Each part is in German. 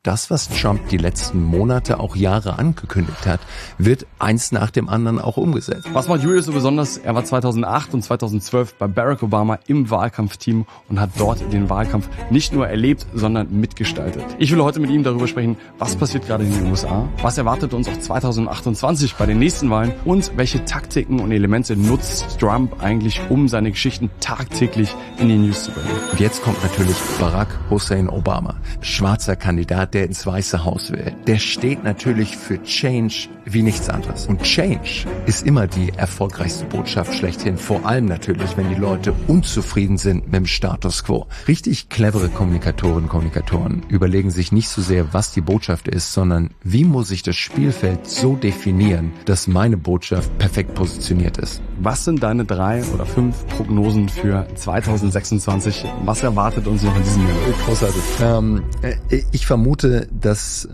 das, was Trump die letzten Monate, auch Jahre angekündigt hat, wird eins nach dem anderen auch umgesetzt. Was macht Julius so besonders? Er war 2008 und 2012 bei Barack Obama im Wahlkampfteam und hat dort den Wahlkampf nicht nur erlebt, sondern mitgestaltet. Ich will heute mit ihm darüber sprechen, was passiert gerade in den USA, was erwartet uns auch 2028 bei den nächsten Wahlen und welche Taktiken und Elemente nutzt Trump eigentlich, um seine Geschichten tagtäglich in die News zu bringen. Und jetzt kommt natürlich Barack Hussein Obama, schwarzer Kandidat, der ins Weiße Haus will. Der steht natürlich für Change wie nichts anderes. Und Change ist immer die erfolgreichste Botschaft schlechthin. Vor allem natürlich, wenn die Leute unzufrieden sind mit dem Status quo. Richtig clevere Kommunikatoren überlegen sich nicht so sehr, was die Botschaft ist, sondern wie muss ich das Spielfeld so definieren, dass meine Botschaft perfekt positioniert ist. Was sind deine 3 oder 5 Prognosen für 2026? Was erwartet uns noch in diesem Jahr? Großartig. Ich vermute, dass...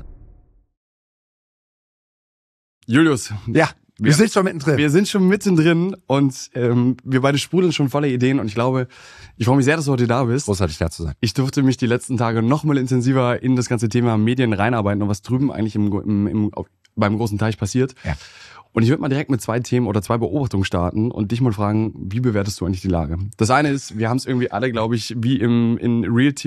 Julius. Ja. Wir sind schon mittendrin. Wir sind schon mittendrin und wir beide sprudeln schon voller Ideen und ich freue mich sehr, dass du heute da bist. Großartig da zu sein. Ich durfte mich die letzten Tage noch mal intensiver in das ganze Thema Medien reinarbeiten und was drüben eigentlich beim großen Teich passiert. Ja. Und ich würde mal direkt mit 2 Themen oder 2 Beobachtungen starten und dich mal fragen, wie bewertest du eigentlich die Lage? Das eine ist, wir haben es irgendwie alle, glaube ich, wie in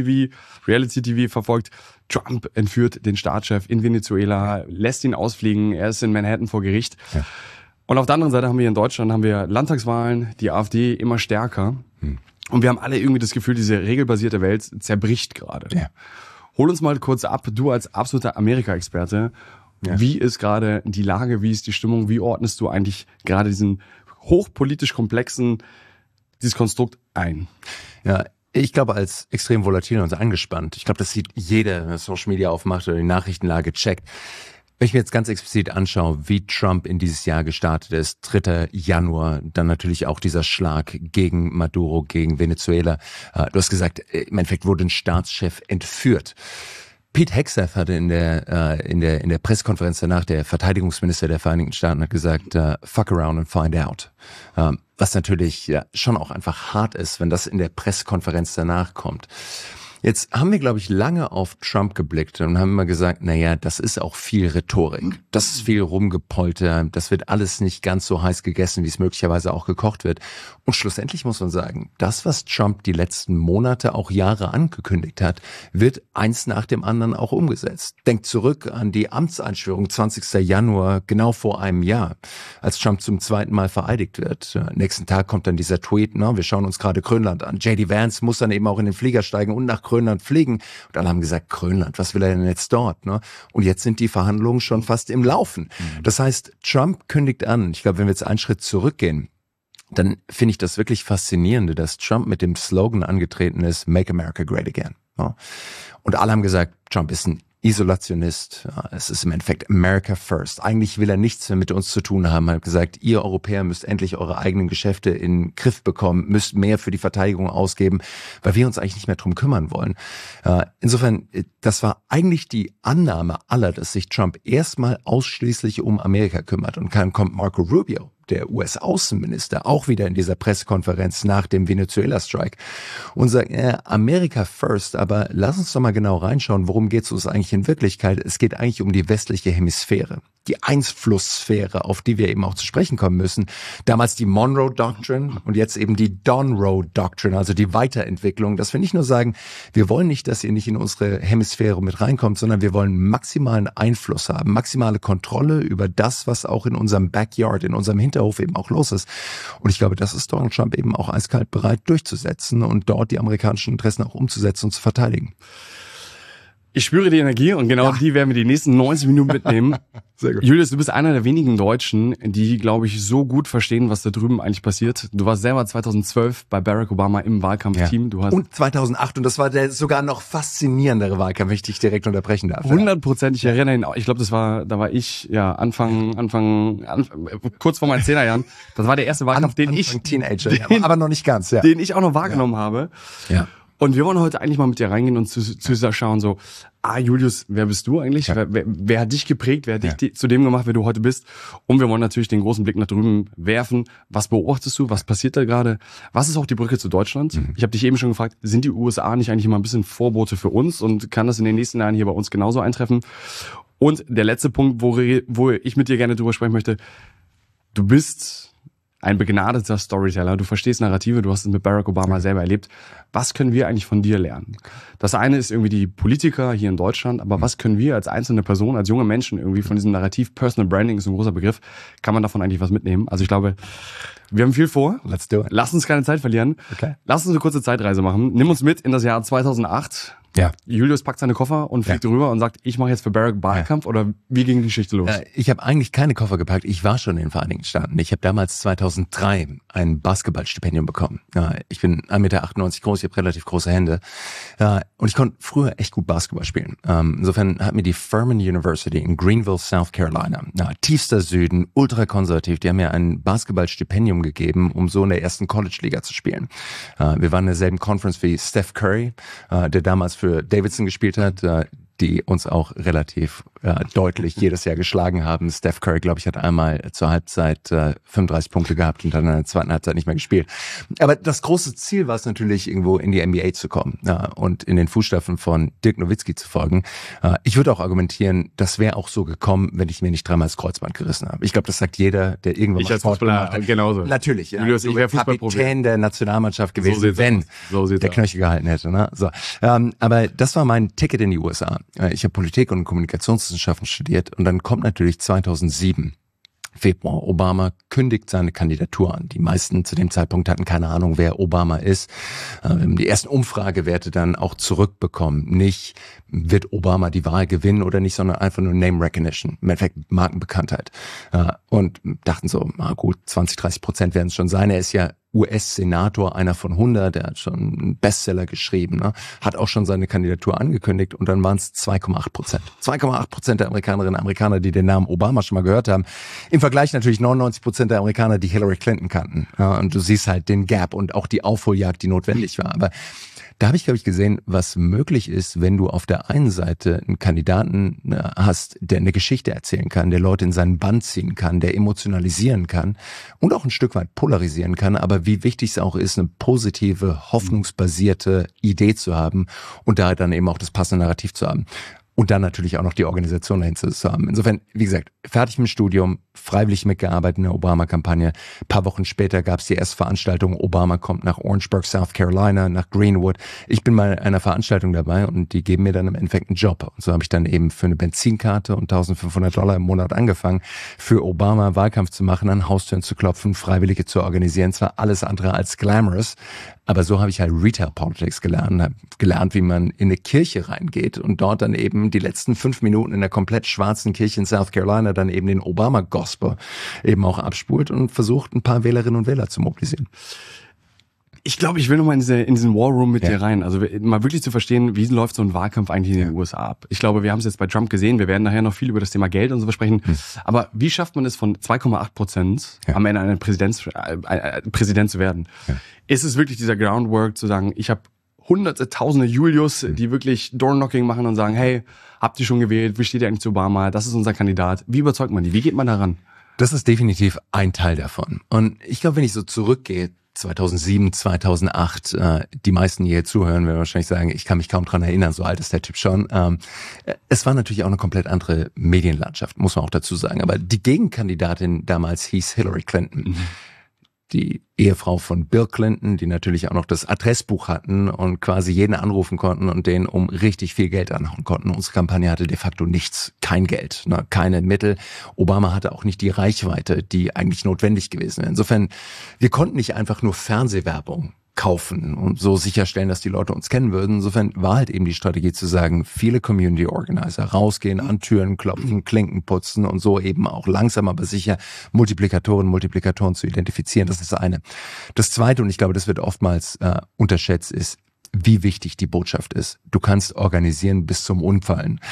Reality TV verfolgt. Trump entführt den Staatschef in Venezuela, lässt ihn ausfliegen, er ist in Manhattan vor Gericht. Ja. Und auf der anderen Seite haben wir in Deutschland Landtagswahlen, die AfD immer stärker. Und wir haben alle irgendwie das Gefühl, diese regelbasierte Welt zerbricht gerade. Ja. Hol uns mal kurz ab, du als absoluter Amerika-Experte. Ja. Wie ist gerade die Lage, wie ist die Stimmung, wie ordnest du eigentlich gerade diesen hochpolitisch komplexen, dieses Konstrukt ein? Ja, ich glaube als extrem volatil und angespannt. Ich glaube, das sieht jeder, der Social Media aufmacht oder die Nachrichtenlage checkt. Wenn ich mir jetzt ganz explizit anschaue, wie Trump in dieses Jahr gestartet ist, 3. Januar, dann natürlich auch dieser Schlag gegen Maduro, gegen Venezuela. Du hast gesagt, im Endeffekt wurde ein Staatschef entführt. Pete Hegseth hatte in der Pressekonferenz danach, der Verteidigungsminister der Vereinigten Staaten, hat gesagt, fuck around and find out. Was natürlich schon auch einfach hart ist, wenn das in der Pressekonferenz danach kommt. Jetzt haben wir, glaube ich, lange auf Trump geblickt und haben immer gesagt, naja, das ist auch viel Rhetorik. Das ist viel Rumgepolter. Das wird alles nicht ganz so heiß gegessen, wie es möglicherweise auch gekocht wird. Und schlussendlich muss man sagen, das, was Trump die letzten Monate, auch Jahre angekündigt hat, wird eins nach dem anderen auch umgesetzt. Denkt zurück an die Amtseinschwörung 20. Januar, genau vor einem Jahr, als Trump zum 2. Mal vereidigt wird. Nächsten Tag kommt dann dieser Tweet, wir schauen uns gerade Grönland an. J.D. Vance muss dann eben auch in den Flieger steigen und nach Grönland fliegen. Und alle haben gesagt, Grönland, was will er denn jetzt dort? Und jetzt sind die Verhandlungen schon fast im Laufen. Das heißt, Trump kündigt an, ich glaube, wenn wir jetzt einen Schritt zurückgehen, dann finde ich das wirklich Faszinierende, dass Trump mit dem Slogan angetreten ist, Make America Great Again. Und alle haben gesagt, Trump ist ein Isolationist. Es ist im Endeffekt America First. Eigentlich will er nichts mehr mit uns zu tun haben. Er hat gesagt, ihr Europäer müsst endlich eure eigenen Geschäfte in den Griff bekommen, müsst mehr für die Verteidigung ausgeben, weil wir uns eigentlich nicht mehr drum kümmern wollen. Insofern, das war eigentlich die Annahme aller, dass sich Trump erstmal ausschließlich um Amerika kümmert. Und dann kommt Marco Rubio, der US-Außenminister, auch wieder in dieser Pressekonferenz nach dem Venezuela-Strike und sagt, America first, aber lass uns doch mal genau reinschauen, worum geht es uns eigentlich in Wirklichkeit? Es geht eigentlich um die westliche Hemisphäre, die Einflusssphäre, auf die wir eben auch zu sprechen kommen müssen. Damals die Monroe Doctrine und jetzt eben die Donroe Doctrine, also die Weiterentwicklung, dass wir nicht nur sagen, wir wollen nicht, dass ihr nicht in unsere Hemisphäre mit reinkommt, sondern wir wollen maximalen Einfluss haben, maximale Kontrolle über das, was auch in unserem Backyard, in unserem Hinterhof eben auch los ist. Und ich glaube, das ist Donald Trump eben auch eiskalt bereit durchzusetzen und dort die amerikanischen Interessen auch umzusetzen und zu verteidigen. Ich spüre die Energie und genau die werden wir die nächsten 90 Minuten mitnehmen. Sehr gut. Julius, du bist einer der wenigen Deutschen, die, glaube ich, so gut verstehen, was da drüben eigentlich passiert. Du warst selber 2012 bei Barack Obama im Wahlkampfteam. Ja. Und 2008 und das war der sogar noch faszinierendere Wahlkampf, wenn ich dich direkt unterbrechen darf. 100%, ich erinnere ihn, ich glaube, da war ich Anfang kurz vor meinen 10er Jahren. Das war der erste Wahlkampf, den ich Teenager, aber noch nicht ganz, den ich auch noch wahrgenommen habe. Ja. Und wir wollen heute eigentlich mal mit dir reingehen und zu schauen so, Julius, wer bist du eigentlich? Ja. Wer hat dich geprägt? Wer hat dich zu dem gemacht, wer du heute bist? Und wir wollen natürlich den großen Blick nach drüben werfen. Was beobachtest du? Was passiert da gerade? Was ist auch die Brücke zu Deutschland? Ich habe dich eben schon gefragt, sind die USA nicht eigentlich immer ein bisschen Vorbote für uns? Und kann das in den nächsten Jahren hier bei uns genauso eintreffen? Und der letzte Punkt, wo ich mit dir gerne drüber sprechen möchte. Du bist ein begnadeter Storyteller, du verstehst Narrative, du hast es mit Barack Obama selber erlebt. Was können wir eigentlich von dir lernen? Das eine ist irgendwie die Politiker hier in Deutschland, aber was können wir als einzelne Person, als junge Menschen irgendwie von diesem Narrativ, Personal Branding ist ein großer Begriff, kann man davon eigentlich was mitnehmen? Also ich glaube, wir haben viel vor. Let's do it. Lass uns keine Zeit verlieren. Okay. Lass uns eine kurze Zeitreise machen. Nimm uns mit in das Jahr 2008. Ja. Julius packt seine Koffer und fliegt rüber und sagt, ich mache jetzt für Barack Wahlkampf oder wie ging die Geschichte los? Ich habe eigentlich keine Koffer gepackt. Ich war schon in den Vereinigten Staaten. Ich habe damals 2003 ein Basketballstipendium bekommen. Ich bin 1,98 Meter groß, ich habe relativ große Hände. Und ich konnte früher echt gut Basketball spielen. Insofern hat mir die Furman University in Greenville, South Carolina, tiefster Süden, ultrakonservativ, die haben mir ein Basketballstipendium gegeben, um so in der ersten College-Liga zu spielen. Wir waren in derselben Conference wie Steph Curry, der damals für Davidson gespielt hat, die uns auch relativ deutlich jedes Jahr geschlagen haben. Steph Curry, glaube ich, hat einmal zur Halbzeit 35 Punkte gehabt und dann in der zweiten Halbzeit nicht mehr gespielt. Aber das große Ziel war es natürlich, irgendwo in die NBA zu kommen und in den Fußstapfen von Dirk Nowitzki zu folgen. Ich würde auch argumentieren, das wäre auch so gekommen, wenn ich mir nicht dreimal das Kreuzband gerissen habe. Ich glaube, das sagt jeder, der irgendwann mal Sport gemacht hat. Genauso. Natürlich, ja. Julius, ich wäre Kapitän der Nationalmannschaft gewesen, wenn der Knöchel gehalten hätte. Ne? So. Aber das war mein Ticket in die USA. Ich habe Politik und Kommunikationswissenschaften studiert und dann kommt natürlich 2007 Februar. Obama kündigt seine Kandidatur an. Die meisten zu dem Zeitpunkt hatten keine Ahnung, wer Obama ist. Die ersten Umfragewerte dann auch zurückbekommen. Nicht, wird Obama die Wahl gewinnen oder nicht, sondern einfach nur Name Recognition. Im Endeffekt Markenbekanntheit. Und dachten so, gut, 20-30% werden es schon sein. Er ist ja US-Senator, einer von 100, der hat schon einen Bestseller geschrieben, ne? Hat auch schon seine Kandidatur angekündigt und dann waren es 2,8%. 2,8% der Amerikanerinnen und Amerikaner, die den Namen Obama schon mal gehört haben. Im Vergleich natürlich 99% der Amerikaner, die Hillary Clinton kannten. Ja, und du siehst halt den Gap und auch die Aufholjagd, die notwendig war. Aber da habe ich, glaube ich, gesehen, was möglich ist, wenn du auf der einen Seite einen Kandidaten hast, der eine Geschichte erzählen kann, der Leute in seinen Bann ziehen kann, der emotionalisieren kann und auch ein Stück weit polarisieren kann, aber wie wichtig es auch ist, eine positive, hoffnungsbasierte Idee zu haben und da dann eben auch das passende Narrativ zu haben. Und dann natürlich auch noch die Organisation dahinter zu haben. Insofern, wie gesagt, fertig mit dem Studium, freiwillig mitgearbeitet in der Obama-Kampagne. Ein paar Wochen später gab es die erste Veranstaltung. Obama kommt nach Orangeburg, South Carolina, nach Greenwood. Ich bin bei einer Veranstaltung dabei und die geben mir dann im Endeffekt einen Job. Und so habe ich dann eben für eine Benzinkarte und $1.500 im Monat angefangen, für Obama Wahlkampf zu machen, an Haustüren zu klopfen, Freiwillige zu organisieren. Zwar alles andere als glamorous, aber so habe ich halt Retail Politics gelernt, habe gelernt, wie man in eine Kirche reingeht und dort dann eben die letzten 5 Minuten in der komplett schwarzen Kirche in South Carolina dann eben den Obama-Gospel eben auch abspult und versucht, ein paar Wählerinnen und Wähler zu mobilisieren. Ich glaube, ich will nochmal in diesen War Room mit dir rein. Also mal wirklich zu verstehen, wie läuft so ein Wahlkampf eigentlich in den USA ab. Ich glaube, wir haben es jetzt bei Trump gesehen. Wir werden nachher noch viel über das Thema Geld und so sprechen. Aber wie schafft man es von 2,8% am Ende ein Präsident zu werden? Ja. Ist es wirklich dieser Groundwork zu sagen, ich habe hunderte, tausende Julius, die wirklich Doorknocking machen und sagen, hey, habt ihr schon gewählt? Wie steht ihr eigentlich zu Obama? Das ist unser Kandidat. Wie überzeugt man die? Wie geht man daran? Das ist definitiv ein Teil davon. Und ich glaube, wenn ich so zurückgehe, 2007, 2008, die meisten, die hier zuhören, werden wahrscheinlich sagen, ich kann mich kaum dran erinnern, so alt ist der Typ schon. Es war natürlich auch eine komplett andere Medienlandschaft, muss man auch dazu sagen. Aber die Gegenkandidatin damals hieß Hillary Clinton. Die Ehefrau von Bill Clinton, die natürlich auch noch das Adressbuch hatten und quasi jeden anrufen konnten und den um richtig viel Geld anhauen konnten. Unsere Kampagne hatte de facto nichts, kein Geld, keine Mittel. Obama hatte auch nicht die Reichweite, die eigentlich notwendig gewesen wäre. Insofern, wir konnten nicht einfach nur Fernsehwerbung kaufen und so sicherstellen, dass die Leute uns kennen würden. Insofern war halt eben die Strategie zu sagen, viele Community Organizer rausgehen, an Türen klopfen, Klinken putzen und so eben auch langsam aber sicher Multiplikatoren zu identifizieren. Das ist das eine. Das zweite, und ich glaube, das wird oftmals unterschätzt, ist, wie wichtig die Botschaft ist. Du kannst organisieren bis zum Umfallen.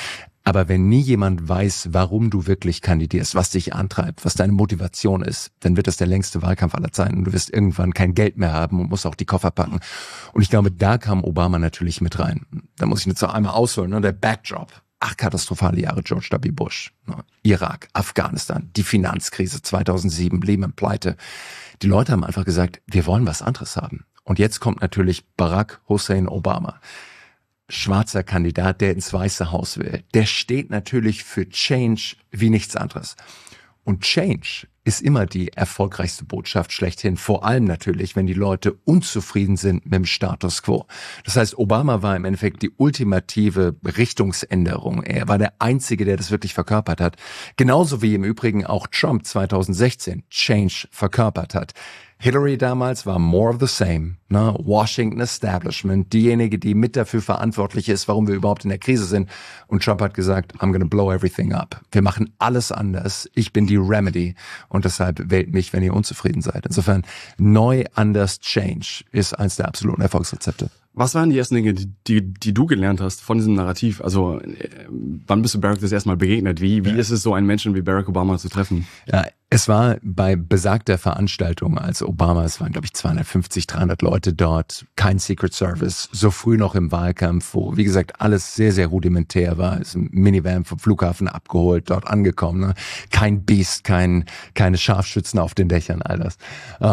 Aber wenn nie jemand weiß, warum du wirklich kandidierst, was dich antreibt, was deine Motivation ist, dann wird das der längste Wahlkampf aller Zeiten und du wirst irgendwann kein Geld mehr haben und musst auch die Koffer packen. Und ich glaube, da kam Obama natürlich mit rein. Da muss ich jetzt noch einmal ausholen, ne? Der Backdrop. 8 katastrophale Jahre George W. Bush. Ne? Irak, Afghanistan, die Finanzkrise 2007, Lehman-Pleite. Die Leute haben einfach gesagt, wir wollen was anderes haben. Und jetzt kommt natürlich Barack Hussein Obama. Schwarzer Kandidat, der ins Weiße Haus will. Der steht natürlich für Change wie nichts anderes. Und Change ist immer die erfolgreichste Botschaft schlechthin. Vor allem natürlich, wenn die Leute unzufrieden sind mit dem Status quo. Das heißt, Obama war im Endeffekt die ultimative Richtungsänderung. Er war der Einzige, der das wirklich verkörpert hat. Genauso wie im Übrigen auch Trump 2016 Change verkörpert hat. Hillary damals war more of the same, ne? Washington Establishment, diejenige, die mit dafür verantwortlich ist, warum wir überhaupt in der Krise sind. Und Trump hat gesagt, I'm gonna blow everything up. Wir machen alles anders. Ich bin die Remedy. Und deshalb wählt mich, wenn ihr unzufrieden seid. Insofern, neu, anders, change ist eins der absoluten Erfolgsrezepte. Was waren die ersten Dinge, die du gelernt hast von diesem Narrativ? Also, wann bist du Barack das erste Mal begegnet? Wie ist es, so einen Menschen wie Barack Obama zu treffen? Ja, es war bei besagter Veranstaltung als Obama, es waren glaube ich 250, 300 Leute dort, kein Secret Service, so früh noch im Wahlkampf, wo wie gesagt alles sehr, sehr rudimentär war, ist ein Minivan vom Flughafen abgeholt, dort angekommen, ne? Kein Biest, keine Scharfschützen auf den Dächern, all das.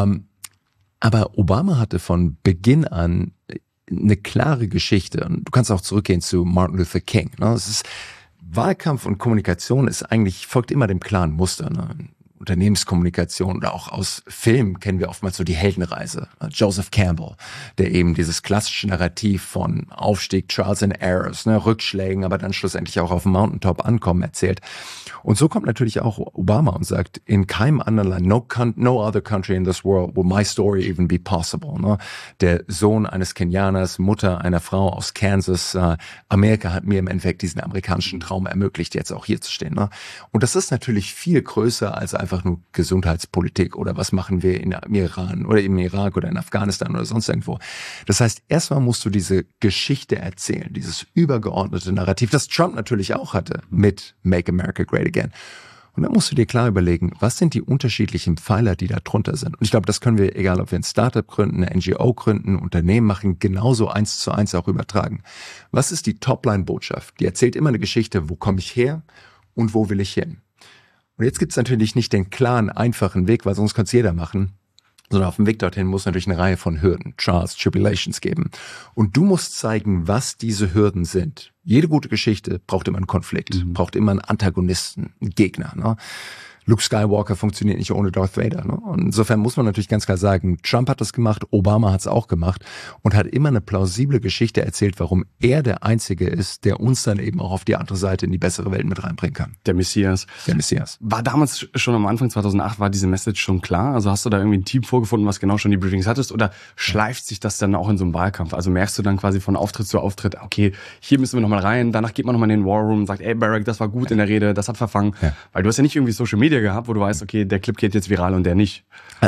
Aber Obama hatte von Beginn an eine klare Geschichte und du kannst auch zurückgehen zu Martin Luther King. Ne? Es ist Wahlkampf und Kommunikation folgt immer dem klaren Muster. Ne? Unternehmenskommunikation oder auch aus Filmen kennen wir oftmals so die Heldenreise. Joseph Campbell, der eben dieses klassische Narrativ von Aufstieg, Trials and Errors, ne, Rückschlägen, aber dann schlussendlich auch auf dem Mountaintop ankommen erzählt. Und so kommt natürlich auch Obama und sagt, in keinem anderen Land, no other country in this world will my story even be possible. Ne? Der Sohn eines Kenianers, Mutter einer Frau aus Kansas, Amerika hat mir im Endeffekt diesen amerikanischen Traum ermöglicht, jetzt auch hier zu stehen. Ne? Und das ist natürlich viel größer als einfach nur Gesundheitspolitik oder was machen wir im Iran oder im Irak oder in Afghanistan oder sonst irgendwo. Das heißt, erstmal musst du diese Geschichte erzählen, dieses übergeordnete Narrativ, das Trump natürlich auch hatte mit Make America Great Again. Und dann musst du dir klar überlegen, was sind die unterschiedlichen Pfeiler, die da drunter sind. Und ich glaube, das können wir, egal ob wir ein Startup gründen, eine NGO gründen, ein Unternehmen machen, genauso 1:1 auch übertragen. Was ist die Topline-Botschaft? Die erzählt immer eine Geschichte, wo komme ich her und wo will ich hin? Und jetzt gibt's natürlich nicht den klaren, einfachen Weg, weil sonst kann es jeder machen, sondern auf dem Weg dorthin muss natürlich eine Reihe von Hürden, Trials, Tribulations geben. Und du musst zeigen, was diese Hürden sind. Jede gute Geschichte braucht immer einen Konflikt, braucht immer einen Antagonisten, einen Gegner. Ne? Luke Skywalker funktioniert nicht ohne Darth Vader. Ne? Und insofern muss man natürlich ganz klar sagen, Trump hat das gemacht, Obama hat es auch gemacht und hat immer eine plausible Geschichte erzählt, warum er der Einzige ist, der uns dann eben auch auf die andere Seite in die bessere Welt mit reinbringen kann. Der Messias. Der Messias. War damals schon am Anfang 2008, war diese Message schon klar? Also hast du da irgendwie ein Team vorgefunden, was genau schon die Briefings hattest? Oder schleift sich das dann auch in so einem Wahlkampf? Also merkst du dann quasi von Auftritt zu Auftritt, okay, hier müssen wir nochmal rein, danach geht man nochmal in den War Room und sagt, ey Barack, das war gut in der Rede, das hat verfangen. Ja. Weil du hast ja nicht irgendwie Social Media gehabt, wo du weißt, okay, der Clip geht jetzt viral und der nicht.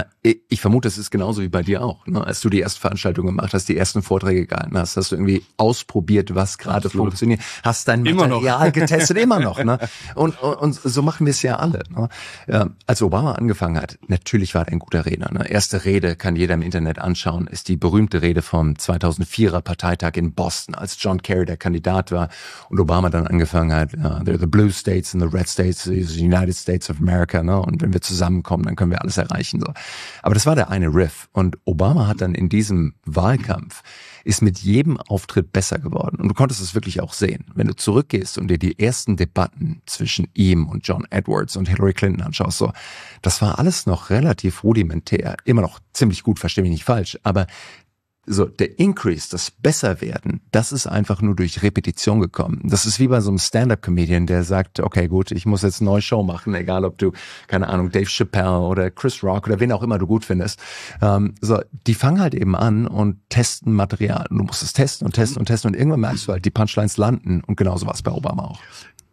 Ich vermute, es ist genauso wie bei dir auch. Ne? Als du die erste Veranstaltung gemacht hast, die ersten Vorträge gehalten hast, hast du irgendwie ausprobiert, was gerade funktioniert. Hast dein Material getestet, immer noch. Ne? Und so machen wir es ja alle. Ne? Ja, als Obama angefangen hat, natürlich war er ein guter Redner. Ne? Erste Rede kann jeder im Internet anschauen, ist die berühmte Rede vom 2004er Parteitag in Boston, als John Kerry der Kandidat war und Obama dann angefangen hat, the blue states and the red states, the United States of America. Ne? Und wenn wir zusammenkommen, dann können wir alles erreichen. So. Aber das war der eine Riff. Und Obama hat dann in diesem Wahlkampf, ist mit jedem Auftritt besser geworden. Und du konntest es wirklich auch sehen. Wenn du zurückgehst und dir die ersten Debatten zwischen ihm und John Edwards und Hillary Clinton anschaust, so, das war alles noch relativ rudimentär. Immer noch ziemlich gut, versteh mich nicht falsch. Aber so, der Increase, das Besserwerden, das ist einfach nur durch Repetition gekommen. Das ist wie bei so einem Stand-Up-Comedian, der sagt, okay, gut, ich muss jetzt eine neue Show machen, egal ob du, keine Ahnung, Dave Chappelle oder Chris Rock oder wen auch immer du gut findest. So, die fangen halt eben an und testen Material. Und du musst es testen und testen und testen und irgendwann merkst du halt, die Punchlines landen und genauso war es bei Obama auch.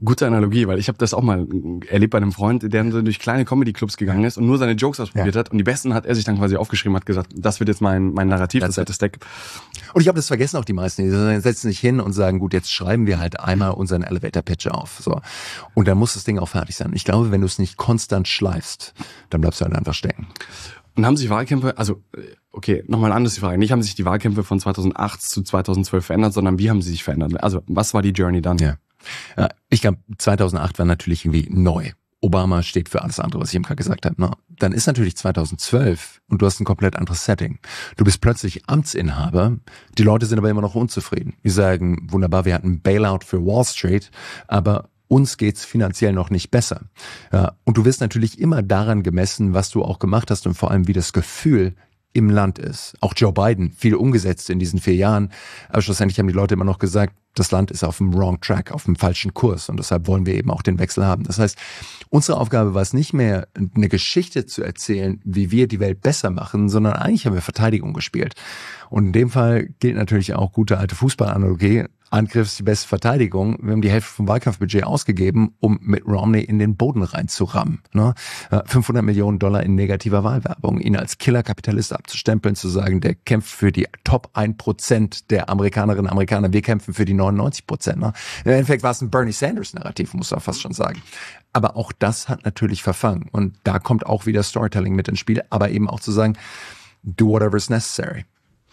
Gute Analogie, weil ich habe das auch mal erlebt bei einem Freund, der so durch kleine Comedy-Clubs gegangen ist und nur seine Jokes ausprobiert hat. Und die besten hat er sich dann quasi aufgeschrieben, hat gesagt, das wird jetzt mein Narrativ, das alte Stack. Und ich glaube, das vergessen auch die meisten. Die setzen sich hin und sagen, gut, jetzt schreiben wir halt einmal unseren Elevator-Pitch auf. So. Und dann muss das Ding auch fertig sein. Ich glaube, wenn du es nicht konstant schleifst, dann bleibst du halt einfach stecken. Und haben sich Wahlkämpfe, also okay, nochmal anders die Frage, nicht haben sich die Wahlkämpfe von 2008 zu 2012 verändert, sondern wie haben sie sich verändert? Also was war die Journey dann? Ja. Ich glaube, 2008 war natürlich irgendwie neu. Obama steht für alles andere, was ich eben gerade gesagt habe. Ne? Dann ist natürlich 2012 und du hast ein komplett anderes Setting. Du bist plötzlich Amtsinhaber, die Leute sind aber immer noch unzufrieden. Die sagen, wunderbar, wir hatten Bailout für Wall Street, aber uns geht's finanziell noch nicht besser. Ja, und du wirst natürlich immer daran gemessen, was du auch gemacht hast und vor allem, wie das Gefühl im Land ist. Auch Joe Biden, viel umgesetzt in diesen 4 Jahren. Aber schlussendlich haben die Leute immer noch gesagt, das Land ist auf dem wrong track, auf dem falschen Kurs. Und deshalb wollen wir eben auch den Wechsel haben. Das heißt, unsere Aufgabe war es nicht mehr, eine Geschichte zu erzählen, wie wir die Welt besser machen, sondern eigentlich haben wir Verteidigung gespielt. Und in dem Fall gilt natürlich auch gute alte Fußballanalogie. Angriff ist die beste Verteidigung. Wir haben die Hälfte vom Wahlkampfbudget ausgegeben, um mit Romney in den Boden reinzurammen. Ne? 500 Millionen Dollar in negativer Wahlwerbung. Ihn als Killerkapitalist abzustempeln, zu sagen, der kämpft für die Top 1% der Amerikanerinnen und Amerikaner. Wir kämpfen für die 99%. Ne? Im Endeffekt war es ein Bernie Sanders-Narrativ, muss man fast schon sagen. Aber auch das hat natürlich verfangen. Und da kommt auch wieder Storytelling mit ins Spiel, aber eben auch zu sagen, do whatever is necessary.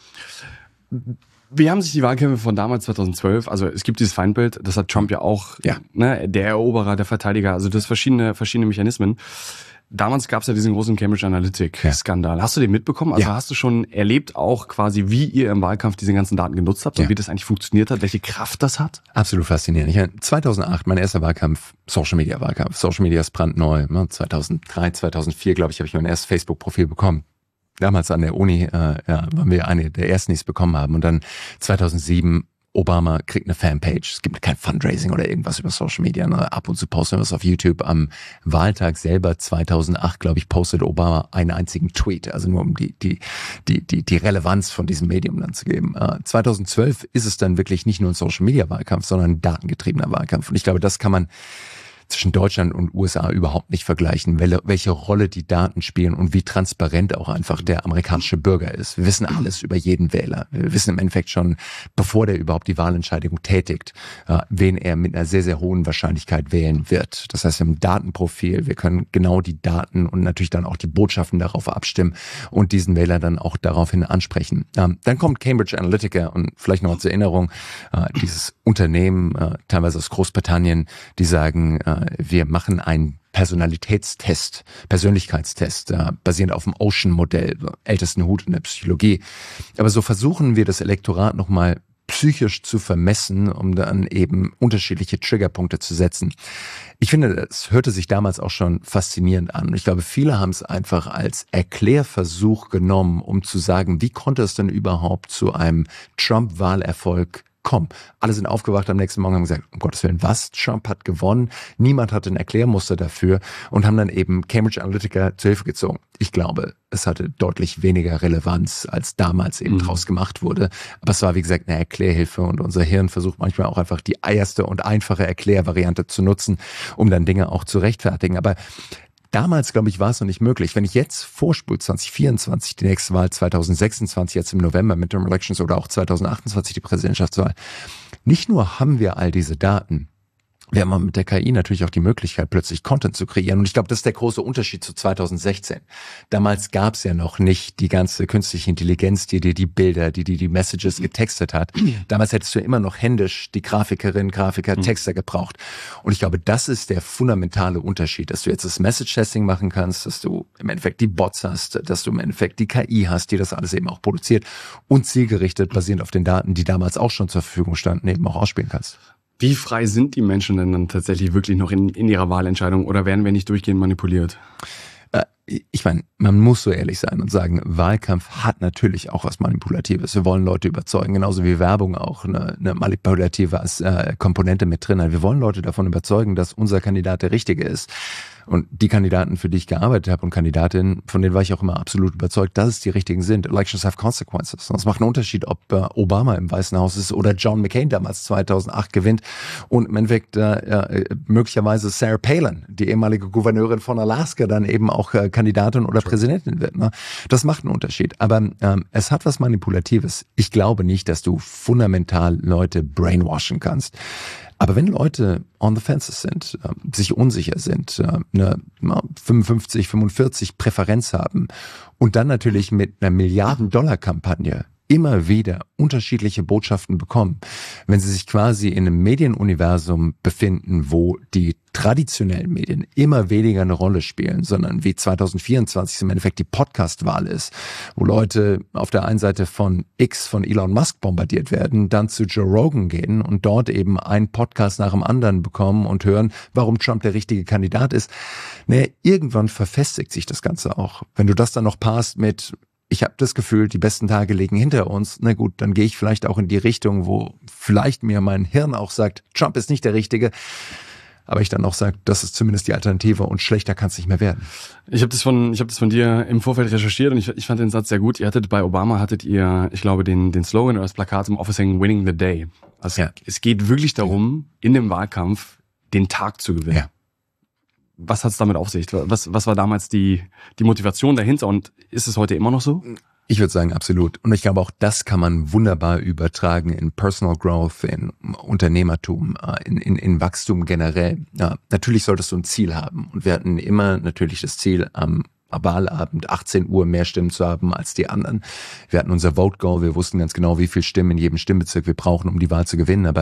Wie haben sich die Wahlkämpfe von damals 2012, also es gibt dieses Feindbild, das hat Trump ja auch, ne, der Eroberer, der Verteidiger, also das verschiedene Mechanismen. Damals gab es ja diesen großen Cambridge Analytic-Skandal. Hast du den mitbekommen? Also hast du schon erlebt auch quasi, wie ihr im Wahlkampf diese ganzen Daten genutzt habt und wie das eigentlich funktioniert hat, welche Kraft das hat? Absolut faszinierend. Ich meine, 2008, mein erster Wahlkampf, Social-Media-Wahlkampf. Social Media ist brandneu. 2003, 2004, glaube ich, habe ich mein erstes Facebook-Profil bekommen. Damals an der Uni waren wir eine der ersten, die es bekommen haben. Und dann 2007, Obama kriegt eine Fanpage. Es gibt kein Fundraising oder irgendwas über Social Media. Ne? Ab und zu posten wir was auf YouTube. Am Wahltag selber 2008, glaube ich, postet Obama einen einzigen Tweet. Also nur um die Relevanz von diesem Medium dann zu geben. 2012 ist es dann wirklich nicht nur ein Social Media Wahlkampf, sondern ein datengetriebener Wahlkampf. Und ich glaube, das kann man zwischen Deutschland und USA überhaupt nicht vergleichen, welche Rolle die Daten spielen und wie transparent auch einfach der amerikanische Bürger ist. Wir wissen alles über jeden Wähler. Wir wissen im Endeffekt schon, bevor der überhaupt die Wahlentscheidung tätigt, wen er mit einer sehr, sehr hohen Wahrscheinlichkeit wählen wird. Das heißt, wir haben ein Datenprofil, wir können genau die Daten und natürlich dann auch die Botschaften darauf abstimmen und diesen Wähler dann auch daraufhin ansprechen. Dann kommt Cambridge Analytica und vielleicht noch zur Erinnerung, dieses Unternehmen, teilweise aus Großbritannien, die sagen, wir machen einen Persönlichkeitstest, basierend auf dem Ocean-Modell, ältesten Hut in der Psychologie. Aber so versuchen wir das Elektorat nochmal psychisch zu vermessen, um dann eben unterschiedliche Triggerpunkte zu setzen. Ich finde, es hörte sich damals auch schon faszinierend an. Ich glaube, viele haben es einfach als Erklärversuch genommen, um zu sagen, wie konnte es denn überhaupt zu einem Trump-Wahlerfolg kommen? Alle sind aufgewacht am nächsten Morgen und haben gesagt, um Gottes Willen, was? Trump hat gewonnen. Niemand hatte ein Erklärmuster dafür und haben dann eben Cambridge Analytica zur Hilfe gezogen. Ich glaube, es hatte deutlich weniger Relevanz, als damals eben draus gemacht wurde. Aber es war, wie gesagt, eine Erklärhilfe und unser Hirn versucht manchmal auch einfach die erste und einfache Erklärvariante zu nutzen, um dann Dinge auch zu rechtfertigen. Aber damals, glaube ich, war es noch nicht möglich. Wenn ich jetzt vorspule 2024, die nächste Wahl 2026, jetzt im November, Midterm Elections oder auch 2028 die Präsidentschaftswahl, nicht nur haben wir all diese Daten, wir haben mit der KI natürlich auch die Möglichkeit, plötzlich Content zu kreieren. Und ich glaube, das ist der große Unterschied zu 2016. Damals gab es ja noch nicht die ganze künstliche Intelligenz, die dir die Bilder, die Messages getextet hat. Damals hättest du immer noch händisch die Grafikerinnen, Grafiker, Texter gebraucht. Und ich glaube, das ist der fundamentale Unterschied, dass du jetzt das Message-Testing machen kannst, dass du im Endeffekt die Bots hast, dass du im Endeffekt die KI hast, die das alles eben auch produziert und zielgerichtet, basierend auf den Daten, die damals auch schon zur Verfügung standen, eben auch ausspielen kannst. Wie frei sind die Menschen denn dann tatsächlich wirklich noch in ihrer Wahlentscheidung oder werden wir nicht durchgehend manipuliert? Ich meine, man muss so ehrlich sein und sagen, Wahlkampf hat natürlich auch was Manipulatives. Wir wollen Leute überzeugen, genauso wie Werbung auch eine manipulative Komponente mit drin hat. Wir wollen Leute davon überzeugen, dass unser Kandidat der Richtige ist. Und die Kandidaten, für die ich gearbeitet habe und Kandidatinnen, von denen war ich auch immer absolut überzeugt, dass es die richtigen sind. Elections have consequences. Und es macht einen Unterschied, ob Obama im Weißen Haus ist oder John McCain damals 2008 gewinnt und im Endeffekt möglicherweise Sarah Palin, die ehemalige Gouverneurin von Alaska, dann eben auch Kandidatin oder Präsidentin wird. Ne? Das macht einen Unterschied. Aber es hat was Manipulatives. Ich glaube nicht, dass du fundamental Leute brainwashen kannst. Aber wenn Leute on the fences sind, sich unsicher sind, eine 55, 45 Präferenz haben und dann natürlich mit einer Milliarden-Dollar-Kampagne immer wieder unterschiedliche Botschaften bekommen, wenn sie sich quasi in einem Medienuniversum befinden, wo die traditionellen Medien immer weniger eine Rolle spielen, sondern wie 2024 im Endeffekt die Podcast-Wahl ist, wo Leute auf der einen Seite von X, von Elon Musk bombardiert werden, dann zu Joe Rogan gehen und dort eben einen Podcast nach dem anderen bekommen und hören, warum Trump der richtige Kandidat ist. Irgendwann verfestigt sich das Ganze auch. Wenn du das dann noch paarst mit ich habe das Gefühl, die besten Tage liegen hinter uns. Na gut, dann gehe ich vielleicht auch in die Richtung, wo vielleicht mir mein Hirn auch sagt, Trump ist nicht der Richtige. Aber ich dann auch sage, das ist zumindest die Alternative und schlechter kann es nicht mehr werden. Ich habe das von dir im Vorfeld recherchiert und ich fand den Satz sehr gut. Bei Obama hattet ihr, ich glaube, den Slogan oder das Plakat im Office hängen, Winning the Day. Also es geht wirklich darum, in dem Wahlkampf den Tag zu gewinnen. Ja. Was hat es damit auf sich? Was war damals die Motivation dahinter und ist es heute immer noch so? Ich würde sagen, absolut. Und ich glaube, auch das kann man wunderbar übertragen in Personal Growth, in Unternehmertum, in Wachstum generell. Ja, natürlich solltest du ein Ziel haben. Und wir hatten immer natürlich das Ziel, am Wahlabend 18 Uhr mehr Stimmen zu haben als die anderen. Wir hatten unser Vote Goal, wir wussten ganz genau, wie viel Stimmen in jedem Stimmbezirk wir brauchen, um die Wahl zu gewinnen. Aber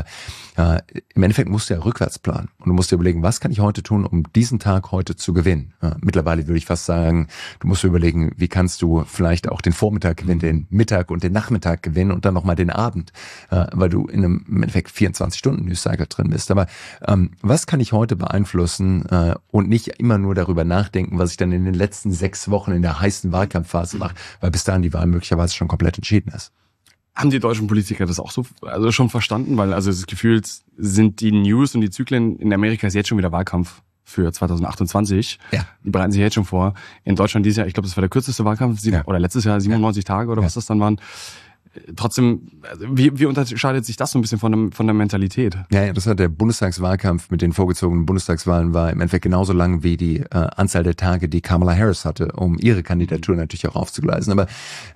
im Endeffekt musst du ja rückwärts planen. Und du musst dir überlegen, was kann ich heute tun, um diesen Tag heute zu gewinnen? Mittlerweile würde ich fast sagen, du musst dir überlegen, wie kannst du vielleicht auch den Vormittag gewinnen, den Mittag und den Nachmittag gewinnen und dann nochmal den Abend, weil du in einem im Endeffekt 24-Stunden-News-Cycle drin bist. Aber was kann ich heute beeinflussen und nicht immer nur darüber nachdenken, was ich dann in den letzten 6 Wochen in der heißen Wahlkampfphase mache, weil bis dahin die Wahl möglicherweise schon komplett entschieden ist. Haben die deutschen Politiker das auch so schon verstanden? Weil das Gefühl sind die News und die Zyklen in Amerika ist jetzt schon wieder Wahlkampf für 2028. Ja. Die bereiten sich jetzt schon vor. In Deutschland dieses Jahr, ich glaube, das war der kürzeste Wahlkampf oder letztes Jahr 97 Tage oder was das dann waren. Trotzdem, wie unterscheidet sich das so ein bisschen von der Mentalität? Ja, das hat der Bundestagswahlkampf mit den vorgezogenen Bundestagswahlen war im Endeffekt genauso lang wie die Anzahl der Tage, die Kamala Harris hatte, um ihre Kandidatur natürlich auch aufzugleisen. Aber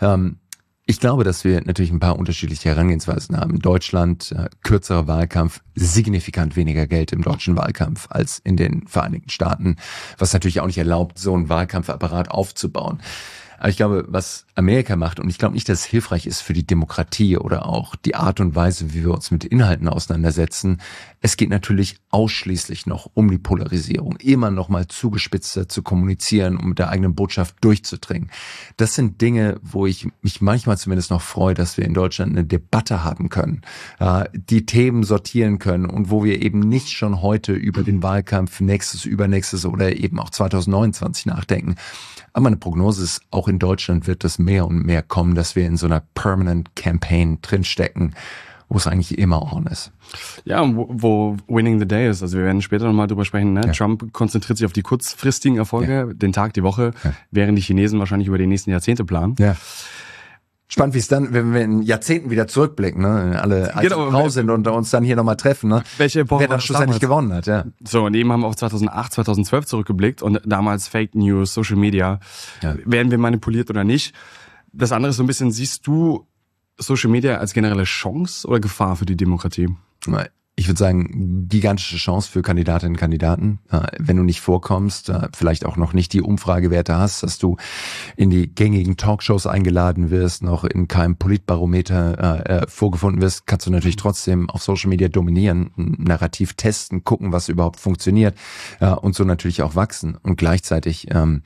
ich glaube, dass wir natürlich ein paar unterschiedliche Herangehensweisen haben. In Deutschland kürzerer Wahlkampf, signifikant weniger Geld im deutschen Wahlkampf als in den Vereinigten Staaten, was natürlich auch nicht erlaubt, so einen Wahlkampfapparat aufzubauen. Aber ich glaube, was Amerika macht, und ich glaube nicht, dass es hilfreich ist für die Demokratie oder auch die Art und Weise, wie wir uns mit Inhalten auseinandersetzen, es geht natürlich ausschließlich noch um die Polarisierung, immer noch mal zugespitzter zu kommunizieren, um mit der eigenen Botschaft durchzudringen. Das sind Dinge, wo ich mich manchmal zumindest noch freue, dass wir in Deutschland eine Debatte haben können, die Themen sortieren können und wo wir eben nicht schon heute über den Wahlkampf nächstes, übernächstes oder eben auch 2029 nachdenken. Aber meine Prognose ist, auch in Deutschland wird es mehr und mehr kommen, dass wir in so einer Permanent Campaign drinstecken, wo es eigentlich immer on ist. Ja, wo Winning the Day ist. Also wir werden später nochmal drüber sprechen. Ne? Ja. Trump konzentriert sich auf die kurzfristigen Erfolge, den Tag, die Woche, während die Chinesen wahrscheinlich über die nächsten Jahrzehnte planen. Ja. Spannend, wie es dann, wenn wir in Jahrzehnten wieder zurückblicken, ne, alle raus sind und uns dann hier nochmal treffen, ne, welche Epoche wer dann schlussendlich gewonnen hat, ja. So, und eben haben wir auf 2008, 2012 zurückgeblickt und damals Fake News, Social Media, werden wir manipuliert oder nicht? Das andere ist so ein bisschen, siehst du Social Media als generelle Chance oder Gefahr für die Demokratie? Ich würde sagen, gigantische Chance für Kandidatinnen und Kandidaten. Wenn du nicht vorkommst, vielleicht auch noch nicht die Umfragewerte hast, dass du in die gängigen Talkshows eingeladen wirst, noch in keinem Politbarometer vorgefunden wirst, kannst du natürlich trotzdem auf Social Media dominieren, ein Narrativ testen, gucken, was überhaupt funktioniert und so natürlich auch wachsen. Und gleichzeitig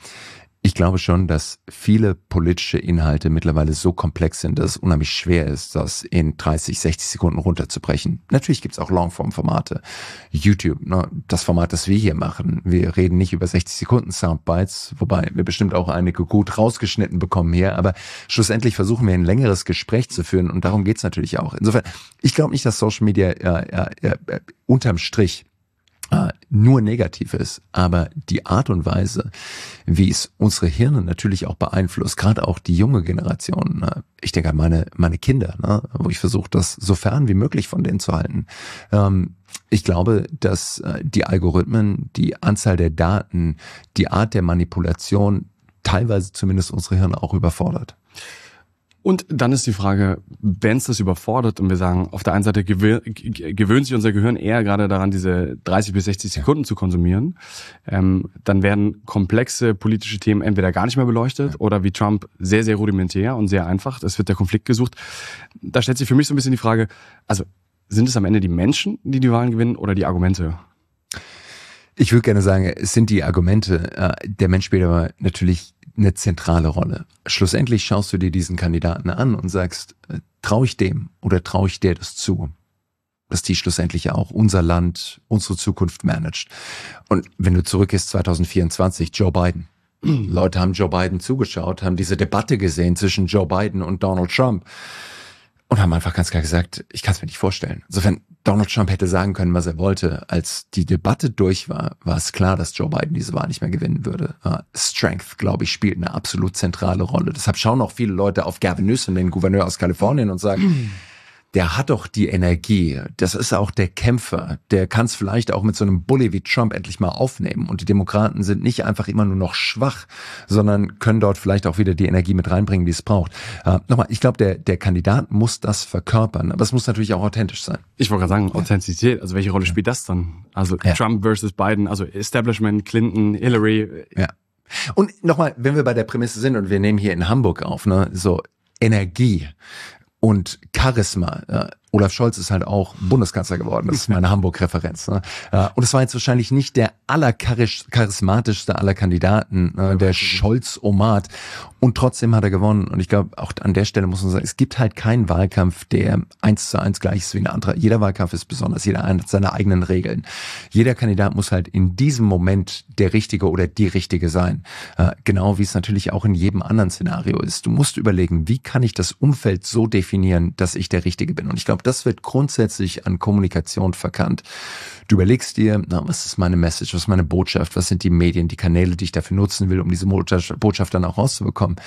ich glaube schon, dass viele politische Inhalte mittlerweile so komplex sind, dass es unheimlich schwer ist, das in 30, 60 Sekunden runterzubrechen. Natürlich gibt's auch Longform-Formate. YouTube, ne, das Format, das wir hier machen. Wir reden nicht über 60 Sekunden Soundbites, wobei wir bestimmt auch einige gut rausgeschnitten bekommen hier, aber schlussendlich versuchen wir ein längeres Gespräch zu führen und darum geht's natürlich auch. Insofern, ich glaube nicht, dass Social Media unterm Strich nur negativ ist, aber die Art und Weise, wie es unsere Hirne natürlich auch beeinflusst, gerade auch die junge Generation, ich denke an meine Kinder, wo ich versuche, das so fern wie möglich von denen zu halten. Ich glaube, dass die Algorithmen, die Anzahl der Daten, die Art der Manipulation teilweise zumindest unsere Hirne auch überfordert. Und dann ist die Frage, wenn es das überfordert und wir sagen, auf der einen Seite gewöhnt sich unser Gehirn eher gerade daran, diese 30 bis 60 Sekunden zu konsumieren, dann werden komplexe politische Themen entweder gar nicht mehr beleuchtet oder wie Trump sehr, sehr rudimentär und sehr einfach. Es wird der Konflikt gesucht. Da stellt sich für mich so ein bisschen die Frage, also sind es am Ende die Menschen, die die Wahlen gewinnen oder die Argumente? Ich würde gerne sagen, es sind die Argumente. Der Mensch spielt aber natürlich eine zentrale Rolle. Schlussendlich schaust du dir diesen Kandidaten an und sagst, traue ich dem oder traue ich der das zu? Dass die schlussendlich auch unser Land, unsere Zukunft managt. Und wenn du zurückgehst 2024, Joe Biden. Leute haben Joe Biden zugeschaut, haben diese Debatte gesehen zwischen Joe Biden und Donald Trump und haben einfach ganz klar gesagt, ich kann es mir nicht vorstellen. Insofern, Donald Trump hätte sagen können, was er wollte. Als die Debatte durch war, war es klar, dass Joe Biden diese Wahl nicht mehr gewinnen würde. Strength, glaube ich, spielt eine absolut zentrale Rolle. Deshalb schauen auch viele Leute auf Gavin Newsom, den Gouverneur aus Kalifornien, und sagen, der hat doch die Energie. Das ist auch der Kämpfer. Der kann es vielleicht auch mit so einem Bully wie Trump endlich mal aufnehmen. Und die Demokraten sind nicht einfach immer nur noch schwach, sondern können dort vielleicht auch wieder die Energie mit reinbringen, die es braucht. Nochmal, ich glaube, der Kandidat muss das verkörpern. Aber es muss natürlich auch authentisch sein. Ich wollte gerade sagen, Authentizität. Also welche Rolle spielt das dann? Also Trump versus Biden, also Establishment, Clinton, Hillary. Ja. Und nochmal, wenn wir bei der Prämisse sind und wir nehmen hier in Hamburg auf, so Energie und Charisma. Olaf Scholz ist halt auch Bundeskanzler geworden. Das ist meine Hamburg-Referenz. Und es war jetzt wahrscheinlich nicht der allercharismatischste aller Kandidaten, der Scholz-Omat. Und trotzdem hat er gewonnen. Und ich glaube, auch an der Stelle muss man sagen, es gibt halt keinen Wahlkampf, der 1:1 gleich ist wie ein anderer. Jeder Wahlkampf ist besonders. Jeder hat seine eigenen Regeln. Jeder Kandidat muss halt in diesem Moment der Richtige oder die Richtige sein. Genau wie es natürlich auch in jedem anderen Szenario ist. Du musst überlegen, wie kann ich das Umfeld so definieren, dass ich der Richtige bin. Und ich glaube, das wird grundsätzlich an Kommunikation verkannt. Du überlegst dir, was ist meine Message, was ist meine Botschaft, was sind die Medien, die Kanäle, die ich dafür nutzen will, um diese Botschaft dann auch rauszubekommen.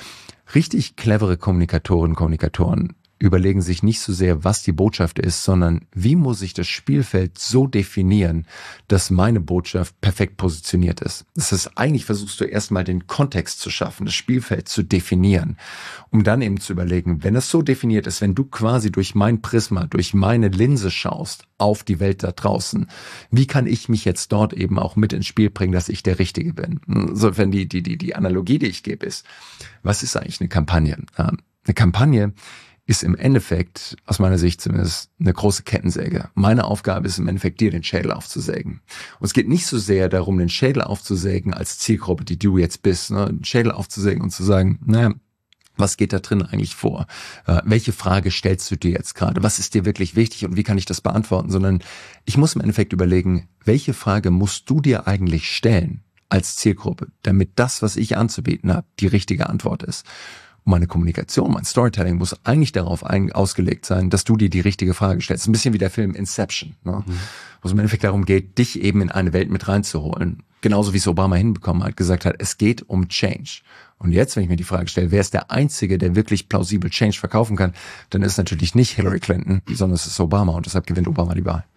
Richtig clevere Kommunikatoren überlegen sich nicht so sehr, was die Botschaft ist, sondern wie muss ich das Spielfeld so definieren, dass meine Botschaft perfekt positioniert ist. Das heißt, eigentlich versuchst du erstmal den Kontext zu schaffen, das Spielfeld zu definieren, um dann eben zu überlegen, wenn es so definiert ist, wenn du quasi durch mein Prisma, durch meine Linse schaust auf die Welt da draußen, wie kann ich mich jetzt dort eben auch mit ins Spiel bringen, dass ich der Richtige bin? Insofern die Analogie, die ich gebe, ist, was ist eigentlich eine Kampagne? Eine Kampagne ist im Endeffekt, aus meiner Sicht zumindest, eine große Kettensäge. Meine Aufgabe ist im Endeffekt, dir den Schädel aufzusägen. Und es geht nicht so sehr darum, den Schädel aufzusägen als Zielgruppe, die du jetzt bist, den Schädel aufzusägen und zu sagen, naja, was geht da drin eigentlich vor? Welche Frage stellst du dir jetzt gerade? Was ist dir wirklich wichtig und wie kann ich das beantworten? Sondern ich muss im Endeffekt überlegen, welche Frage musst du dir eigentlich stellen als Zielgruppe, damit das, was ich anzubieten habe, die richtige Antwort ist. Und meine Kommunikation, mein Storytelling muss eigentlich darauf ausgelegt sein, dass du dir die richtige Frage stellst. Ein bisschen wie der Film Inception, wo es im Endeffekt darum geht, dich eben in eine Welt mit reinzuholen. Genauso wie es Obama hinbekommen hat, gesagt hat, es geht um Change. Und jetzt, wenn ich mir die Frage stelle, wer ist der Einzige, der wirklich plausibel Change verkaufen kann, dann ist es natürlich nicht Hillary Clinton, sondern es ist Obama und deshalb gewinnt Obama die Wahl.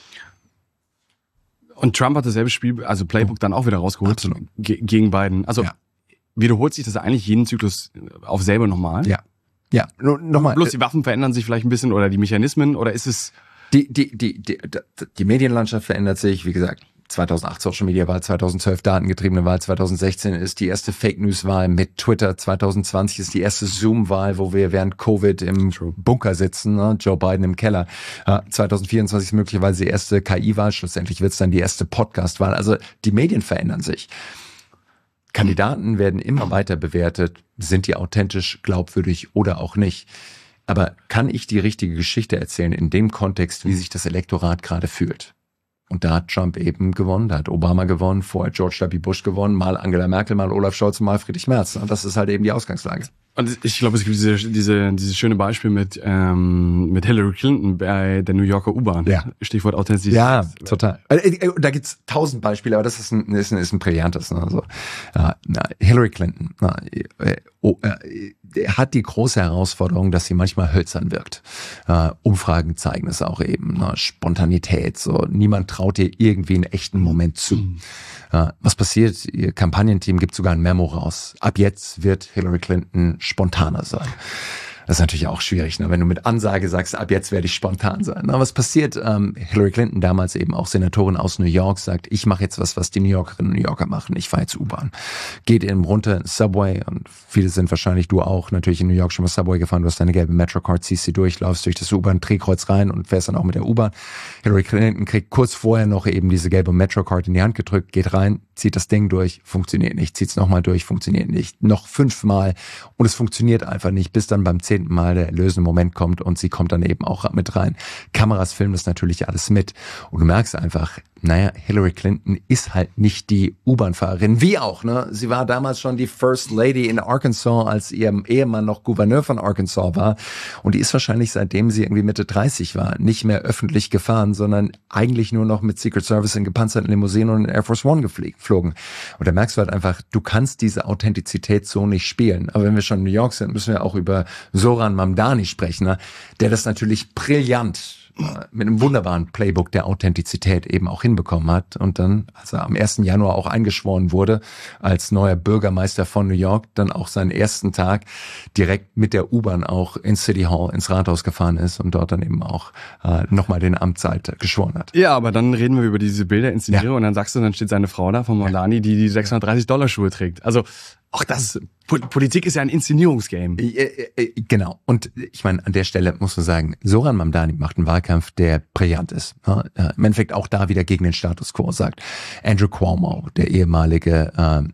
Und Trump hat dasselbe Spiel, also Playbook dann auch wieder rausgeholt gegen Biden. Also wiederholt sich das eigentlich jeden Zyklus auf selber nochmal? Ja. Ja, nochmal. Bloß die Waffen verändern sich vielleicht ein bisschen oder die Mechanismen oder ist es... Die Medienlandschaft verändert sich, wie gesagt, 2008 Social Media Wahl, 2012 datengetriebene Wahl, 2016 ist die erste Fake News Wahl mit Twitter, 2020 ist die erste Zoom Wahl, wo wir während Covid im Bunker sitzen, Joe Biden im Keller. 2024 ist möglicherweise die erste KI-Wahl, schlussendlich wird es dann die erste Podcast-Wahl. Also die Medien verändern sich. Kandidaten werden immer weiter bewertet, sind die authentisch, glaubwürdig oder auch nicht. Aber kann ich die richtige Geschichte erzählen in dem Kontext, wie sich das Elektorat gerade fühlt? Und da hat Trump eben gewonnen, da hat Obama gewonnen, vorher George W. Bush gewonnen, mal Angela Merkel, mal Olaf Scholz, mal Friedrich Merz. Und das ist halt eben die Ausgangslage. Und ich glaube, es gibt dieses schöne Beispiel mit Hillary Clinton bei der New Yorker U-Bahn. Ja. Stichwort Authentizität. Ja, total. Da gibt's 1000 Beispiele, aber das ist ein brillantes. Ne? Also, Hillary Clinton hat die große Herausforderung, dass sie manchmal hölzern wirkt. Umfragen zeigen es auch eben. Ne? Spontanität. So, niemand traut ihr irgendwie einen echten Moment zu. Was passiert? Ihr Kampagnenteam gibt sogar ein Memo raus. Ab jetzt wird Hillary Clinton spontaner sein. Das ist natürlich auch schwierig, ne? Wenn du mit Ansage sagst, ab jetzt werde ich spontan sein. Na, was passiert? Hillary Clinton, damals eben auch Senatorin aus New York, sagt, ich mache jetzt was die New Yorkerinnen und New Yorker machen. Ich fahre jetzt U-Bahn. Geht eben runter ins Subway und viele sind wahrscheinlich, du auch, natürlich in New York schon mal Subway gefahren. Du hast deine gelbe Metrocard, ziehst sie durch, laufst durch das U-Bahn-Drehkreuz rein und fährst dann auch mit der U-Bahn. Hillary Clinton kriegt kurz vorher noch eben diese gelbe Metrocard in die Hand gedrückt, geht rein, zieht das Ding durch, funktioniert nicht. Zieht's nochmal durch, funktioniert nicht. Noch 5-mal und es funktioniert einfach nicht, bis dann beim 10. Mal der erlösende Moment kommt und sie kommt dann eben auch mit rein. Kameras filmen das natürlich alles mit und du merkst einfach, Hillary Clinton ist halt nicht die U-Bahn-Fahrerin, wie auch, ne? Sie war damals schon die First Lady in Arkansas, als ihr Ehemann noch Gouverneur von Arkansas war und die ist wahrscheinlich, seitdem sie irgendwie Mitte 30 war, nicht mehr öffentlich gefahren, sondern eigentlich nur noch mit Secret Service in gepanzerten Limousinen und in Air Force One geflogen. Und da merkst du halt einfach, du kannst diese Authentizität so nicht spielen. Aber wenn wir schon in New York sind, müssen wir auch über Zohran Mamdani sprechen, ne? Der das natürlich brillant mit einem wunderbaren Playbook der Authentizität eben auch hinbekommen hat und dann, als er am 1. Januar auch eingeschworen wurde als neuer Bürgermeister von New York, dann auch seinen ersten Tag direkt mit der U-Bahn auch ins City Hall, ins Rathaus gefahren ist und dort dann eben auch nochmal den Amtseid geschworen hat. Ja, aber dann reden wir über diese Bilderinszenierung und dann sagst du, dann steht seine Frau da von Mamdani, die $630 Schuhe trägt. Also auch das, Politik ist ja ein Inszenierungsgame. Genau. Und ich meine, an der Stelle muss man sagen, Zohran Mamdani macht einen Wahlkampf, der brillant ist. Im Endeffekt auch da wieder gegen den Status quo sagt. Andrew Cuomo, der ehemalige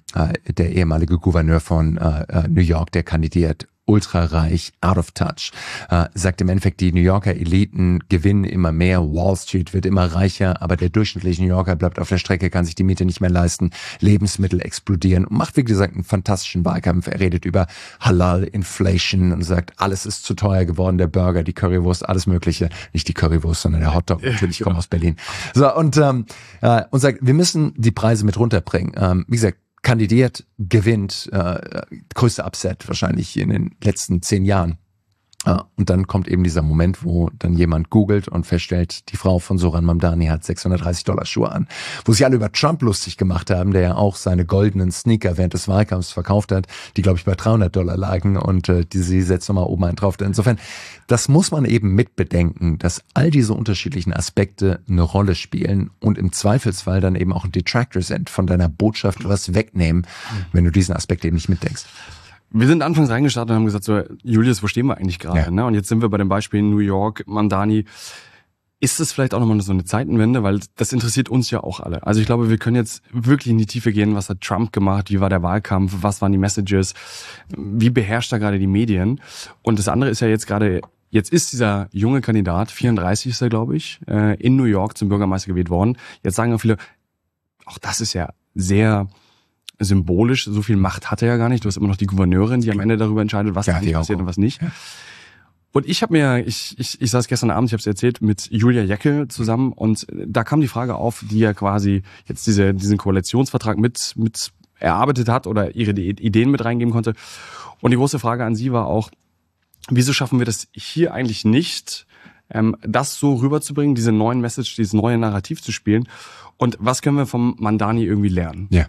Gouverneur von New York, der kandidiert, ultrareich, out of touch, sagt im Endeffekt, die New Yorker Eliten gewinnen immer mehr, Wall Street wird immer reicher, aber der durchschnittliche New Yorker bleibt auf der Strecke, kann sich die Miete nicht mehr leisten, Lebensmittel explodieren und macht, wie gesagt, einen fantastischen Wahlkampf. Er redet über Halal, Inflation und sagt, alles ist zu teuer geworden, der Burger, die Currywurst, alles Mögliche. Nicht die Currywurst, sondern der Hotdog, natürlich, ich komme aus Berlin. So, und sagt, wir müssen die Preise mit runterbringen. Wie gesagt, kandidiert, gewinnt, größte Upset wahrscheinlich in den letzten 10 Jahren. Und dann kommt eben dieser Moment, wo dann jemand googelt und feststellt, die Frau von Zohran Mamdani hat $630 Schuhe an. Wo sich alle über Trump lustig gemacht haben, der ja auch seine goldenen Sneaker während des Wahlkampfs verkauft hat, die, glaube ich, bei $300 lagen und sie setzt nochmal oben einen drauf. Insofern, das muss man eben mitbedenken, dass all diese unterschiedlichen Aspekte eine Rolle spielen und im Zweifelsfall dann eben auch ein Detractor sind, von deiner Botschaft was wegnehmen, wenn du diesen Aspekt eben nicht mitdenkst. Wir sind anfangs reingestartet und haben gesagt, so, Julius, wo stehen wir eigentlich gerade? Ja. Ne? Und jetzt sind wir bei dem Beispiel New York, Mamdani. Ist das vielleicht auch nochmal so eine Zeitenwende? Weil das interessiert uns ja auch alle. Also ich glaube, wir können jetzt wirklich in die Tiefe gehen. Was hat Trump gemacht? Wie war der Wahlkampf? Was waren die Messages? Wie beherrscht er gerade die Medien? Und das andere ist ja jetzt ist dieser junge Kandidat, 34 ist er, glaube ich, in New York zum Bürgermeister gewählt worden. Jetzt sagen ja viele, auch das ist ja sehr symbolisch, so viel Macht hat er ja gar nicht. Du hast immer noch die Gouverneurin, die am Ende darüber entscheidet, was passiert und was nicht. Ja. Und ich saß gestern Abend, ich habe es erzählt, mit Julia Jäckel zusammen und da kam die Frage auf, die ja quasi jetzt diesen Koalitionsvertrag mit erarbeitet hat oder ihre Ideen mit reingeben konnte. Und die große Frage an sie war auch, wieso schaffen wir das hier eigentlich nicht, das so rüberzubringen, diese neuen Message, dieses neue Narrativ zu spielen? Und was können wir vom Mamdani irgendwie lernen? Ja.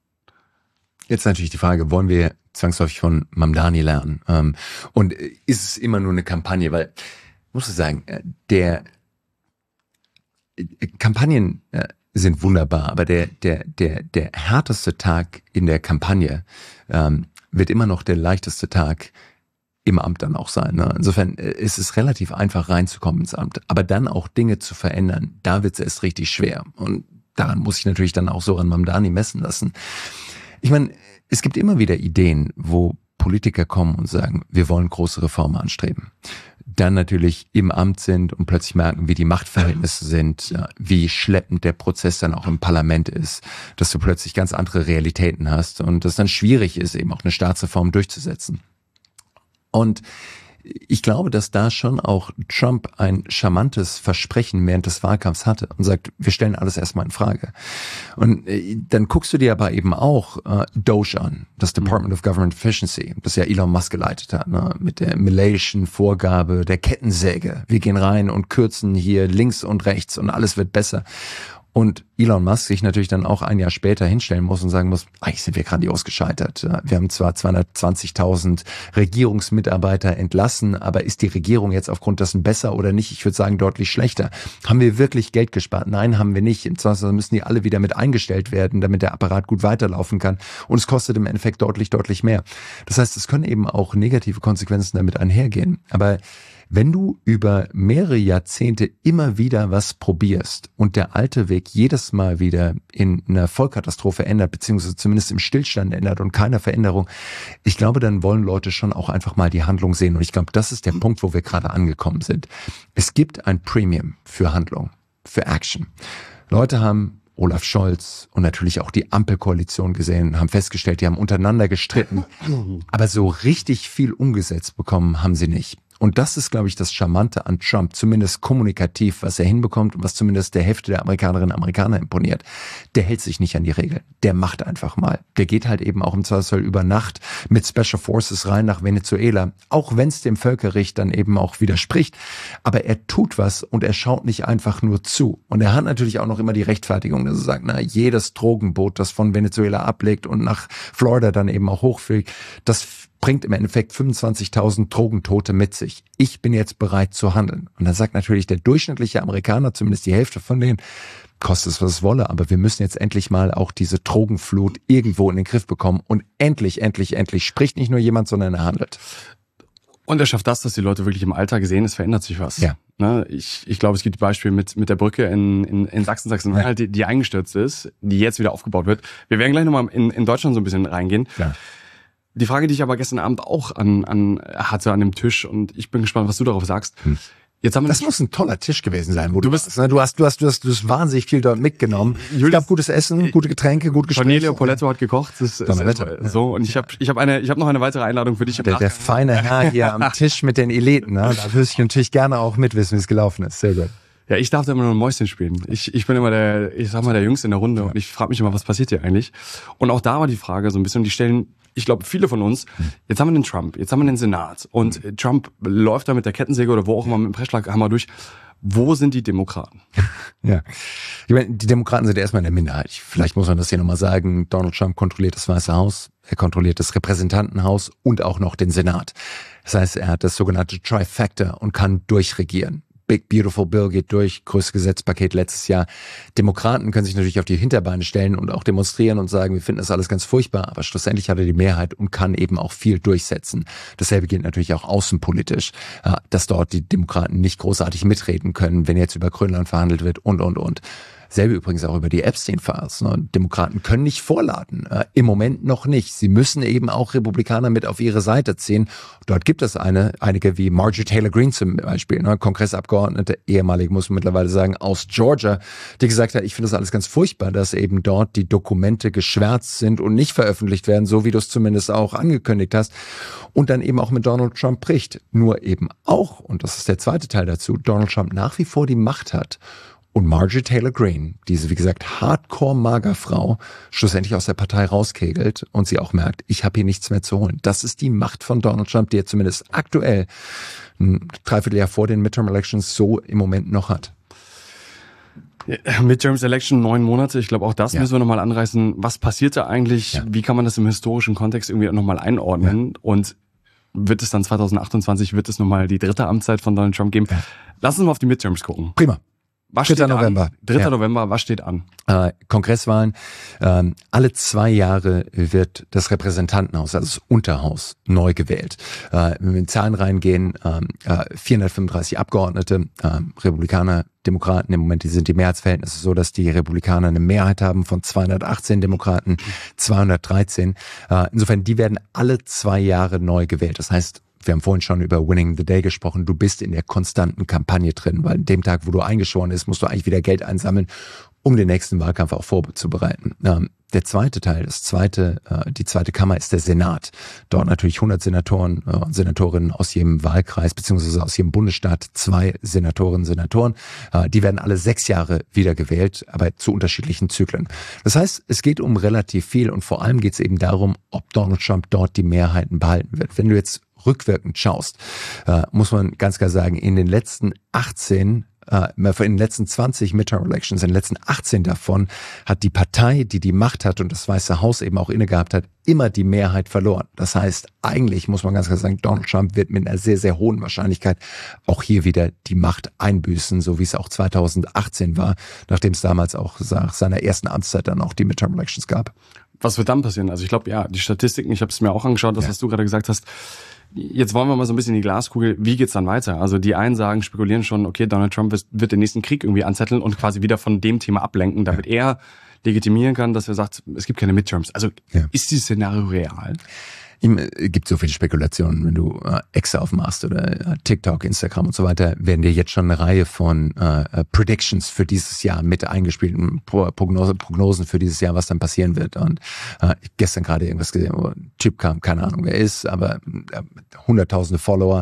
Jetzt natürlich die Frage, wollen wir zwangsläufig von Mamdani lernen? Und ist es immer nur eine Kampagne? Weil, muss ich sagen, Kampagnen sind wunderbar, aber der härteste Tag in der Kampagne wird immer noch der leichteste Tag im Amt dann auch sein. Ne? Insofern ist es relativ einfach reinzukommen ins Amt, aber dann auch Dinge zu verändern, da wird es erst richtig schwer. Und daran muss ich natürlich dann auch Zohran Mamdani messen lassen. Ich meine, es gibt immer wieder Ideen, wo Politiker kommen und sagen, wir wollen große Reformen anstreben. Dann natürlich im Amt sind und plötzlich merken, wie die Machtverhältnisse sind, wie schleppend der Prozess dann auch im Parlament ist, dass du plötzlich ganz andere Realitäten hast und dass dann schwierig ist, eben auch eine Staatsreform durchzusetzen. Und ich glaube, dass da schon auch Trump ein charmantes Versprechen während des Wahlkampfs hatte und sagt, wir stellen alles erstmal in Frage. Und dann guckst du dir aber eben auch DOGE an, das Department of Government Efficiency, das ja Elon Musk geleitet hat, ne, mit der Miller'schen Vorgabe der Kettensäge. Wir gehen rein und kürzen hier links und rechts und alles wird besser. Und Elon Musk sich natürlich dann auch ein Jahr später hinstellen muss und sagen muss, eigentlich sind wir grandios gescheitert. Wir haben zwar 220.000 Regierungsmitarbeiter entlassen, aber ist die Regierung jetzt aufgrund dessen besser oder nicht? Ich würde sagen, deutlich schlechter. Haben wir wirklich Geld gespart? Nein, haben wir nicht. Im Zweifelsfall müssen die alle wieder mit eingestellt werden, damit der Apparat gut weiterlaufen kann. Und es kostet im Endeffekt deutlich, deutlich mehr. Das heißt, es können eben auch negative Konsequenzen damit einhergehen. Aber wenn du über mehrere Jahrzehnte immer wieder was probierst und der alte Weg jedes Mal wieder in einer Vollkatastrophe ändert, beziehungsweise zumindest im Stillstand ändert und keiner Veränderung, ich glaube, dann wollen Leute schon auch einfach mal die Handlung sehen. Und ich glaube, das ist der Punkt, wo wir gerade angekommen sind. Es gibt ein Premium für Handlung, für Action. Leute haben Olaf Scholz und natürlich auch die Ampelkoalition gesehen, haben festgestellt, die haben untereinander gestritten, aber so richtig viel umgesetzt bekommen haben sie nicht. Und das ist, glaube ich, das Charmante an Trump, zumindest kommunikativ, was er hinbekommt und was zumindest der Hälfte der Amerikanerinnen und Amerikaner imponiert. Der hält sich nicht an die Regeln. Der macht einfach mal. Der geht halt eben auch im Zweifelsfall über Nacht mit Special Forces rein nach Venezuela, auch wenn es dem Völkerrecht dann eben auch widerspricht. Aber er tut was und er schaut nicht einfach nur zu. Und er hat natürlich auch noch immer die Rechtfertigung, dass er sagt, na, jedes Drogenboot, das von Venezuela ablegt und nach Florida dann eben auch hochfliegt, das bringt im Endeffekt 25.000 Drogentote mit sich. Ich bin jetzt bereit zu handeln. Und dann sagt natürlich der durchschnittliche Amerikaner, zumindest die Hälfte von denen, kostet es, was es wolle, aber wir müssen jetzt endlich mal auch diese Drogenflut irgendwo in den Griff bekommen. Und endlich spricht nicht nur jemand, sondern er handelt. Und er schafft das, dass die Leute wirklich im Alltag sehen, es verändert sich was. Ja. Ne, ich glaube, es gibt die Beispiele mit der Brücke in Sachsen-Anhalt, die eingestürzt ist, die jetzt wieder aufgebaut wird. Wir werden gleich nochmal in Deutschland so ein bisschen reingehen. Ja. Die Frage, die ich aber gestern Abend auch hatte an dem Tisch, und ich bin gespannt, was du darauf sagst. Jetzt haben wir das muss ein toller Tisch gewesen sein, wo du bist. Du hast wahnsinnig viel dort mitgenommen. Es gab gutes Essen, gute Getränke, gute Gespräche. Cornelio Poletto hat gekocht. Das ist so. Und ich hab noch eine weitere Einladung für dich. Der feine Herr hier am Tisch mit den Eliten. Ne? Da würde ich natürlich gerne auch mitwissen, wie es gelaufen ist. Sehr gut. Ja, ich darf da immer nur ein Mäuschen spielen. Ich bin immer der Jüngste in der Runde, und ich frage mich immer, was passiert hier eigentlich? Und auch da war die Frage so ein bisschen, die stellen, ich glaube, viele von uns, jetzt haben wir den Trump, jetzt haben wir den Senat, und Trump läuft da mit der Kettensäge oder wo auch immer mit dem Pressschlaghammer durch. Wo sind die Demokraten? Ja, ich meine, die Demokraten sind erstmal in der Minderheit. Vielleicht muss man das hier nochmal sagen. Donald Trump kontrolliert das Weiße Haus, er kontrolliert das Repräsentantenhaus und auch noch den Senat. Das heißt, er hat das sogenannte Trifecta und kann durchregieren. Big Beautiful Bill geht durch, größtes Gesetzpaket letztes Jahr. Demokraten können sich natürlich auf die Hinterbeine stellen und auch demonstrieren und sagen, wir finden das alles ganz furchtbar, aber schlussendlich hat er die Mehrheit und kann eben auch viel durchsetzen. Dasselbe gilt natürlich auch außenpolitisch, dass dort die Demokraten nicht großartig mitreden können, wenn jetzt über Grönland verhandelt wird und. Selbe übrigens auch über die Epstein-Files. Demokraten können nicht vorladen. Im Moment noch nicht. Sie müssen eben auch Republikaner mit auf ihre Seite ziehen. Dort gibt es einige wie Marjorie Taylor Greene zum Beispiel, Kongressabgeordnete, ehemalige, muss man mittlerweile sagen, aus Georgia, die gesagt hat, ich finde das alles ganz furchtbar, dass eben dort die Dokumente geschwärzt sind und nicht veröffentlicht werden, so wie du es zumindest auch angekündigt hast. Und dann eben auch mit Donald Trump bricht. Nur eben auch, und das ist der zweite Teil dazu, Donald Trump nach wie vor die Macht hat, und Marjorie Taylor Greene, diese, wie gesagt, Hardcore-Magerfrau, schlussendlich aus der Partei rauskegelt und sie auch merkt, ich habe hier nichts mehr zu holen. Das ist die Macht von Donald Trump, die er zumindest aktuell ein Dreivierteljahr vor den Midterm-Elections so im Moment noch hat. Midterms-Election, 9 Monate. Ich glaube, auch das müssen wir nochmal anreißen. Was passiert da eigentlich? Ja. Wie kann man das im historischen Kontext irgendwie nochmal einordnen? Ja. Und wird es dann 2028, wird es nochmal die dritte Amtszeit von Donald Trump geben? Ja. Lass uns mal auf die Midterms gucken. Prima. Was 3. November. 3. November, was steht an? Kongresswahlen. Alle 2 Jahre wird das Repräsentantenhaus, also das Unterhaus, neu gewählt. Wenn wir in Zahlen reingehen, 435 Abgeordnete, Republikaner, Demokraten, im Moment sind die Mehrheitsverhältnisse so, dass die Republikaner eine Mehrheit haben von 218 Demokraten, 213. Insofern, die werden alle 2 Jahre neu gewählt. Das heißt, wir haben vorhin schon über Winning the Day gesprochen. Du bist in der konstanten Kampagne drin, weil an dem Tag, wo du eingeschworen bist, musst du eigentlich wieder Geld einsammeln um den nächsten Wahlkampf auch vorzubereiten. Der zweite Teil, die zweite Kammer ist der Senat. Dort natürlich 100 Senatoren und Senatorinnen aus jedem Wahlkreis beziehungsweise aus jedem Bundesstaat 2 Senatorinnen und Senatoren. Die werden alle 6 Jahre wieder gewählt, aber zu unterschiedlichen Zyklen. Das heißt, es geht um relativ viel und vor allem geht es eben darum, ob Donald Trump dort die Mehrheiten behalten wird. Wenn du jetzt rückwirkend schaust, muss man ganz klar sagen, in den letzten 20 Midterm-Elections, in den letzten 18 davon, hat die Partei, die die Macht hat und das Weiße Haus eben auch innegehabt hat, immer die Mehrheit verloren. Das heißt, eigentlich muss man ganz klar sagen, Donald Trump wird mit einer sehr, sehr hohen Wahrscheinlichkeit auch hier wieder die Macht einbüßen, so wie es auch 2018 war, nachdem es damals auch nach seiner ersten Amtszeit dann auch die Midterm-Elections gab. Was wird dann passieren? Also ich glaube, ja, die Statistiken, ich habe es mir auch angeschaut, was du gerade gesagt hast. Jetzt wollen wir mal so ein bisschen in die Glaskugel. Wie geht's dann weiter? Also die einen spekulieren schon, okay, Donald Trump wird den nächsten Krieg irgendwie anzetteln und quasi wieder von dem Thema ablenken, damit er legitimieren kann, dass er sagt, es gibt keine Midterms. Also ist dieses Szenario real? Gibt so viele Spekulationen, wenn du X aufmachst oder TikTok, Instagram und so weiter, werden dir jetzt schon eine Reihe von Predictions für dieses Jahr mit eingespielten Prognosen für dieses Jahr, was dann passieren wird. Und gestern gerade irgendwas gesehen, wo ein Typ kam, keine Ahnung wer ist, aber hunderttausende Follower,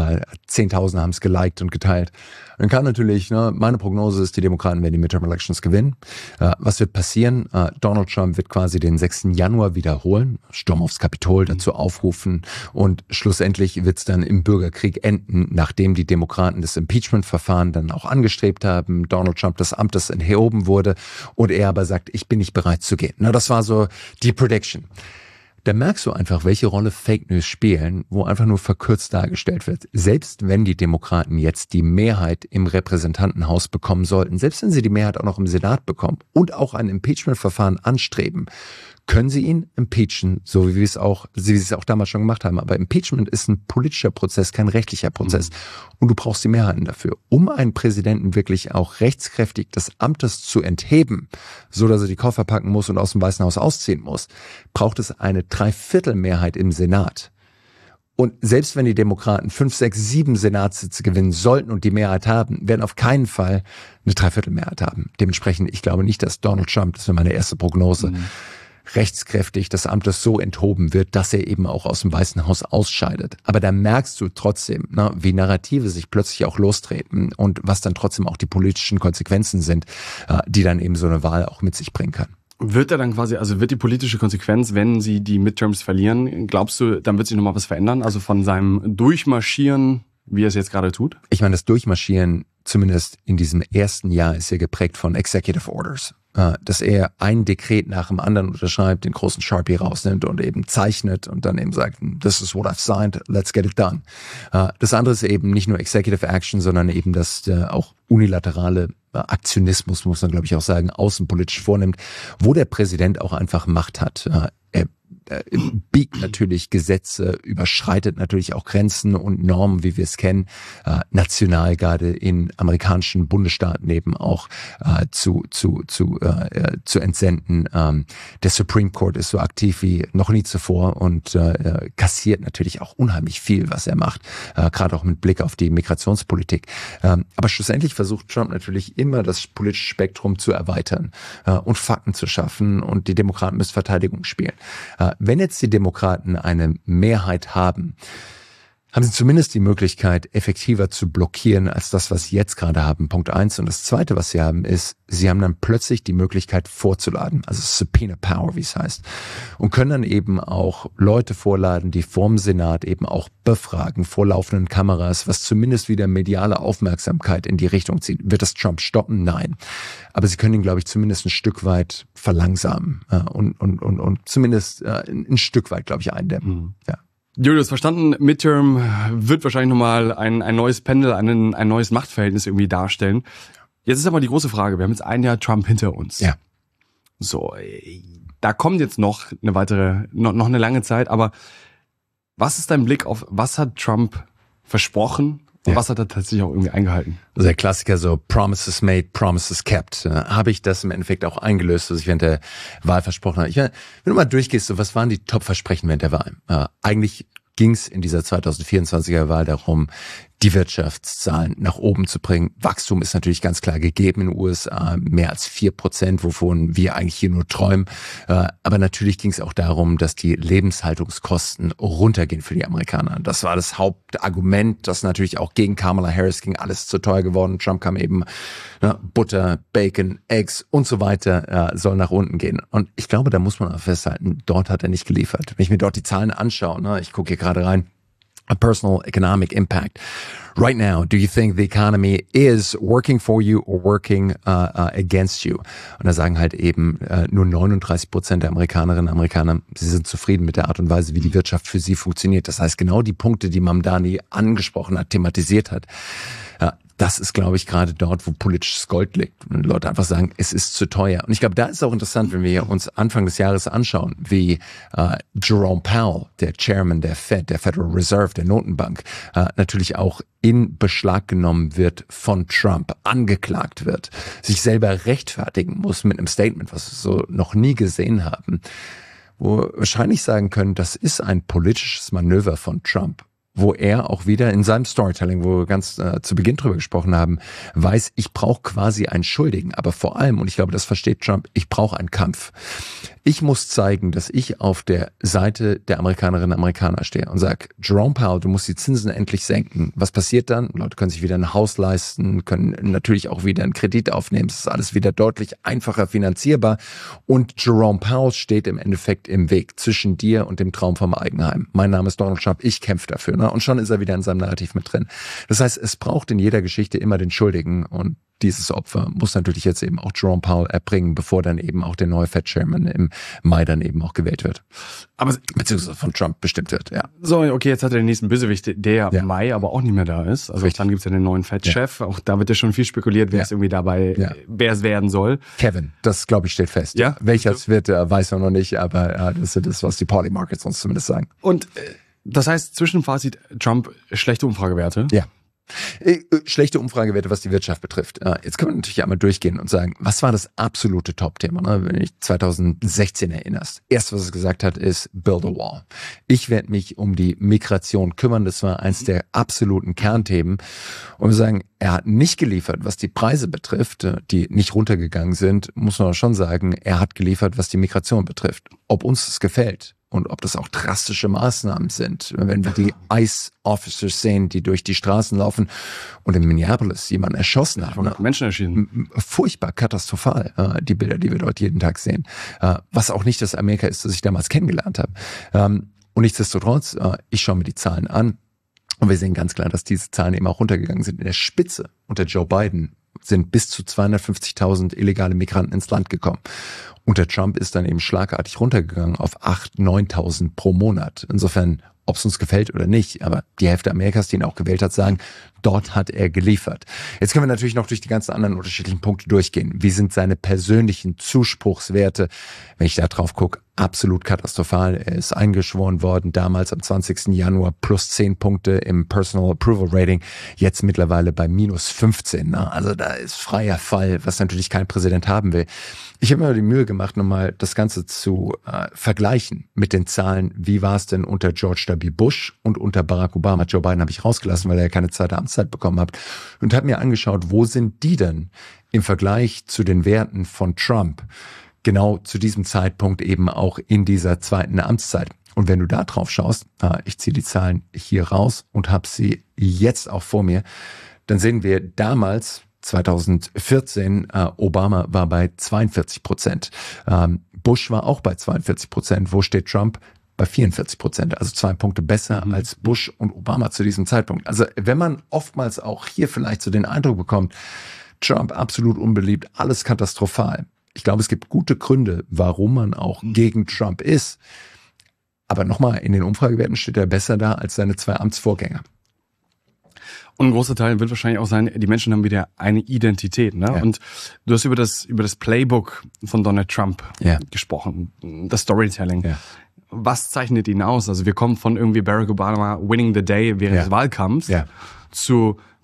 10.000 haben es geliked und geteilt. Dann kann natürlich, meine Prognose ist, die Demokraten werden die Midterm Elections gewinnen. Was wird passieren? Donald Trump wird quasi den 6. Januar wiederholen, Sturm aufs Kapitol dazu aufrufen und schlussendlich wird es dann im Bürgerkrieg enden, nachdem die Demokraten das Impeachment-Verfahren dann auch angestrebt haben, Donald Trump des Amtes enthoben wurde und er aber sagt, ich bin nicht bereit zu gehen. Das war so die Prediction. Da merkst du einfach, welche Rolle Fake News spielen, wo einfach nur verkürzt dargestellt wird. Selbst wenn die Demokraten jetzt die Mehrheit im Repräsentantenhaus bekommen sollten, selbst wenn sie die Mehrheit auch noch im Senat bekommen und auch ein Impeachment-Verfahren anstreben, können sie ihn impeachen, so wie sie es auch damals schon gemacht haben. Aber Impeachment ist ein politischer Prozess, kein rechtlicher Prozess. Und du brauchst die Mehrheiten dafür. Um einen Präsidenten wirklich auch rechtskräftig des Amtes zu entheben, so dass er die Koffer packen muss und aus dem Weißen Haus ausziehen muss, braucht es eine Dreiviertelmehrheit im Senat. Und selbst wenn die Demokraten 5, 6, 7 Senatssitze gewinnen sollten und die Mehrheit haben, werden auf keinen Fall eine Dreiviertelmehrheit haben. Dementsprechend, ich glaube nicht, dass Donald Trump, das wäre meine erste Prognose, rechtskräftig des Amtes so enthoben wird, dass er eben auch aus dem Weißen Haus ausscheidet. Aber da merkst du trotzdem, wie Narrative sich plötzlich auch lostreten und was dann trotzdem auch die politischen Konsequenzen sind, die dann eben so eine Wahl auch mit sich bringen kann. Wird er dann quasi, also wird die politische Konsequenz, wenn sie die Midterms verlieren, glaubst du, dann wird sich nochmal was verändern? Also von seinem Durchmarschieren, wie er es jetzt gerade tut? Ich meine, das Durchmarschieren, zumindest in diesem ersten Jahr, ist ja geprägt von Executive Orders. Dass er ein Dekret nach dem anderen unterschreibt, den großen Sharpie rausnimmt und eben zeichnet und dann eben sagt, this is what I've signed, let's get it done. Das andere ist eben nicht nur Executive Action, sondern eben das auch unilaterale Aktionismus, muss man glaube ich auch sagen, außenpolitisch vornimmt, wo der Präsident auch einfach Macht hat. Er biegt natürlich Gesetze, überschreitet natürlich auch Grenzen und Normen, wie wir es kennen, Nationalgarde in amerikanischen Bundesstaaten eben auch zu entsenden. Der Supreme Court ist so aktiv wie noch nie zuvor und kassiert natürlich auch unheimlich viel, was er macht, gerade auch mit Blick auf die Migrationspolitik. Aber schlussendlich versucht Trump natürlich immer das politische Spektrum zu erweitern und Fakten zu schaffen und die Demokraten müssen Verteidigung spielen. Wenn jetzt die Demokraten eine Mehrheit haben, haben sie zumindest die Möglichkeit, effektiver zu blockieren als das, was sie jetzt gerade haben. Punkt 1. Und das Zweite, was sie haben, ist, sie haben dann plötzlich die Möglichkeit vorzuladen, also Subpoena Power, wie es heißt, und können dann eben auch Leute vorladen, die vorm Senat eben auch befragen, vor laufenden Kameras, was zumindest wieder mediale Aufmerksamkeit in die Richtung zieht. Wird das Trump stoppen? Nein. Aber sie können ihn, glaube ich, zumindest ein Stück weit verlangsamen und zumindest ein Stück weit, glaube ich, eindämmen. Ja. Julius, verstanden, Midterm wird wahrscheinlich nochmal ein neues Pendel, ein neues Machtverhältnis irgendwie darstellen. Jetzt ist aber die große Frage, wir haben jetzt ein Jahr Trump hinter uns. Ja. So, da kommt jetzt noch eine lange Zeit, aber was ist dein Blick auf, was hat Trump versprochen und was hat er tatsächlich auch irgendwie eingehalten? Also der Klassiker so, Promises made, Promises kept. Habe ich das im Endeffekt auch eingelöst, was ich während der Wahl versprochen habe? Wenn du mal durchgehst, so, was waren die Top-Versprechen während der Wahl? Eigentlich ging es in dieser 2024er Wahl darum, die Wirtschaftszahlen nach oben zu bringen. Wachstum ist natürlich ganz klar gegeben in den USA, mehr als 4%, wovon wir eigentlich hier nur träumen. Aber natürlich ging es auch darum, dass die Lebenshaltungskosten runtergehen für die Amerikaner. Das war das Hauptargument, das natürlich auch gegen Kamala Harris ging, alles zu teuer geworden. Trump kam eben, Butter, Bacon, Eggs und so weiter soll nach unten gehen. Und ich glaube, da muss man auch festhalten, dort hat er nicht geliefert. Wenn ich mir dort die Zahlen anschaue, ich gucke hier gerade rein, a personal economic impact. Right now, do you think the economy is working for you or working against you? Und da sagen halt eben nur 39% der Amerikanerinnen und Amerikaner, sie sind zufrieden mit der Art und Weise, wie die Wirtschaft für sie funktioniert. Das heißt, genau die Punkte, die Mamdani angesprochen hat, thematisiert hat, das ist, glaube ich, gerade dort, wo politisches Gold liegt. Und Leute einfach sagen, es ist zu teuer. Und ich glaube, da ist auch interessant, wenn wir uns Anfang des Jahres anschauen, wie Jerome Powell, der Chairman der Fed, der Federal Reserve, der Notenbank, natürlich auch in Beschlag genommen wird von Trump, angeklagt wird, sich selber rechtfertigen muss mit einem Statement, was wir so noch nie gesehen haben, wo wir wahrscheinlich sagen können, das ist ein politisches Manöver von Trump, wo er auch wieder in seinem Storytelling, wo wir ganz zu Beginn drüber gesprochen haben, weiß, ich brauche quasi einen Schuldigen. Aber vor allem, und ich glaube, das versteht Trump, ich brauche einen Kampf. Ich muss zeigen, dass ich auf der Seite der Amerikanerinnen und Amerikaner stehe und sage, Jerome Powell, du musst die Zinsen endlich senken. Was passiert dann? Leute können sich wieder ein Haus leisten, können natürlich auch wieder einen Kredit aufnehmen. Es ist alles wieder deutlich einfacher finanzierbar. Und Jerome Powell steht im Endeffekt im Weg zwischen dir und dem Traum vom Eigenheim. Mein Name ist Donald Trump, ich kämpfe dafür. Und schon ist er wieder in seinem Narrativ mit drin. Das heißt, es braucht in jeder Geschichte immer den Schuldigen und dieses Opfer muss natürlich jetzt eben auch Jerome Powell erbringen, bevor dann eben auch der neue Fed-Chairman im Mai dann eben auch gewählt wird. Aber beziehungsweise von Trump bestimmt wird, ja. So, okay, jetzt hat er den nächsten Bösewicht, der im Mai aber auch nicht mehr da ist. Also dann gibt's ja den neuen Fed-Chef. Ja. Auch da wird ja schon viel spekuliert, wer es irgendwie dabei, wer es werden soll. Kevin, das glaube ich steht fest. Ja. Welcher es wird, weiß er noch nicht, aber das ist das, was die Poly Markets uns zumindest sagen. Und das heißt, Zwischenfazit, Trump, schlechte Umfragewerte. Ja. Schlechte Umfragewerte, was die Wirtschaft betrifft. Jetzt können wir natürlich einmal durchgehen und sagen, was war das absolute Top-Thema? Wenn du dich 2016 erinnerst. Erst, was es gesagt hat, ist Build a Wall. Ich werde mich um die Migration kümmern. Das war eins der absoluten Kernthemen. Und wir sagen, er hat nicht geliefert, was die Preise betrifft, die nicht runtergegangen sind, muss man schon sagen, er hat geliefert, was die Migration betrifft. Ob uns das gefällt und ob das auch drastische Maßnahmen sind. Wenn wir die ICE-Officers sehen, die durch die Straßen laufen und in Minneapolis jemanden erschossen haben. Menschen erschienen. Furchtbar, katastrophal, die Bilder, die wir dort jeden Tag sehen. Was auch nicht das Amerika ist, das ich damals kennengelernt habe. Und nichtsdestotrotz, ich schaue mir die Zahlen an und wir sehen ganz klar, dass diese Zahlen eben auch runtergegangen sind. In der Spitze unter Joe Biden sind bis zu 250.000 illegale Migranten ins Land gekommen. Unter Trump ist dann eben schlagartig runtergegangen auf 8.000, 9.000 pro Monat. Insofern, ob es uns gefällt oder nicht, aber die Hälfte Amerikas, die ihn auch gewählt hat, sagen, dort hat er geliefert. Jetzt können wir natürlich noch durch die ganzen anderen unterschiedlichen Punkte durchgehen. Wie sind seine persönlichen Zuspruchswerte? Wenn ich da drauf gucke, absolut katastrophal. Er ist eingeschworen worden, damals am 20. Januar plus 10 Punkte im Personal Approval Rating, jetzt mittlerweile bei minus 15. Also da ist freier Fall, was natürlich kein Präsident haben will. Ich habe mir die Mühe gemacht, nochmal das Ganze zu vergleichen mit den Zahlen. Wie war es denn unter George W. Bush und unter Barack Obama? Joe Biden habe ich rausgelassen, weil er ja keine zweite Amtszeit bekommen hat. Und habe mir angeschaut, wo sind die denn im Vergleich zu den Werten von Trump? Genau zu diesem Zeitpunkt eben auch in dieser zweiten Amtszeit. Und wenn du da drauf schaust, ich ziehe die Zahlen hier raus und habe sie jetzt auch vor mir, dann sehen wir damals 2014, Obama war bei 42%. Bush war auch bei 42%. Wo steht Trump? Bei 44%. Also 2 Punkte besser als Bush und Obama zu diesem Zeitpunkt. Also wenn man oftmals auch hier vielleicht so den Eindruck bekommt, Trump absolut unbeliebt, alles katastrophal. Ich glaube, es gibt gute Gründe, warum man auch gegen Trump ist. Aber nochmal, in den Umfragewerten steht er besser da als seine 2 Amtsvorgänger. Und ein großer Teil wird wahrscheinlich auch sein, die Menschen haben wieder eine Identität, ne? Ja. Und du hast über das Playbook von Donald Trump gesprochen, das Storytelling. Ja. Was zeichnet ihn aus? Also wir kommen von irgendwie Barack Obama winning the day während des Wahlkampfs zu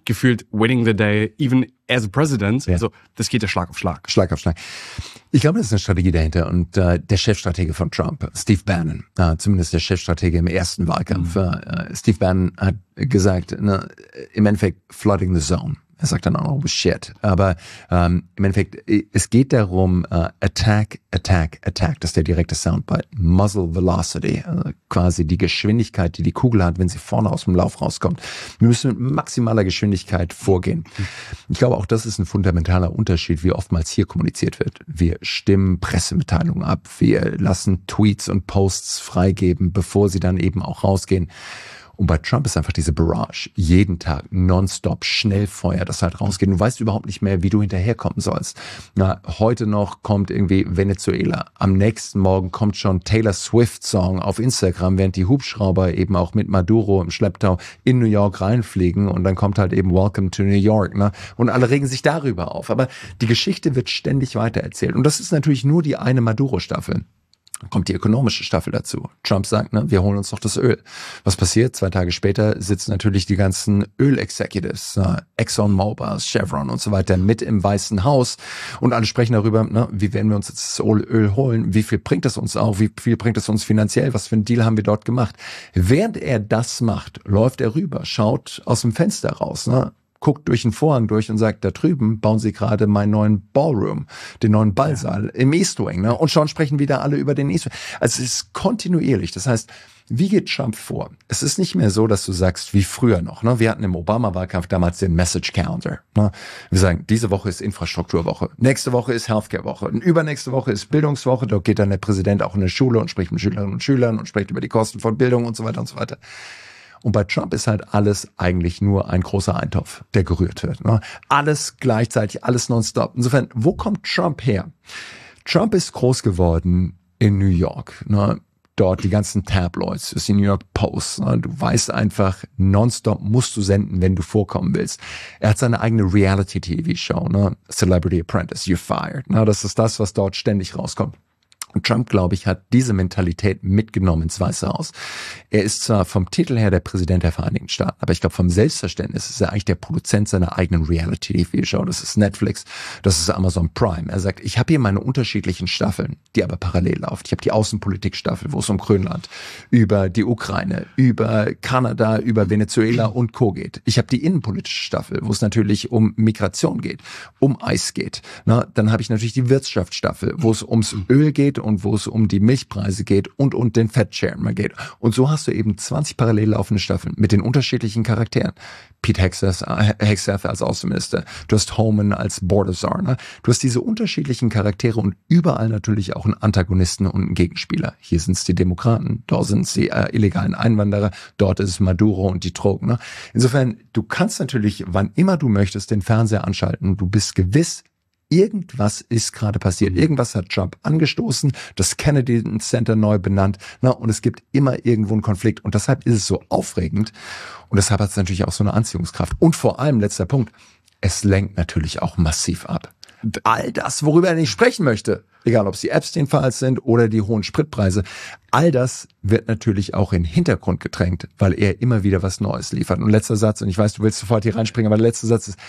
gefühlt winning the day, even as a president. Ja. Also das geht ja Schlag auf Schlag. Schlag auf Schlag. Ich glaube, das ist eine Strategie dahinter. Und der Chefstratege von Trump, Steve Bannon, zumindest der Chefstratege im ersten Wahlkampf, Steve Bannon hat gesagt, im Endeffekt flooding the zone. Er sagt dann auch noch shit. Aber im Endeffekt, es geht darum, attack. Das ist der direkte Soundbite. Muzzle Velocity, quasi die Geschwindigkeit, die die Kugel hat, wenn sie vorne aus dem Lauf rauskommt. Wir müssen mit maximaler Geschwindigkeit vorgehen. Ich glaube, auch das ist ein fundamentaler Unterschied, wie oftmals hier kommuniziert wird. Wir stimmen Pressemitteilungen ab. Wir lassen Tweets und Posts freigeben, bevor sie dann eben auch rausgehen. Und bei Trump ist einfach diese Barrage. Jeden Tag, nonstop, Schnellfeuer, das halt rausgeht. Du weißt überhaupt nicht mehr, wie du hinterherkommen sollst. Heute noch kommt irgendwie Venezuela. Am nächsten Morgen kommt schon Taylor Swift Song auf Instagram, während die Hubschrauber eben auch mit Maduro im Schlepptau in New York reinfliegen. Und dann kommt halt eben Welcome to New York. Und alle regen sich darüber auf. Aber die Geschichte wird ständig weitererzählt. Und das ist natürlich nur die eine Maduro-Staffel. Dann kommt die ökonomische Staffel dazu. Trump sagt, wir holen uns doch das Öl. Was passiert? 2 Tage später sitzen natürlich die ganzen Öl-Executives, Exxon Mobil, Chevron und so weiter mit im Weißen Haus und alle sprechen darüber, wie werden wir uns jetzt das Öl holen? Wie viel bringt es uns auch? Wie viel bringt es uns finanziell? Was für einen Deal haben wir dort gemacht? Während er das macht, läuft er rüber, schaut aus dem Fenster raus, guckt durch den Vorhang durch und sagt, da drüben bauen sie gerade meinen neuen Ballroom, den neuen Ballsaal im East Wing. Und schon sprechen wieder alle über den East Wing. Also es ist kontinuierlich. Das heißt, wie geht Trump vor? Es ist nicht mehr so, dass du sagst, wie früher noch. Wir hatten im Obama-Wahlkampf damals den Message Calendar. Wir sagen, diese Woche ist Infrastrukturwoche, nächste Woche ist Healthcare-Woche und übernächste Woche ist Bildungswoche. Dort geht dann der Präsident auch in eine Schule und spricht mit Schülerinnen und Schülern und spricht über die Kosten von Bildung und so weiter und so weiter. Und bei Trump ist halt alles eigentlich nur ein großer Eintopf, der gerührt wird. Alles gleichzeitig, alles nonstop. Insofern, wo kommt Trump her? Trump ist groß geworden in New York. Dort die ganzen Tabloids, das ist die New York Post. Du weißt einfach, nonstop musst du senden, wenn du vorkommen willst. Er hat seine eigene Reality-TV-Show, Celebrity Apprentice, You're Fired. Das ist das, was dort ständig rauskommt. Und Trump, glaube ich, hat diese Mentalität mitgenommen ins Weiße Haus. Er ist zwar vom Titel her der Präsident der Vereinigten Staaten, aber ich glaube, vom Selbstverständnis ist er eigentlich der Produzent seiner eigenen Reality-TV-Show. Das ist Netflix, das ist Amazon Prime. Er sagt, ich habe hier meine unterschiedlichen Staffeln, die aber parallel laufen. Ich habe die Außenpolitik-Staffel, wo es um Grönland, über die Ukraine, über Kanada, über Venezuela und Co. geht. Ich habe die innenpolitische Staffel, wo es natürlich um Migration geht, um Eis geht. Dann habe ich natürlich die Wirtschaftsstaffel, wo es ums Öl geht und wo es um die Milchpreise geht und den Fed-Share geht. Und so hast du eben 20 parallel laufende Staffeln mit den unterschiedlichen Charakteren. Pete Hegseth als Außenminister, du hast Homan als Border Czar. Du hast diese unterschiedlichen Charaktere und überall natürlich auch einen Antagonisten und einen Gegenspieler. Hier sind es die Demokraten, dort sind es die illegalen Einwanderer, dort ist es Maduro und die Drogen. Insofern, du kannst natürlich, wann immer du möchtest, den Fernseher anschalten. Du bist gewiss, irgendwas ist gerade passiert. Irgendwas hat Trump angestoßen, das Kennedy Center neu benannt, und es gibt immer irgendwo einen Konflikt. Und deshalb ist es so aufregend. Und deshalb hat es natürlich auch so eine Anziehungskraft. Und vor allem, letzter Punkt, es lenkt natürlich auch massiv ab. All das, worüber er nicht sprechen möchte, egal ob es die Epstein-Files sind oder die hohen Spritpreise, all das wird natürlich auch in den Hintergrund gedrängt, weil er immer wieder was Neues liefert. Und letzter Satz, und ich weiß, du willst sofort hier reinspringen, aber der letzte Satz ist,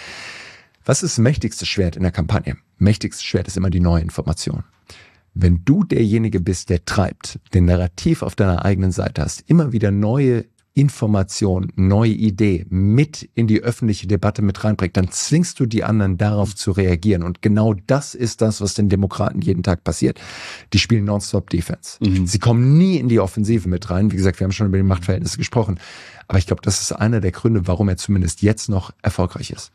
was ist das mächtigste Schwert in der Kampagne? Mächtigstes Schwert ist immer die neue Information. Wenn du derjenige bist, der treibt, den Narrativ auf deiner eigenen Seite hast, immer wieder neue Information, neue Idee mit in die öffentliche Debatte mit reinbringt, dann zwingst du die anderen darauf zu reagieren. Und genau das ist das, was den Demokraten jeden Tag passiert. Die spielen Nonstop Defense. Sie kommen nie in die Offensive mit rein. Wie gesagt, wir haben schon über die Machtverhältnisse gesprochen. Aber ich glaube, das ist einer der Gründe, warum er zumindest jetzt noch erfolgreich ist.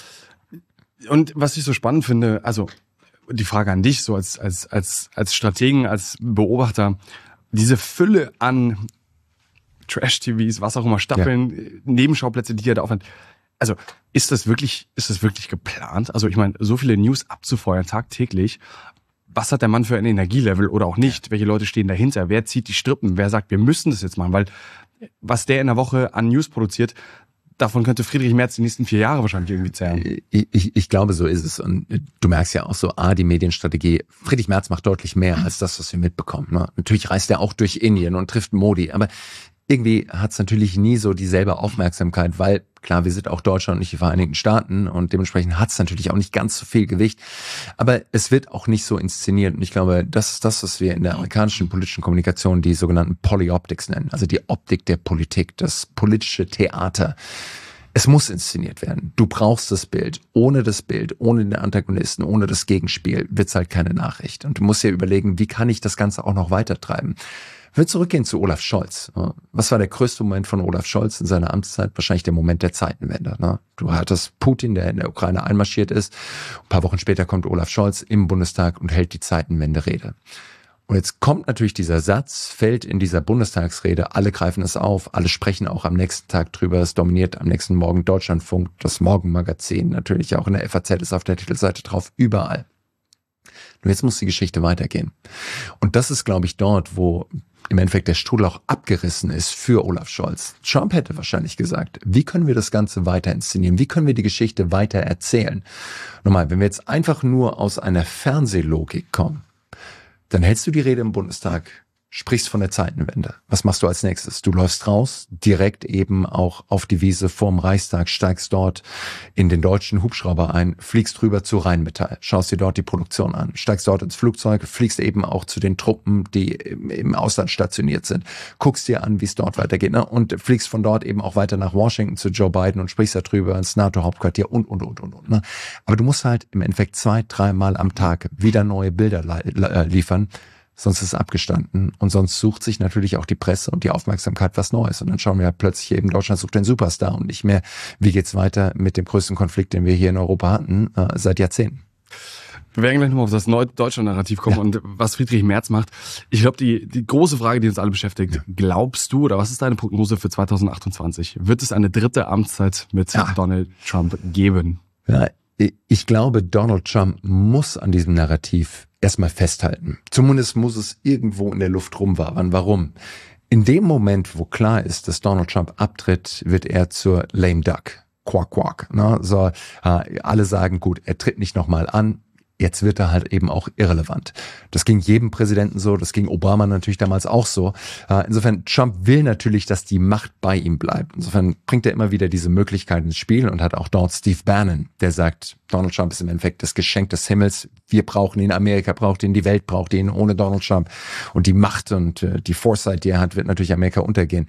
Und was ich so spannend finde, also die Frage an dich, so als Strategen, als Beobachter, diese Fülle an Trash-TVs, was auch immer, Staffeln, Nebenschauplätze, die er da aufnimmt. Also ist das wirklich geplant? Also ich meine, so viele News abzufeuern tagtäglich. Was hat der Mann für ein Energielevel oder auch nicht? Welche Leute stehen dahinter? Wer zieht die Strippen? Wer sagt, wir müssen das jetzt machen? Weil was der in der Woche an News produziert, davon könnte Friedrich Merz die nächsten 4 Jahre wahrscheinlich irgendwie zehren. Ich glaube, so ist es. Und du merkst ja auch so, die Medienstrategie. Friedrich Merz macht deutlich mehr als das, was wir mitbekommen. Natürlich reist er auch durch Indien und trifft Modi. Aber irgendwie hat es natürlich nie so dieselbe Aufmerksamkeit, weil klar, wir sind auch Deutschland und nicht die Vereinigten Staaten und dementsprechend hat es natürlich auch nicht ganz so viel Gewicht. Aber es wird auch nicht so inszeniert und ich glaube, das ist das, was wir in der amerikanischen politischen Kommunikation die sogenannten Polyoptics nennen, also die Optik der Politik, das politische Theater. Es muss inszeniert werden. Du brauchst das Bild. Ohne den Antagonisten, ohne das Gegenspiel wird's halt keine Nachricht. Und du musst dir überlegen, wie kann ich das Ganze auch noch weitertreiben? Ich will zurückgehen zu Olaf Scholz. Was war der größte Moment von Olaf Scholz in seiner Amtszeit? Wahrscheinlich der Moment der Zeitenwende. Du hattest Putin, der in der Ukraine einmarschiert ist. Ein paar Wochen später kommt Olaf Scholz im Bundestag und hält die Zeitenwende-Rede. Und jetzt kommt natürlich dieser Satz, fällt in dieser Bundestagsrede, alle greifen es auf, alle sprechen auch am nächsten Tag drüber, es dominiert am nächsten Morgen Deutschlandfunk, das Morgenmagazin, natürlich auch in der FAZ ist auf der Titelseite drauf, überall. Nur jetzt muss die Geschichte weitergehen. Und das ist, glaube ich, dort, wo im Endeffekt der Strudel auch abgerissen ist für Olaf Scholz. Trump hätte wahrscheinlich gesagt, wie können wir das Ganze weiter inszenieren? Wie können wir die Geschichte weiter erzählen? Nochmal, wenn wir jetzt einfach nur aus einer Fernsehlogik kommen, dann hältst du die Rede im Bundestag, sprichst von der Zeitenwende. Was machst du als nächstes? Du läufst raus, direkt eben auch auf die Wiese vorm Reichstag, steigst dort in den deutschen Hubschrauber ein, fliegst rüber zu Rheinmetall, schaust dir dort die Produktion an, steigst dort ins Flugzeug, fliegst eben auch zu den Truppen, die im Ausland stationiert sind, guckst dir an, wie es dort weitergeht, ne? Und fliegst von dort eben auch weiter nach Washington zu Joe Biden und sprichst darüber ins NATO-Hauptquartier und. Ne? Aber du musst halt im Endeffekt 2-3 Mal am Tag wieder neue Bilder liefern, sonst ist es abgestanden und sonst sucht sich natürlich auch die Presse und die Aufmerksamkeit was Neues. Und dann schauen wir ja plötzlich eben, Deutschland sucht den Superstar und nicht mehr, wie geht's weiter mit dem größten Konflikt, den wir hier in Europa hatten, seit Jahrzehnten. Wir werden gleich nochmal auf das Deutschland-Narrativ kommen und was Friedrich Merz macht. Ich glaube, die große Frage, die uns alle beschäftigt, glaubst du oder was ist deine Prognose für 2028? Wird es eine dritte Amtszeit mit Donald Trump geben? Ja, ich glaube, Donald Trump muss an diesem Narrativ erstmal festhalten. Zumindest muss es irgendwo in der Luft rumwabern. Warum? In dem Moment, wo klar ist, dass Donald Trump abtritt, wird er zur lame duck. Quack, quack. Ne? So, alle sagen, gut, er tritt nicht nochmal an. Jetzt wird er halt eben auch irrelevant. Das ging jedem Präsidenten so, das ging Obama natürlich damals auch so. Insofern, Trump will natürlich, dass die Macht bei ihm bleibt. Insofern bringt er immer wieder diese Möglichkeit ins Spiel und hat auch dort Steve Bannon, der sagt, Donald Trump ist im Endeffekt das Geschenk des Himmels. Wir brauchen ihn, Amerika braucht ihn, die Welt braucht ihn. Ohne Donald Trump und die Macht und die Foresight, die er hat, wird natürlich Amerika untergehen.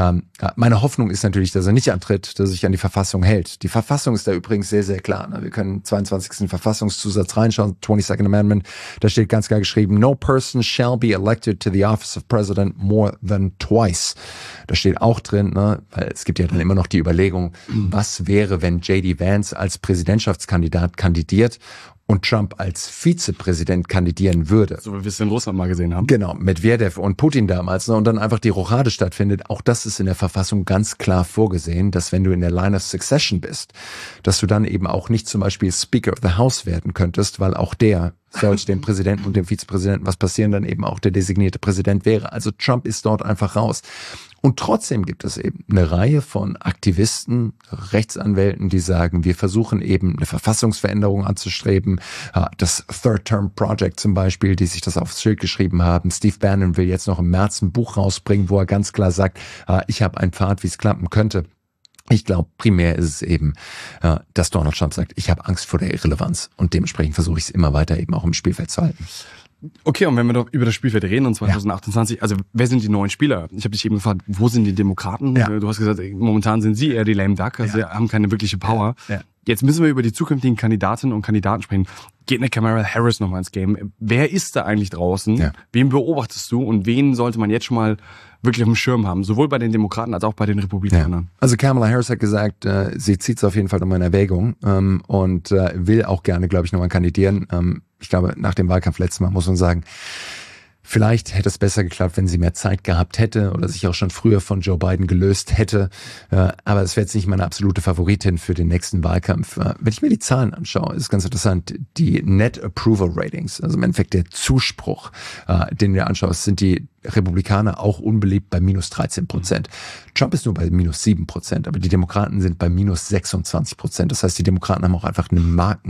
Meine Hoffnung ist natürlich, dass er nicht antritt, dass er sich an die Verfassung hält. Die Verfassung ist da übrigens sehr, sehr klar. Wir können 22. Verfassungszusatz reinschauen, 22nd Amendment. Da steht ganz klar geschrieben, no person shall be elected to the office of president more than twice. Da steht auch drin, ne, weil es gibt ja dann immer noch die Überlegung, was wäre, wenn J.D. Vance als Präsidentschaftskandidat kandidiert und Trump als Vizepräsident kandidieren würde. So wie wir es in Russland mal gesehen haben. Genau, Medvedev und Putin damals. Und dann einfach die Rochade stattfindet. Auch das ist in der Verfassung ganz klar vorgesehen, dass wenn du in der Line of Succession bist, dass du dann eben auch nicht zum Beispiel Speaker of the House werden könntest, weil auch der, sollte dem Präsidenten und dem Vizepräsidenten was passieren, dann eben auch der designierte Präsident wäre. Also Trump ist dort einfach raus. Und trotzdem gibt es eben eine Reihe von Aktivisten, Rechtsanwälten, die sagen, wir versuchen eben eine Verfassungsveränderung anzustreben. Das Third Term Project zum Beispiel, die sich das aufs Schild geschrieben haben. Steve Bannon will jetzt noch im März ein Buch rausbringen, wo er ganz klar sagt, ich habe einen Pfad, wie es klappen könnte. Ich glaube, primär ist es eben, dass Donald Trump sagt, ich habe Angst vor der Irrelevanz und dementsprechend versuche ich es immer weiter eben auch im Spielfeld zu halten. Okay, und wenn wir doch über das Spielfeld reden und 2028, also wer sind die neuen Spieler? Ich habe dich eben gefragt, wo sind die Demokraten? Ja. Du hast gesagt, momentan sind sie eher die lame duck, also sie haben keine wirkliche Power. Ja. Jetzt müssen wir über die zukünftigen Kandidatinnen und Kandidaten sprechen. Geht eine Kamala Harris nochmal ins Game? Wer ist da eigentlich draußen? Ja. Wen beobachtest du und wen sollte man jetzt schon mal wirklich auf dem Schirm haben? Sowohl bei den Demokraten als auch bei den Republikanern. Ja. Also Kamala Harris hat gesagt, sie zieht es auf jeden Fall nochmal in Erwägung und will auch gerne, glaube ich, nochmal kandidieren. Ich glaube, nach dem Wahlkampf letztes Mal muss man sagen, vielleicht hätte es besser geklappt, wenn sie mehr Zeit gehabt hätte oder sich auch schon früher von Joe Biden gelöst hätte. Aber es wäre jetzt nicht meine absolute Favoritin für den nächsten Wahlkampf. Wenn ich mir die Zahlen anschaue, ist ganz interessant. Die Net Approval Ratings, also im Endeffekt der Zuspruch, den du dir anschaust, sind die Republikaner auch unbeliebt bei minus 13%. Trump ist nur bei minus 7%, aber die Demokraten sind bei minus 26%. Das heißt, die Demokraten haben auch einfach eine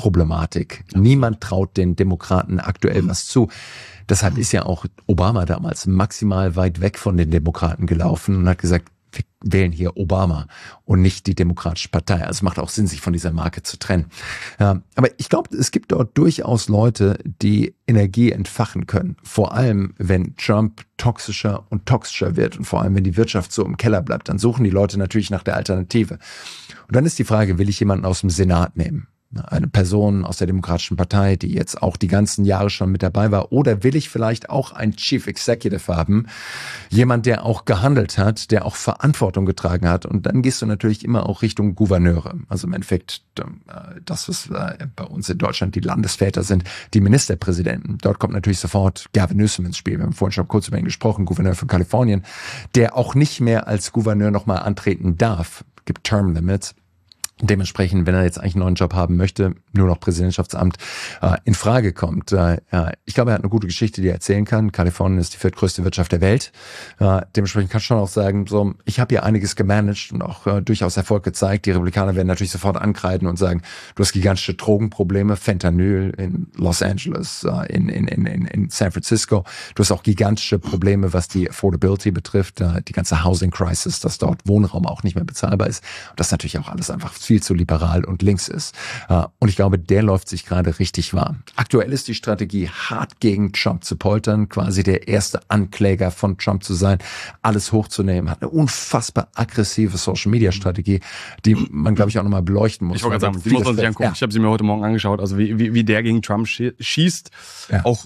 Problematik. Niemand traut den Demokraten aktuell was zu. Deshalb ist ja auch Obama damals maximal weit weg von den Demokraten gelaufen und hat gesagt, wir wählen hier Obama und nicht die Demokratische Partei. Also es macht auch Sinn, sich von dieser Marke zu trennen. Aber ich glaube, es gibt dort durchaus Leute, die Energie entfachen können. Vor allem, wenn Trump toxischer und toxischer wird und vor allem, wenn die Wirtschaft so im Keller bleibt, dann suchen die Leute natürlich nach der Alternative. Und dann ist die Frage, will ich jemanden aus dem Senat nehmen? Eine Person aus der Demokratischen Partei, die jetzt auch die ganzen Jahre schon mit dabei war, oder will ich vielleicht auch einen Chief Executive haben? Jemand, der auch gehandelt hat, der auch Verantwortung getragen hat. Und dann gehst du natürlich immer auch Richtung Gouverneure. Also im Endeffekt, das, was bei uns in Deutschland die Landesväter sind, die Ministerpräsidenten. Dort kommt natürlich sofort Gavin Newsom ins Spiel. Wir haben vorhin schon kurz über ihn gesprochen, Gouverneur von Kalifornien, der auch nicht mehr als Gouverneur nochmal antreten darf. Es gibt Term Limits. Dementsprechend, wenn er jetzt eigentlich einen neuen Job haben möchte, nur noch Präsidentschaftsamt in Frage kommt. Ich glaube, er hat eine gute Geschichte, die er erzählen kann. Kalifornien ist die viertgrößte Wirtschaft der Welt. Dementsprechend kann ich schon auch sagen, so, ich habe hier einiges gemanagt und auch durchaus Erfolg gezeigt. Die Republikaner werden natürlich sofort ankreiden und sagen, du hast gigantische Drogenprobleme, Fentanyl in Los Angeles, in San Francisco. Du hast auch gigantische Probleme, was die Affordability betrifft, die ganze Housing Crisis, dass dort Wohnraum auch nicht mehr bezahlbar ist. Und das natürlich auch alles einfach viel zu liberal und links ist. Und ich glaube, der läuft sich gerade richtig warm. Aktuell ist die Strategie, hart gegen Trump zu poltern, quasi der erste Ankläger von Trump zu sein, alles hochzunehmen, hat eine unfassbar aggressive Social-Media-Strategie, die man, glaube ich, auch nochmal beleuchten muss. Ich wollte gerade sagen, die muss man sich angucken. Ja. Ich habe sie mir heute Morgen angeschaut, also wie der gegen Trump schießt, ja. Auch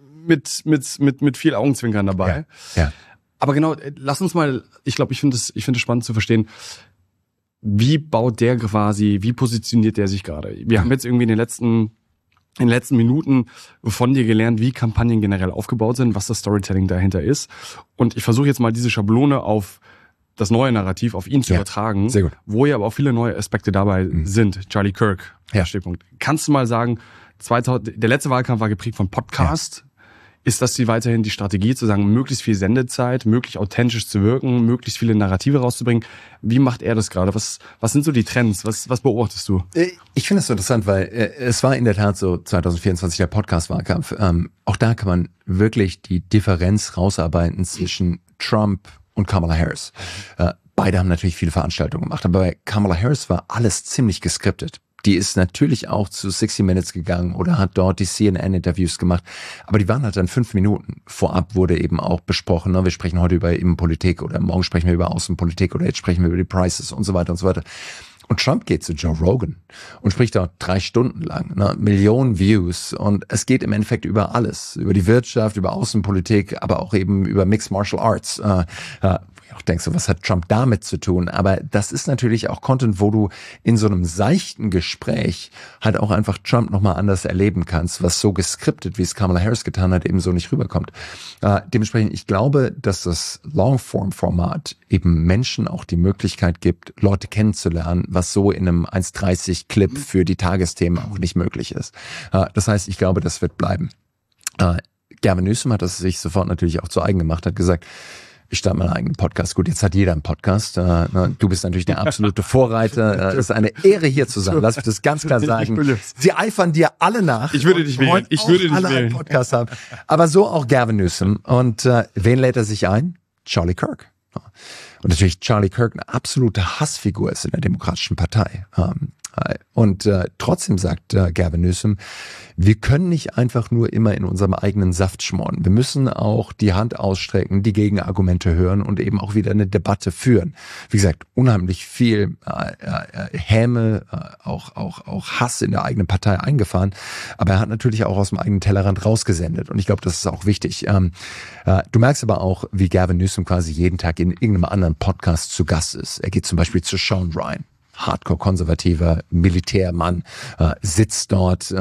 mit viel Augenzwinkern dabei. Ja. Ja. Aber genau, lass uns mal, ich finde es spannend zu verstehen, wie baut der quasi, wie positioniert der sich gerade? Wir haben jetzt irgendwie in den letzten Minuten von dir gelernt, wie Kampagnen generell aufgebaut sind, was das Storytelling dahinter ist. Und ich versuche jetzt mal diese Schablone auf das neue Narrativ, auf ihn zu übertragen, sehr gut. Wo ja aber auch viele neue Aspekte dabei sind. Charlie Kirk, Stichpunkt. Kannst du mal sagen, der letzte Wahlkampf war geprägt von Podcast. Ist das weiterhin die Strategie, zu sagen, möglichst viel Sendezeit, möglichst authentisch zu wirken, möglichst viele Narrative rauszubringen? Wie macht er das gerade? Was sind so die Trends? Was beobachtest du? Ich finde es so interessant, weil es war in der Tat so 2024 der Podcast-Wahlkampf. Auch da kann man wirklich die Differenz rausarbeiten zwischen Trump und Kamala Harris. Beide haben natürlich viele Veranstaltungen gemacht, aber bei Kamala Harris war alles ziemlich geskriptet. Die ist natürlich auch zu 60 Minutes gegangen oder hat dort die CNN-Interviews gemacht. Aber die waren halt dann 5 Minuten. Vorab wurde eben auch besprochen, wir sprechen heute über Innenpolitik oder morgen sprechen wir über Außenpolitik oder jetzt sprechen wir über die Prices und so weiter und so weiter. Und Trump geht zu Joe Rogan und spricht dort 3 Stunden lang, Millionen Views. Und es geht im Endeffekt über alles. Über die Wirtschaft, über Außenpolitik, aber auch eben über Mixed Martial Arts. Auch denkst du, was hat Trump damit zu tun? Aber das ist natürlich auch Content, wo du in so einem seichten Gespräch halt auch einfach Trump nochmal anders erleben kannst, was so geskriptet, wie es Kamala Harris getan hat, eben so nicht rüberkommt. Dementsprechend, ich glaube, dass das Longform-Format eben Menschen auch die Möglichkeit gibt, Leute kennenzulernen, was so in einem 1,30-Clip für die Tagesthemen auch nicht möglich ist. Das heißt, ich glaube, das wird bleiben. Gavin Newsom hat das sich sofort natürlich auch zu eigen gemacht, hat gesagt, ich starte meinen eigenen Podcast. Gut, jetzt hat jeder einen Podcast. Du bist natürlich der absolute Vorreiter. Es ist eine Ehre, hier zu sein. Lass mich das ganz klar sagen. Sie eifern dir alle nach. Ich würde dich wählen. Ich würde dich alle wählen. Einen Podcast haben. Aber so auch Gavin Newsom. Und wen lädt er sich ein? Charlie Kirk. Und natürlich Charlie Kirk eine absolute Hassfigur ist in der Demokratischen Partei. Und trotzdem sagt Gavin Newsom, wir können nicht einfach nur immer in unserem eigenen Saft schmoren. Wir müssen auch die Hand ausstrecken, die Gegenargumente hören und eben auch wieder eine Debatte führen. Wie gesagt, unheimlich viel Häme, auch Hass in der eigenen Partei eingefahren. Aber er hat natürlich auch aus dem eigenen Tellerrand rausgesendet. Und ich glaube, das ist auch wichtig. Du merkst aber auch, wie Gavin Newsom quasi jeden Tag in irgendeinem anderen Podcast zu Gast ist. Er geht zum Beispiel zu Sean Ryan. Hardcore-konservativer Militärmann, sitzt dort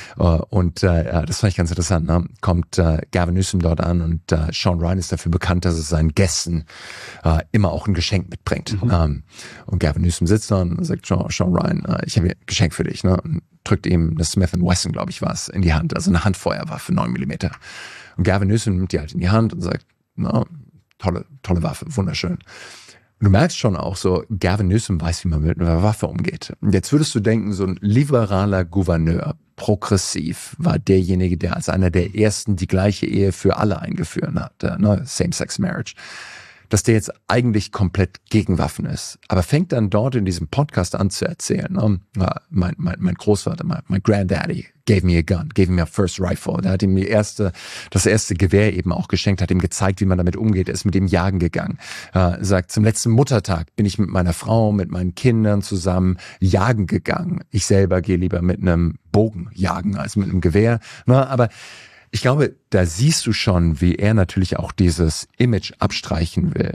und das fand ich ganz interessant. Kommt Gavin Newsom dort an und Sean Ryan ist dafür bekannt, dass er seinen Gästen immer auch ein Geschenk mitbringt. Und Gavin Newsom sitzt da und sagt, Sean Ryan, ich habe hier ein Geschenk für dich. Und drückt ihm eine Smith & Wesson, glaube ich, war es, in die Hand, also eine Handfeuerwaffe, 9 mm. Und Gavin Newsom nimmt die halt in die Hand und sagt, tolle Waffe, wunderschön. Du merkst schon auch so, Gavin Newsom weiß, wie man mit einer Waffe umgeht. Und jetzt würdest du denken, so ein liberaler Gouverneur, progressiv, war derjenige, der als einer der ersten die gleiche Ehe für alle eingeführt hat, ne? Same-Sex-Marriage, dass der jetzt eigentlich komplett gegen Waffen ist. Aber fängt dann dort in diesem Podcast an zu erzählen, ne? Mein Großvater, mein Granddaddy gave me a gun, gave me a first rifle. Der hat ihm das erste Gewehr eben auch geschenkt, hat ihm gezeigt, wie man damit umgeht. Er ist mit ihm jagen gegangen. Sagt, zum letzten Muttertag bin ich mit meiner Frau, mit meinen Kindern zusammen jagen gegangen. Ich selber gehe lieber mit einem Bogen jagen als mit einem Gewehr. Ne? Aber ich glaube, da siehst du schon, wie er natürlich auch dieses Image abstreifen will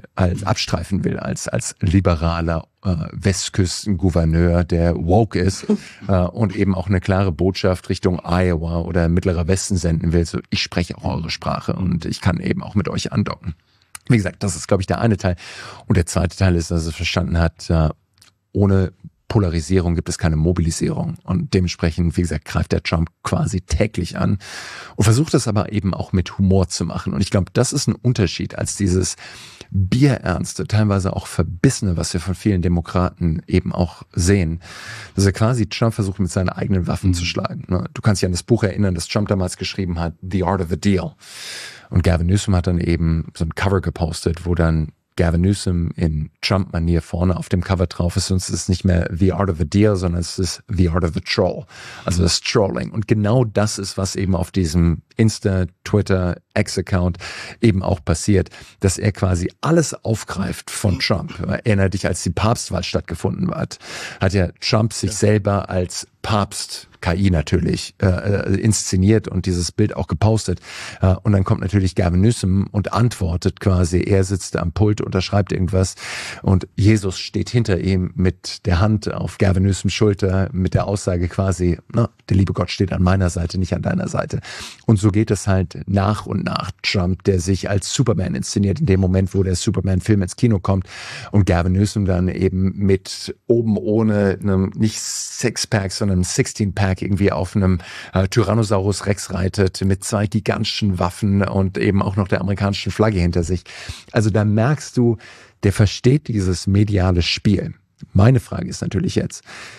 als liberaler Westküstengouverneur, der woke ist und eben auch eine klare Botschaft Richtung Iowa oder Mittlerer Westen senden will. So, ich spreche auch eure Sprache und ich kann eben auch mit euch andocken. Wie gesagt, das ist, glaube ich, der eine Teil. Und der zweite Teil ist, dass er verstanden hat, ohne Polarisierung gibt es keine Mobilisierung. Und dementsprechend, wie gesagt, greift der Trump quasi täglich an und versucht das aber eben auch mit Humor zu machen. Und ich glaube, das ist ein Unterschied als dieses bierernste, teilweise auch verbissene, was wir von vielen Demokraten eben auch sehen. Dass er quasi Trump versucht, mit seinen eigenen Waffen zu schlagen. Du kannst dich an das Buch erinnern, das Trump damals geschrieben hat, The Art of the Deal. Und Gavin Newsom hat dann eben so ein Cover gepostet, wo dann Gavin Newsom in Trump-Manier vorne auf dem Cover drauf ist. Und es ist nicht mehr The Art of a Deal, sondern es ist The Art of the Troll. Also das Trolling. Und genau das ist, was eben auf diesem Insta, Twitter, X-Account eben auch passiert, dass er quasi alles aufgreift von Trump. Erinnere dich, als die Papstwahl stattgefunden hat, hat ja Trump sich selber als Papst, KI natürlich, inszeniert und dieses Bild auch gepostet. Und dann kommt natürlich Gavin Newsom und antwortet quasi, er sitzt am Pult, unterschreibt irgendwas und Jesus steht hinter ihm mit der Hand auf Gavin Newsoms Schulter mit der Aussage quasi, na, der liebe Gott steht an meiner Seite, nicht an deiner Seite. Und so geht es halt nach und nach. Trump, der sich als Superman inszeniert, in dem Moment, wo der Superman-Film ins Kino kommt und Gavin Newsom dann eben mit oben ohne einem, nicht Sixpack, sondern einem 16-Pack irgendwie auf einem Tyrannosaurus Rex reitet, mit 2 gigantischen Waffen und eben auch noch der amerikanischen Flagge hinter sich. Also da merkst du, der versteht dieses mediale Spiel. Meine Frage ist natürlich jetzt,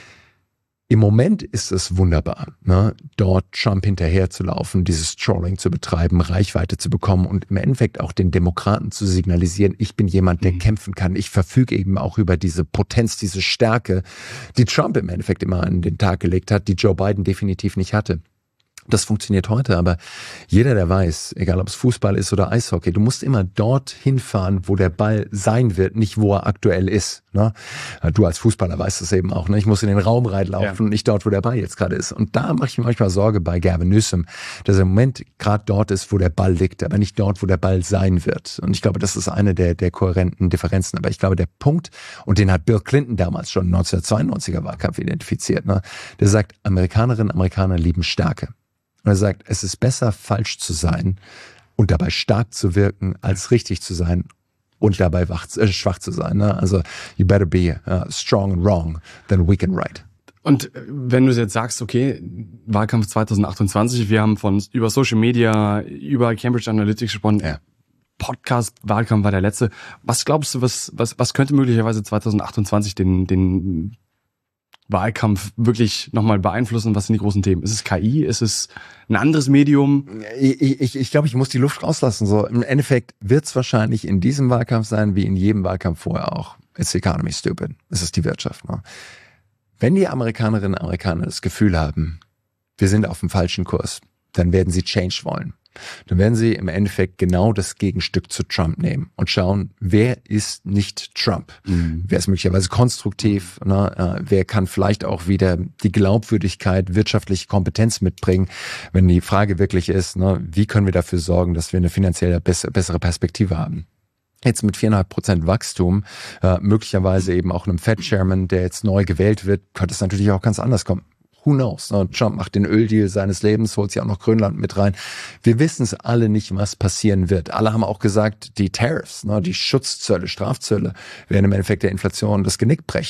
im Moment ist es wunderbar, ne, dort Trump hinterher zu laufen, dieses Trolling zu betreiben, Reichweite zu bekommen und im Endeffekt auch den Demokraten zu signalisieren, ich bin jemand, der kämpfen kann. Ich verfüge eben auch über diese Potenz, diese Stärke, die Trump im Endeffekt immer an den Tag gelegt hat, die Joe Biden definitiv nicht hatte. Das funktioniert heute, aber jeder, der weiß, egal ob es Fußball ist oder Eishockey, du musst immer dorthin fahren, wo der Ball sein wird, nicht wo er aktuell ist. Ne? Du als Fußballer weißt das eben auch. Ne? Ich muss in den Raum reinlaufen und nicht dort, wo der Ball jetzt gerade ist. Und da mache ich mir manchmal Sorge bei Gavin Newsom, dass er im Moment gerade dort ist, wo der Ball liegt, aber nicht dort, wo der Ball sein wird. Und ich glaube, das ist eine der kohärenten Differenzen. Aber ich glaube, der Punkt, und den hat Bill Clinton damals schon 1992er Wahlkampf identifiziert, ne? Der sagt, Amerikanerinnen und Amerikaner lieben Stärke. Und er sagt, es ist besser, falsch zu sein und dabei stark zu wirken, als richtig zu sein und dabei schwach zu sein. Ne? Also, you better be strong and wrong than weak and right. Und wenn du jetzt sagst, okay, Wahlkampf 2028, wir haben über Social Media, über Cambridge Analytics gesprochen, Podcast, Wahlkampf war der letzte. Was glaubst du, was könnte möglicherweise 2028 den Wahlkampf wirklich nochmal beeinflussen? Was sind die großen Themen? Ist es KI? Ist es ein anderes Medium? Ich glaube, ich muss die Luft rauslassen. So, im Endeffekt wird es wahrscheinlich in diesem Wahlkampf sein, wie in jedem Wahlkampf vorher auch. It's the economy, stupid. Es ist die Wirtschaft. Ne? Wenn die Amerikanerinnen und Amerikaner das Gefühl haben, wir sind auf dem falschen Kurs, dann werden sie Change wollen. Dann werden sie im Endeffekt genau das Gegenstück zu Trump nehmen und schauen, wer ist nicht Trump? Wer ist möglicherweise konstruktiv? Ne? Wer kann vielleicht auch wieder die Glaubwürdigkeit, wirtschaftliche Kompetenz mitbringen, wenn die Frage wirklich ist, ne, wie können wir dafür sorgen, dass wir eine finanziell bessere Perspektive haben? Jetzt mit 4,5% Wachstum, möglicherweise eben auch einem Fed-Chairman, der jetzt neu gewählt wird, könnte es natürlich auch ganz anders kommen. Who knows? Trump macht den Öldeal seines Lebens, holt sich auch noch Grönland mit rein. Wir wissen es alle nicht, was passieren wird. Alle haben auch gesagt, die Tariffs, die Schutzzölle, Strafzölle, werden im Endeffekt der Inflation das Genick brechen.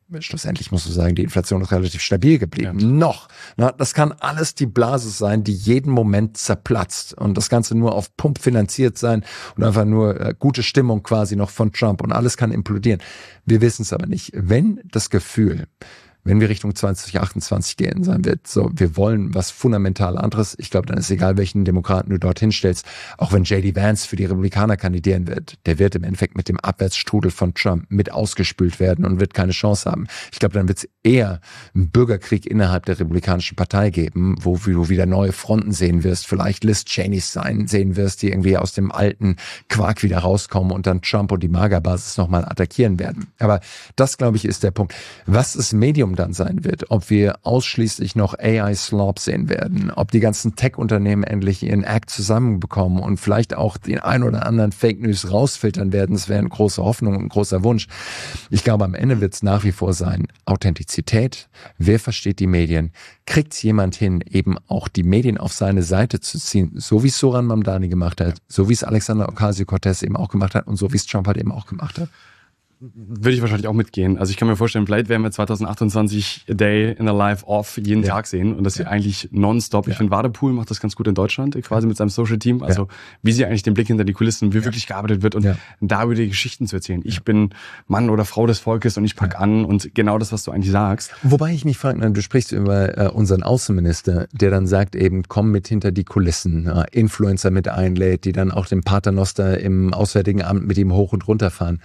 schlussendlich musst du sagen, die Inflation ist relativ stabil geblieben. Ja. Noch. Na, das kann alles die Blase sein, die jeden Moment zerplatzt. Und das Ganze nur auf Pump finanziert sein und einfach nur gute Stimmung quasi noch von Trump und alles kann implodieren. Wir wissen es aber nicht. Wenn das Gefühl, wenn wir Richtung 2028 gehen, sein wird, so, wir wollen was fundamental anderes. Ich glaube, dann ist egal, welchen Demokraten du dorthin stellst. Auch wenn J.D. Vance für die Republikaner kandidieren wird, der wird im Endeffekt mit dem Abwärtsstrudel von Trump mit ausgespült werden und wird keine Chance haben. Ich glaube, dann wird es eher einen Bürgerkrieg innerhalb der Republikanischen Partei geben, wo du wieder neue Fronten sehen wirst, vielleicht Liz Cheneys sehen wirst, die irgendwie aus dem alten Quark wieder rauskommen und dann Trump und die Magerbasis nochmal attackieren werden. Aber das, glaube ich, ist der Punkt. Was das Medium dann sein wird, ob wir ausschließlich noch AI-Slop sehen werden, ob die ganzen Tech-Unternehmen endlich ihren Act zusammenbekommen und vielleicht auch den ein oder anderen Fake News rausfiltern werden, das wäre eine große Hoffnung und ein großer Wunsch. Ich glaube, am Ende wird es nach wie vor sein, Authentizität, wer versteht die Medien, kriegt es jemand hin, eben auch die Medien auf seine Seite zu ziehen, so wie es Zoran Mamdani gemacht hat, so wie es Alexander Ocasio-Cortez eben auch gemacht hat und so wie es Trump halt eben auch gemacht hat. Würde ich wahrscheinlich auch mitgehen. Also ich kann mir vorstellen, vielleicht werden wir 2028 A Day in the Life of jeden Tag sehen und das eigentlich nonstop. Ich finde, Wadepool macht das ganz gut in Deutschland, quasi mit seinem Social Team. Also wie sie eigentlich den Blick hinter die Kulissen, wie wirklich gearbeitet wird und da über die Geschichten zu erzählen. Ich bin Mann oder Frau des Volkes und ich pack an und genau das, was du eigentlich sagst. Wobei ich mich frage, du sprichst über unseren Außenminister, der dann sagt eben, komm mit hinter die Kulissen, Influencer mit einlädt, die dann auch den Paternoster im Auswärtigen Amt mit ihm hoch und runter fahren.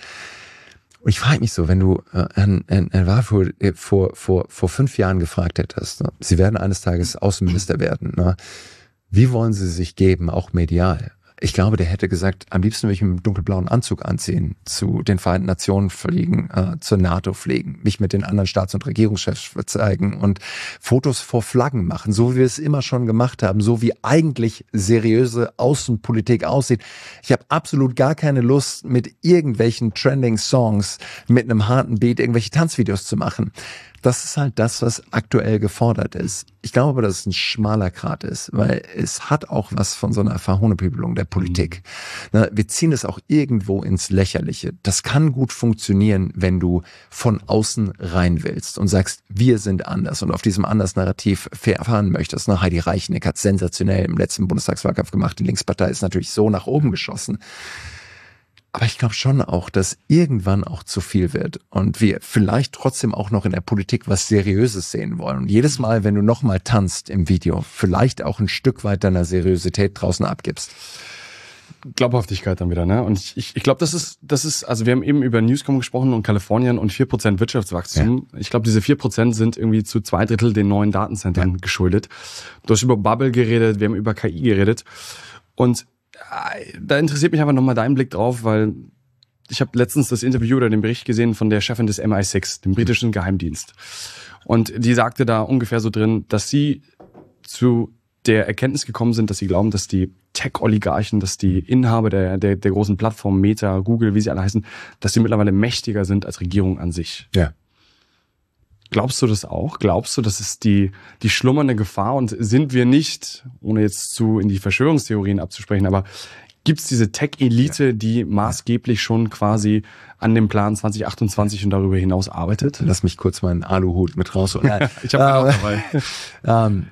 Und ich frage mich so, wenn du Herrn Wadepool vor 5 Jahren gefragt hättest, ne, Sie werden eines Tages Außenminister werden, ne, wie wollen Sie sich geben, auch medial? Ich glaube, der hätte gesagt, am liebsten würde ich einen dunkelblauen Anzug anziehen, zu den Vereinten Nationen fliegen, zur NATO fliegen, mich mit den anderen Staats- und Regierungschefs zeigen und Fotos vor Flaggen machen, so wie wir es immer schon gemacht haben, so wie eigentlich seriöse Außenpolitik aussieht. Ich habe absolut gar keine Lust, mit irgendwelchen Trending-Songs, mit einem harten Beat irgendwelche Tanzvideos zu machen. Das ist halt das, was aktuell gefordert ist. Ich glaube aber, dass es ein schmaler Grat ist, weil es hat auch was von so einer Verhohnepiebelung der Politik. Wir ziehen es auch irgendwo ins Lächerliche. Das kann gut funktionieren, wenn du von außen rein willst und sagst, wir sind anders und auf diesem Anders-Narrativ fahren möchtest. Heidi Reichneck hat sensationell im letzten Bundestagswahlkampf gemacht. Die Linkspartei ist natürlich so nach oben geschossen. Aber ich glaube schon auch, dass irgendwann auch zu viel wird und wir vielleicht trotzdem auch noch in der Politik was Seriöses sehen wollen. Und jedes Mal, wenn du nochmal tanzt im Video, vielleicht auch ein Stück weit deiner Seriosität draußen abgibst. Glaubhaftigkeit dann wieder, ne? Und ich glaube, das ist, also wir haben eben über Newscom gesprochen und Kalifornien und 4% Wirtschaftswachstum. Ja. Ich glaube, diese 4% sind irgendwie zu 2/3 den neuen Datencentern geschuldet. Du hast über Bubble geredet, wir haben über KI geredet und da interessiert mich einfach nochmal dein Blick drauf, weil ich habe letztens das Interview oder den Bericht gesehen von der Chefin des MI6, dem britischen Geheimdienst. Und die sagte da ungefähr so drin, dass sie zu der Erkenntnis gekommen sind, dass sie glauben, dass die Tech-Oligarchen, dass die Inhaber der großen Plattformen Meta, Google, wie sie alle heißen, dass sie mittlerweile mächtiger sind als Regierung an sich. Ja. Glaubst du das auch? Glaubst du, das ist die schlummernde Gefahr und sind wir nicht, ohne jetzt in die Verschwörungstheorien abzusprechen, aber gibt's diese Tech-Elite, die maßgeblich schon quasi an dem Plan 2028 und darüber hinaus arbeitet? Lass mich kurz meinen Aluhut mit rausholen. Ich habe auch dabei.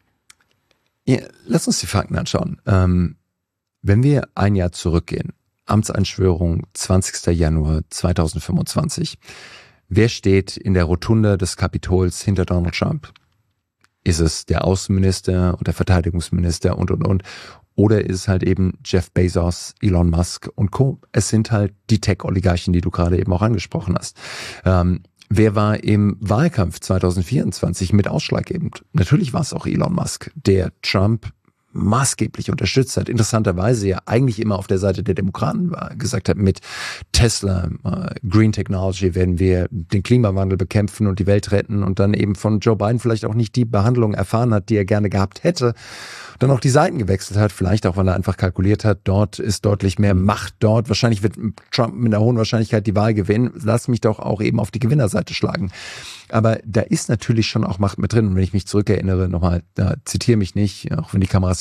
Lass uns die Fakten anschauen. Wenn wir ein Jahr zurückgehen, Amtseinschwörung 20. Januar 2025, wer steht in der Rotunda des Kapitols hinter Donald Trump? Ist es der Außenminister und der Verteidigungsminister und? Oder ist es halt eben Jeff Bezos, Elon Musk und Co.? Es sind halt die Tech-Oligarchen, die du gerade eben auch angesprochen hast. Wer war im Wahlkampf 2024 mit ausschlaggebend? Natürlich war es auch Elon Musk, der Trump maßgeblich unterstützt hat, interessanterweise ja eigentlich immer auf der Seite der Demokraten war, gesagt hat, mit Tesla, Green Technology werden wir den Klimawandel bekämpfen und die Welt retten und dann eben von Joe Biden vielleicht auch nicht die Behandlung erfahren hat, die er gerne gehabt hätte, dann auch die Seiten gewechselt hat, vielleicht auch, weil er einfach kalkuliert hat, dort ist deutlich mehr Macht dort, wahrscheinlich wird Trump mit einer hohen Wahrscheinlichkeit die Wahl gewinnen, lass mich doch auch eben auf die Gewinnerseite schlagen. Aber da ist natürlich schon auch Macht mit drin und wenn ich mich zurückerinnere, nochmal, da zitiere mich nicht, auch wenn die Kameras hier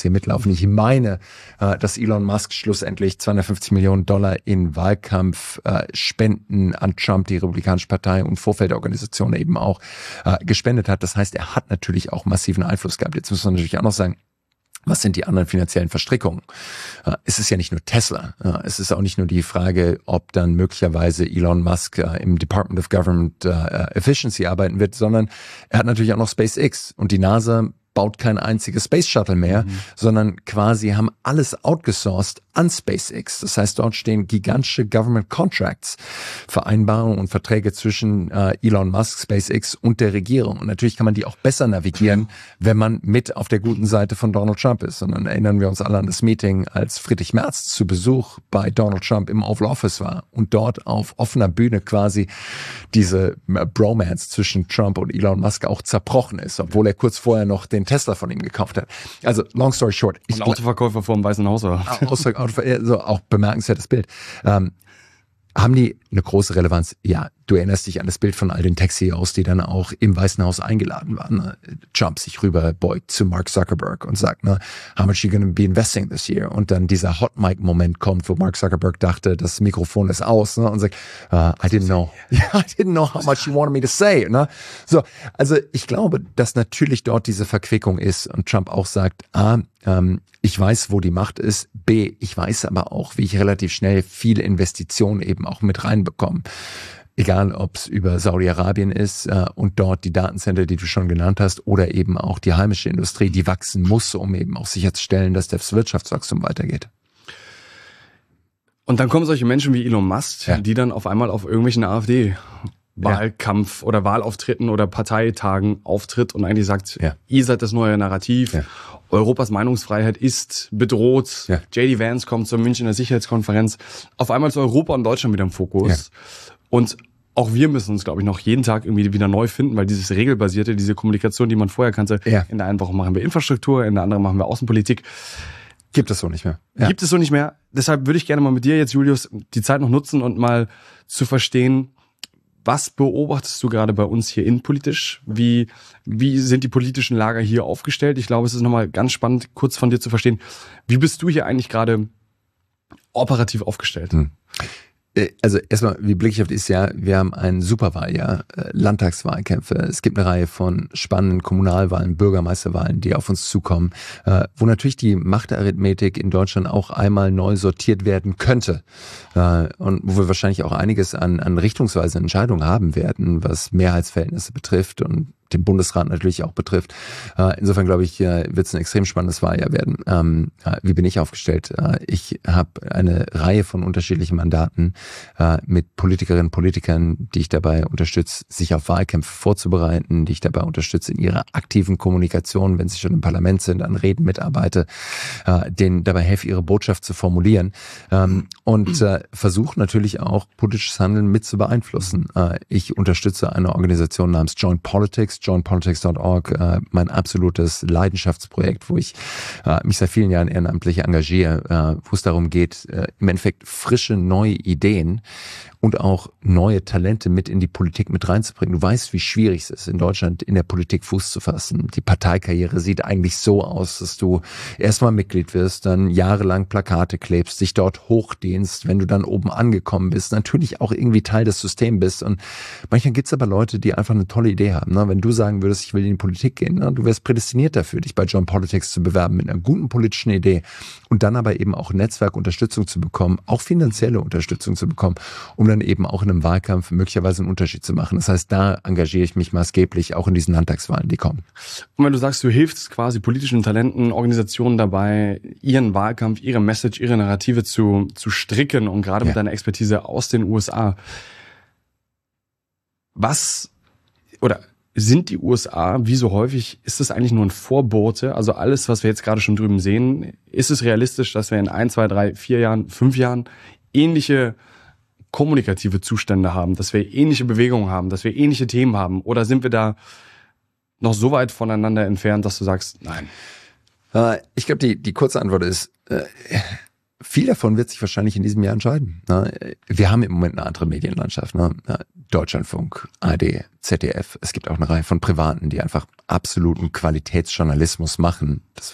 hier mitlaufen. Ich meine, dass Elon Musk schlussendlich $250 Millionen in Wahlkampfspenden an Trump, die Republikanische Partei und Vorfeldorganisation eben auch gespendet hat. Das heißt, er hat natürlich auch massiven Einfluss gehabt. Jetzt muss man natürlich auch noch sagen, was sind die anderen finanziellen Verstrickungen? Es ist ja nicht nur Tesla. Es ist auch nicht nur die Frage, ob dann möglicherweise Elon Musk im Department of Government Efficiency arbeiten wird, sondern er hat natürlich auch noch SpaceX und die NASA baut kein einziges Space Shuttle mehr, sondern quasi haben alles outgesourced an SpaceX. Das heißt, dort stehen gigantische Government Contracts, Vereinbarungen und Verträge zwischen Elon Musk, SpaceX und der Regierung. Und natürlich kann man die auch besser navigieren, wenn man mit auf der guten Seite von Donald Trump ist. Und dann erinnern wir uns alle an das Meeting, als Friedrich Merz zu Besuch bei Donald Trump im Oval Office war und dort auf offener Bühne quasi diese Bromance zwischen Trump und Elon Musk auch zerbrochen ist, obwohl er kurz vorher noch den Tesla von ihm gekauft hat. Also, long story short. Ein Autoverkäufer vor dem Weißen Haus, oder? So auch bemerkenswertes Bild. Haben die eine große Relevanz? Ja, du erinnerst dich an das Bild von all den Tech-CEOs, die dann auch im Weißen Haus eingeladen waren. Trump sich rüberbeugt zu Mark Zuckerberg und sagt, how much are you going to be investing this year? Und dann dieser Hot-Mic-Moment kommt, wo Mark Zuckerberg dachte, das Mikrofon ist aus, und sagt, I didn't know how much you wanted me to say. So, also ich glaube, dass natürlich dort diese Verquickung ist und Trump auch sagt, ich weiß, wo die Macht ist, B, ich weiß aber auch, wie ich relativ schnell viele Investitionen eben auch mit reinbekomme. Egal, ob es über Saudi-Arabien ist und dort die Datencenter, die du schon genannt hast, oder eben auch die heimische Industrie, die wachsen muss, um eben auch sicherzustellen, dass das Wirtschaftswachstum weitergeht. Und dann kommen solche Menschen wie Elon Musk, die dann auf einmal auf irgendwelchen AfD-Wahlkampf oder Wahlauftritten oder Parteitagen auftritt und eigentlich sagt, ihr seid das neue Narrativ, Europas Meinungsfreiheit ist bedroht, J.D. Vance kommt zur Münchner Sicherheitskonferenz, auf einmal ist Europa und Deutschland wieder im Fokus. Und auch wir müssen uns, glaube ich, noch jeden Tag irgendwie wieder neu finden, weil dieses Regelbasierte, diese Kommunikation, die man vorher kannte, in der einen Woche machen wir Infrastruktur, in der anderen machen wir Außenpolitik. Gibt es so nicht mehr. Gibt es so nicht mehr. Deshalb würde ich gerne mal mit dir jetzt, Julius, die Zeit noch nutzen und mal zu verstehen, was beobachtest du gerade bei uns hier innenpolitisch? Wie sind die politischen Lager hier aufgestellt? Ich glaube, es ist nochmal ganz spannend, kurz von dir zu verstehen, wie bist du hier eigentlich gerade operativ aufgestellt? Also erstmal, wie blicke ich auf dieses Jahr? Wir haben ein Superwahljahr, Landtagswahlkämpfe. Es gibt eine Reihe von spannenden Kommunalwahlen, Bürgermeisterwahlen, die auf uns zukommen, wo natürlich die Machtarithmetik in Deutschland auch einmal neu sortiert werden könnte. Und wo wir wahrscheinlich auch einiges an richtungsweisen Entscheidungen haben werden, was Mehrheitsverhältnisse betrifft und den Bundesrat natürlich auch betrifft. Insofern glaube ich, wird es ein extrem spannendes Wahljahr werden. Wie bin ich aufgestellt? Ich habe eine Reihe von unterschiedlichen Mandaten mit Politikerinnen und Politikern, die ich dabei unterstütze, sich auf Wahlkämpfe vorzubereiten, die ich dabei unterstütze in ihrer aktiven Kommunikation, wenn sie schon im Parlament sind, an Reden mitarbeite, denen dabei helfe, ihre Botschaft zu formulieren und versuche natürlich auch politisches Handeln mit zu beeinflussen. Ich unterstütze eine Organisation namens Joint Politics, jointpolitics.org, mein absolutes Leidenschaftsprojekt, wo ich mich seit vielen Jahren ehrenamtlich engagiere, wo es darum geht, im Endeffekt frische, neue Ideen und auch neue Talente mit in die Politik mit reinzubringen. Du weißt, wie schwierig es ist, in Deutschland in der Politik Fuß zu fassen. Die Parteikarriere sieht eigentlich so aus, dass du erstmal Mitglied wirst, dann jahrelang Plakate klebst, dich dort hochdehnst, wenn du dann oben angekommen bist, natürlich auch irgendwie Teil des Systems bist. Und manchmal gibt's aber Leute, die einfach eine tolle Idee haben. Wenn du sagen würdest, ich will in die Politik gehen, du wärst prädestiniert dafür, dich bei Joint Politics zu bewerben mit einer guten politischen Idee und dann aber eben auch Netzwerkunterstützung zu bekommen, auch finanzielle Unterstützung zu bekommen, um dann eben auch in einem Wahlkampf möglicherweise einen Unterschied zu machen. Das heißt, da engagiere ich mich maßgeblich auch in diesen Landtagswahlen, die kommen. Und wenn du sagst, du hilfst quasi politischen Talenten, Organisationen dabei, ihren Wahlkampf, ihre Message, ihre Narrative zu stricken und gerade mit deiner Expertise aus den USA, sind die USA, wie so häufig, ist das eigentlich nur ein Vorbote? Also alles, was wir jetzt gerade schon drüben sehen, ist es realistisch, dass wir in 1, 2, 3, 4 Jahren, 5 Jahren ähnliche kommunikative Zustände haben, dass wir ähnliche Bewegungen haben, dass wir ähnliche Themen haben? Oder sind wir da noch so weit voneinander entfernt, dass du sagst, nein? Ich glaube, die kurze Antwort ist, viel davon wird sich wahrscheinlich in diesem Jahr entscheiden. Wir haben im Moment eine andere Medienlandschaft. Deutschlandfunk, ARD, ZDF. Es gibt auch eine Reihe von Privaten, die einfach absoluten Qualitätsjournalismus machen. Dass wenn du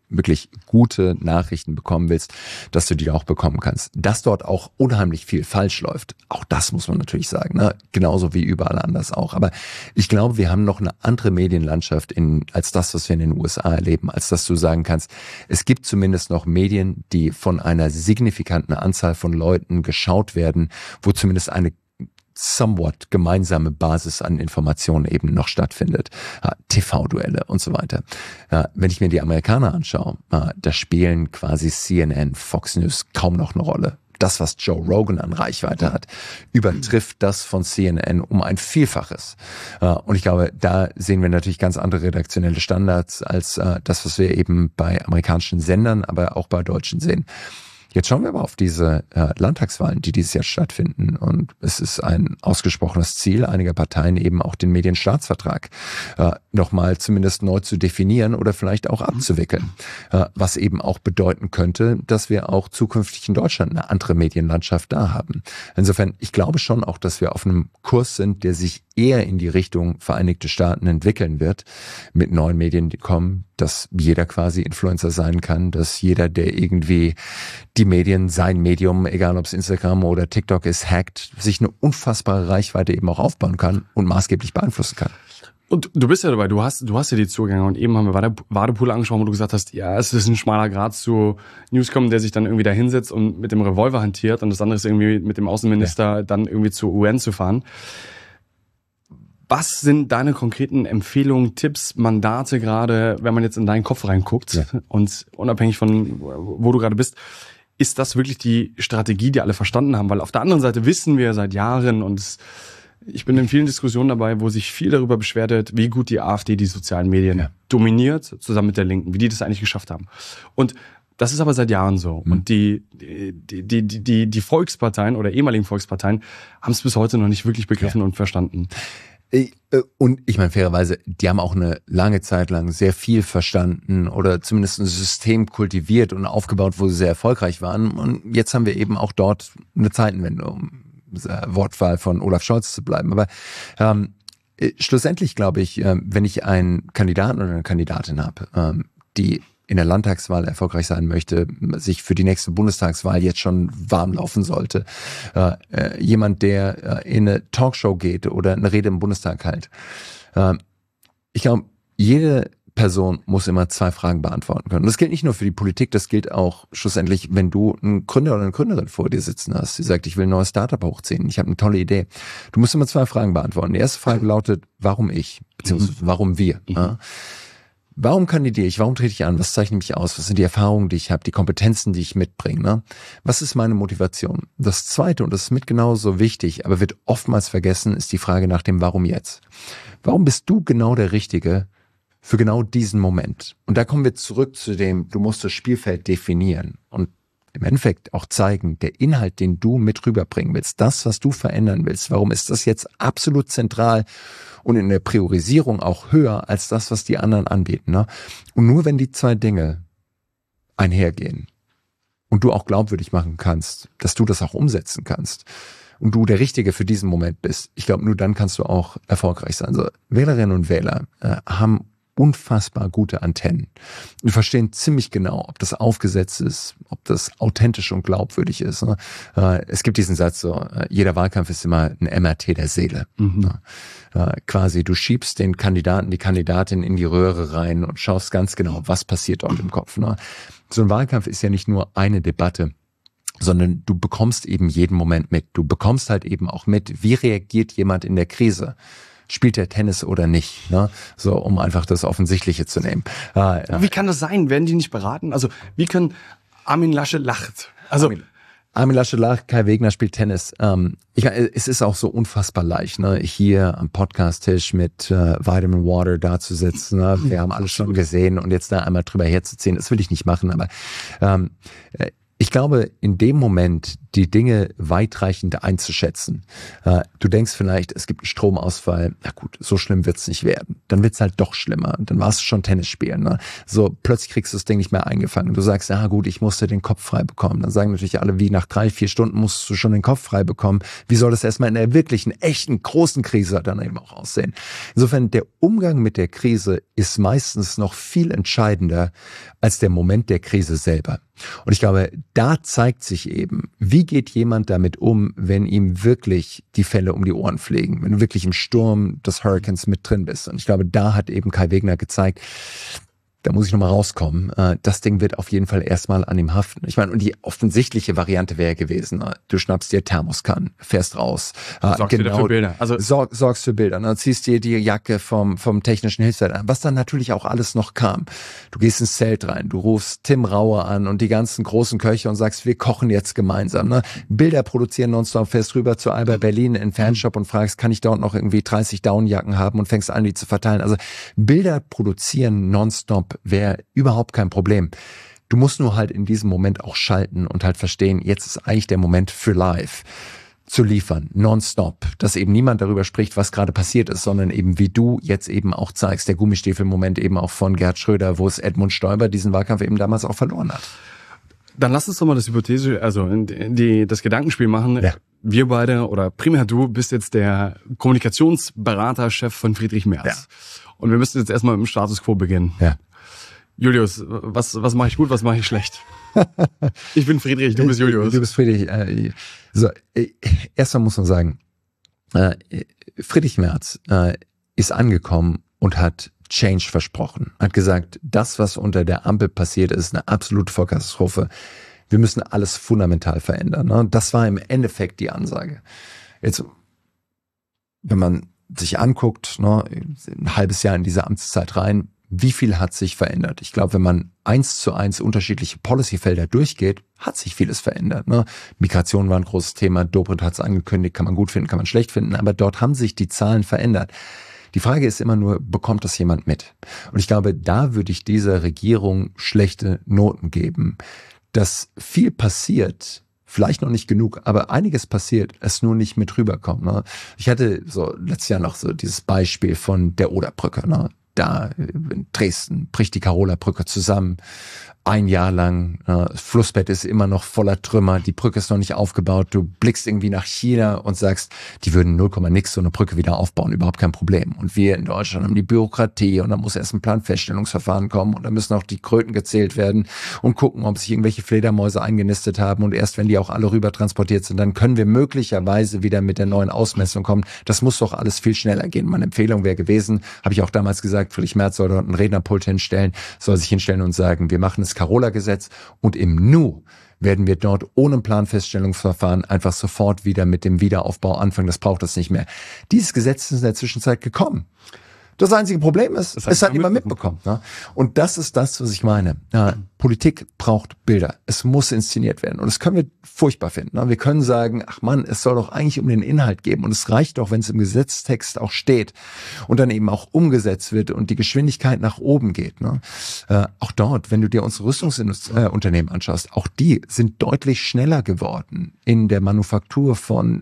wirklich gute Nachrichten bekommen willst, dass du die auch bekommen kannst. Dass dort auch unheimlich viel falsch läuft, auch das muss man natürlich sagen, ne? Genauso wie überall anders auch. Aber ich glaube, wir haben noch eine andere Medienlandschaft als das, was wir in den USA erleben, als dass du sagen kannst, es gibt zumindest noch Medien, die von einer signifikanten Anzahl von Leuten geschaut werden, wo zumindest eine somewhat gemeinsame Basis an Informationen eben noch stattfindet. TV-Duelle und so weiter. Wenn ich mir die Amerikaner anschaue, da spielen quasi CNN, Fox News kaum noch eine Rolle. Das, was Joe Rogan an Reichweite hat, übertrifft das von CNN um ein Vielfaches. Und ich glaube, da sehen wir natürlich ganz andere redaktionelle Standards als das, was wir eben bei amerikanischen Sendern, aber auch bei Deutschen sehen. Jetzt schauen wir aber auf diese Landtagswahlen, die dieses Jahr stattfinden. Und es ist ein ausgesprochenes Ziel einiger Parteien, eben auch den Medienstaatsvertrag nochmal zumindest neu zu definieren oder vielleicht auch abzuwickeln. Was eben auch bedeuten könnte, dass wir auch zukünftig in Deutschland eine andere Medienlandschaft da haben. Insofern, ich glaube schon auch, dass wir auf einem Kurs sind, der sich eher in die Richtung Vereinigte Staaten entwickeln wird, mit neuen Medien, die kommen, dass jeder quasi Influencer sein kann, dass jeder, der irgendwie die Medien, sein Medium, egal ob es Instagram oder TikTok ist, hackt, sich eine unfassbare Reichweite eben auch aufbauen kann und maßgeblich beeinflussen kann. Und du bist ja dabei, du hast ja die Zugänge und eben haben wir Wadepool angeschaut, wo du gesagt hast, ja, es ist ein schmaler Grad zu Newscom, der sich dann irgendwie da hinsetzt und mit dem Revolver hantiert und das andere ist irgendwie mit dem Außenminister dann irgendwie zur UN zu fahren. Was sind deine konkreten Empfehlungen, Tipps, Mandate gerade, wenn man jetzt in deinen Kopf reinguckt und unabhängig von wo du gerade bist, ist das wirklich die Strategie, die alle verstanden haben? Weil auf der anderen Seite wissen wir seit Jahren und ich bin in vielen Diskussionen dabei, wo sich viel darüber beschwert wird, wie gut die AfD die sozialen Medien dominiert, zusammen mit der Linken, wie die das eigentlich geschafft haben. Und das ist aber seit Jahren so. Und die Volksparteien oder ehemaligen Volksparteien haben es bis heute noch nicht wirklich begriffen und verstanden. Und ich meine, fairerweise, die haben auch eine lange Zeit lang sehr viel verstanden oder zumindest ein System kultiviert und aufgebaut, wo sie sehr erfolgreich waren. Und jetzt haben wir eben auch dort eine Zeitenwende, um Wortwahl von Olaf Scholz zu bleiben. Aber schlussendlich glaube ich, wenn ich einen Kandidaten oder eine Kandidatin habe, die in der Landtagswahl erfolgreich sein möchte, sich für die nächste Bundestagswahl jetzt schon warm laufen sollte, jemand, der in eine Talkshow geht oder eine Rede im Bundestag hält. Ich glaube, jede Person muss immer 2 Fragen beantworten können. Und das gilt nicht nur für die Politik, das gilt auch schlussendlich, wenn du einen Gründer oder eine Gründerin vor dir sitzen hast, die sagt, ich will ein neues Startup hochziehen, ich habe eine tolle Idee. Du musst immer 2 Fragen beantworten. Die erste Frage lautet, warum ich? Beziehungsweise warum wir? Warum kandidiere ich? Warum trete ich an? Was zeichnet mich aus? Was sind die Erfahrungen, die ich habe? Die Kompetenzen, die ich mitbringe? Ne? Was ist meine Motivation? Das Zweite, und das ist mit genauso wichtig, aber wird oftmals vergessen, ist die Frage nach dem Warum jetzt? Warum bist du genau der Richtige für genau diesen Moment? Und da kommen wir zurück zu dem, du musst das Spielfeld definieren und im Endeffekt auch zeigen, der Inhalt, den du mit rüberbringen willst, das, was du verändern willst, warum ist das jetzt absolut zentral und in der Priorisierung auch höher als das, was die anderen anbieten. Ne? Und nur wenn die 2 Dinge einhergehen und du auch glaubwürdig machen kannst, dass du das auch umsetzen kannst und du der Richtige für diesen Moment bist, ich glaube, nur dann kannst du auch erfolgreich sein. Also Wählerinnen und Wähler haben unfassbar gute Antennen und verstehen ziemlich genau, ob das aufgesetzt ist, ob das authentisch und glaubwürdig ist. Ne? Es gibt diesen Satz so, jeder Wahlkampf ist immer ein MRT der Seele. Ne? Quasi, du schiebst den Kandidaten, die Kandidatin in die Röhre rein und schaust ganz genau, was passiert dort im Kopf. Ne? So ein Wahlkampf ist ja nicht nur eine Debatte, sondern du bekommst eben jeden Moment mit. Du bekommst halt eben auch mit, wie reagiert jemand in der Krise? Spielt er Tennis oder nicht? Ne? So, um einfach das Offensichtliche zu nehmen. Wie kann das sein? Werden die nicht beraten? Also, wie können Armin Laschet lacht? Also Armin Laschet lacht, Kai Wegner spielt Tennis. Es ist auch so unfassbar leicht, ne? Hier am Podcast-Tisch mit Vitamin Water da zu sitzen. Ne? Wir haben alles schon gesehen und jetzt da einmal drüber herzuziehen, das will ich nicht machen. Aber ich glaube, in dem Moment die Dinge weitreichend einzuschätzen. Du denkst vielleicht, es gibt einen Stromausfall. Na gut, so schlimm wird's nicht werden. Dann wird's halt doch schlimmer. Dann warst du schon Tennis spielen. Ne? So, plötzlich kriegst du das Ding nicht mehr eingefangen. Du sagst, ja gut, ich musste den Kopf frei bekommen. Dann sagen natürlich alle, wie nach 3-4 Stunden musst du schon den Kopf frei bekommen. Wie soll das erstmal in der wirklichen, echten, großen Krise dann eben auch aussehen? Insofern, der Umgang mit der Krise ist meistens noch viel entscheidender als der Moment der Krise selber. Und ich glaube, da zeigt sich eben, wie geht jemand damit um, wenn ihm wirklich die Fälle um die Ohren fliegen, wenn du wirklich im Sturm des Hurricanes mit drin bist. Und ich glaube, da hat eben Kai Wegner gezeigt, da muss ich nochmal rauskommen. Das Ding wird auf jeden Fall erstmal an ihm haften. Ich meine, und die offensichtliche Variante wäre gewesen, du schnappst dir Thermoskannen, fährst raus. Sorgst wieder für Bilder. Also sorgst für Bilder. Dann ziehst dir die Jacke vom technischen Hilfswerk an. Was dann natürlich auch alles noch kam. Du gehst ins Zelt rein, du rufst Tim Raue an und die ganzen großen Köche und sagst, wir kochen jetzt gemeinsam. Ne? Bilder produzieren nonstop, fährst rüber zu Alba Berlin in Fanshop und fragst, kann ich dort noch irgendwie 30 Downjacken haben und fängst an, die zu verteilen. Also Bilder produzieren nonstop wäre überhaupt kein Problem. Du musst nur halt in diesem Moment auch schalten und halt verstehen, jetzt ist eigentlich der Moment für live zu liefern, nonstop, dass eben niemand darüber spricht, was gerade passiert ist, sondern eben wie du jetzt eben auch zeigst, der Gummistiefel-Moment eben auch von Gerhard Schröder, wo es Edmund Stoiber diesen Wahlkampf eben damals auch verloren hat. Dann lass uns doch mal das Hypothese, also das Gedankenspiel machen. Ja. Wir beide oder primär du bist jetzt der Kommunikationsberater-Chef von Friedrich Merz. Ja. Und wir müssen jetzt erstmal mit dem Status Quo beginnen. Ja. Julius, was mache ich gut, was mache ich schlecht? Ich bin Friedrich, du bist Julius. Du bist Friedrich. Erstmal muss man sagen, Friedrich Merz ist angekommen und hat Change versprochen. Hat gesagt, das, was unter der Ampel passiert ist, eine absolute Vollkatastrophe. Wir müssen alles fundamental verändern. Ne? Das war im Endeffekt die Ansage. Jetzt, wenn man sich anguckt, ne, ein halbes Jahr in diese Amtszeit rein, wie viel hat sich verändert? Ich glaube, wenn man 1:1 unterschiedliche Policyfelder durchgeht, hat sich vieles verändert. Ne? Migration war ein großes Thema, Dobrindt hat es angekündigt, kann man gut finden, kann man schlecht finden, aber dort haben sich die Zahlen verändert. Die Frage ist immer nur, bekommt das jemand mit? Und ich glaube, da würde ich dieser Regierung schlechte Noten geben. Dass viel passiert, vielleicht noch nicht genug, aber einiges passiert, es nur nicht mit rüberkommt. Ne? Ich hatte so letztes Jahr noch so dieses Beispiel von der Oderbrücke. Ne? Da in Dresden bricht die Karola-Brücke zusammen. Ein Jahr lang, das Flussbett ist immer noch voller Trümmer, die Brücke ist noch nicht aufgebaut, du blickst irgendwie nach China und sagst, die würden 0, nix so eine Brücke wieder aufbauen, überhaupt kein Problem. Und wir in Deutschland haben die Bürokratie und dann muss erst ein Planfeststellungsverfahren kommen und dann müssen auch die Kröten gezählt werden und gucken, ob sich irgendwelche Fledermäuse eingenistet haben und erst wenn die auch alle rüber transportiert sind, dann können wir möglicherweise wieder mit der neuen Ausmessung kommen. Das muss doch alles viel schneller gehen. Meine Empfehlung wäre gewesen, habe ich auch damals gesagt, Friedrich Merz soll dort einen Rednerpult hinstellen, soll sich hinstellen und sagen, wir machen es Carola-Gesetz und im Nu werden wir dort ohne Planfeststellungsverfahren einfach sofort wieder mit dem Wiederaufbau anfangen. Das braucht es nicht mehr. Dieses Gesetz ist in der Zwischenzeit gekommen. Das einzige Problem ist, es hat niemand mitbekommen. Ne? Und das ist das, was ich meine. Ja, Politik braucht Bilder. Es muss inszeniert werden. Und das können wir furchtbar finden. Ne? Wir können sagen, ach Mann, es soll doch eigentlich um den Inhalt gehen. Und es reicht doch, wenn es im Gesetztext auch steht und dann eben auch umgesetzt wird und die Geschwindigkeit nach oben geht. Ne? Auch dort, wenn du dir unsere Rüstungsunternehmen anschaust, auch die sind deutlich schneller geworden in der Manufaktur von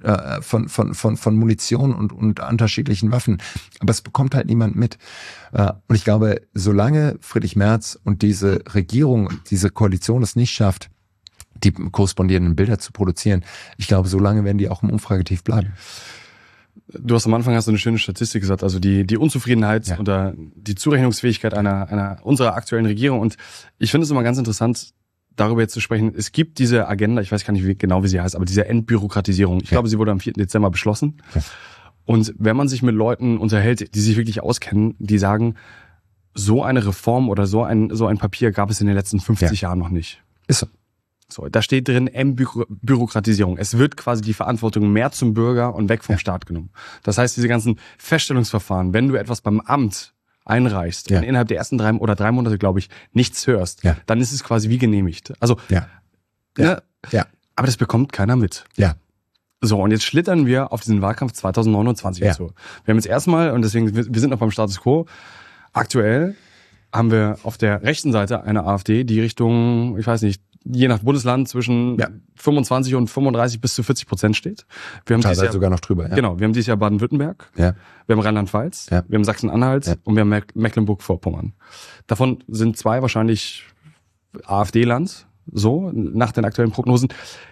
Munition und unterschiedlichen Waffen. Aber es bekommt halt niemand mit. Und ich glaube, solange Friedrich Merz und diese Regierung, diese Koalition es nicht schafft, die korrespondierenden Bilder zu produzieren, ich glaube, solange werden die auch im Umfragetief bleiben. Du hast am Anfang eine schöne Statistik gesagt, also die Unzufriedenheit oder die Zurechnungsfähigkeit unserer aktuellen Regierung. Und ich finde es immer ganz interessant, darüber jetzt zu sprechen. Es gibt diese Agenda, ich weiß gar nicht genau, wie sie heißt, aber diese Entbürokratisierung. Ich glaube, sie wurde am 4. Dezember beschlossen. Ja. Und wenn man sich mit Leuten unterhält, die sich wirklich auskennen, die sagen, so eine Reform oder so ein Papier gab es in den letzten 50 Jahren noch nicht. Ist so. So, da steht drin Bürokratisierung. Es wird quasi die Verantwortung mehr zum Bürger und weg vom Staat genommen. Das heißt, diese ganzen Feststellungsverfahren, wenn du etwas beim Amt einreichst und innerhalb der ersten 3 Monate, glaube ich, nichts hörst, dann ist es quasi wie genehmigt. Also, aber das bekommt keiner mit. Ja. So, und jetzt schlittern wir auf diesen Wahlkampf 2029 zu. Wir haben jetzt erstmal, und deswegen, wir sind noch beim Status Quo, aktuell haben wir auf der rechten Seite eine AfD, die Richtung, ich weiß nicht, je nach Bundesland zwischen 25 und 35 bis zu 40% steht. Wir haben teilweise sogar noch drüber. Ja. Genau, wir haben dieses Jahr Baden-Württemberg, wir haben Rheinland-Pfalz, wir haben Sachsen-Anhalt und wir haben Mecklenburg-Vorpommern. Davon sind 2 wahrscheinlich AfD-Land, so nach den aktuellen Prognosen.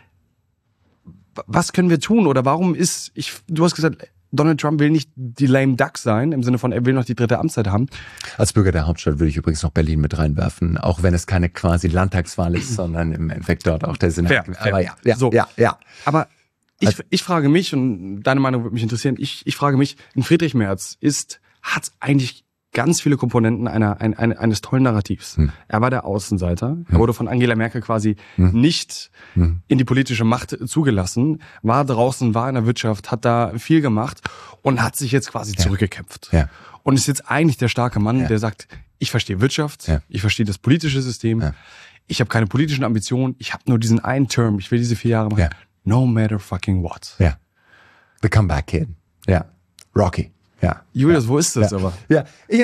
Was können wir tun oder warum du hast gesagt, Donald Trump will nicht die lame duck sein, im Sinne von, er will noch die 3. Amtszeit haben. Als Bürger der Hauptstadt würde ich übrigens noch Berlin mit reinwerfen, auch wenn es keine quasi Landtagswahl ist, sondern im Endeffekt dort auch der Senat. Fair. Aber ja. Aber ich frage mich, und deine Meinung würde mich interessieren, ich frage mich, in Friedrich Merz hat eigentlich ganz viele Komponenten eines tollen Narrativs. Er war der Außenseiter. Er wurde von Angela Merkel quasi nicht in die politische Macht zugelassen, war draußen, war in der Wirtschaft, hat da viel gemacht und hat sich jetzt quasi zurückgekämpft. Ja. Und ist jetzt eigentlich der starke Mann, der sagt, ich verstehe Wirtschaft, ich verstehe das politische System, ich habe keine politischen Ambitionen, ich habe nur diesen einen Term, ich will diese 4 Jahre machen. No matter fucking what. Ja. The Comeback Kid. Ja. Rocky. Ja. Julius, wo ist das aber? Ja,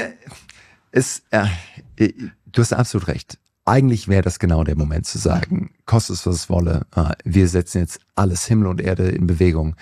du hast absolut recht. Eigentlich wäre das genau der Moment zu sagen, koste es, was es wolle, wir setzen jetzt alles Himmel und Erde in Bewegung.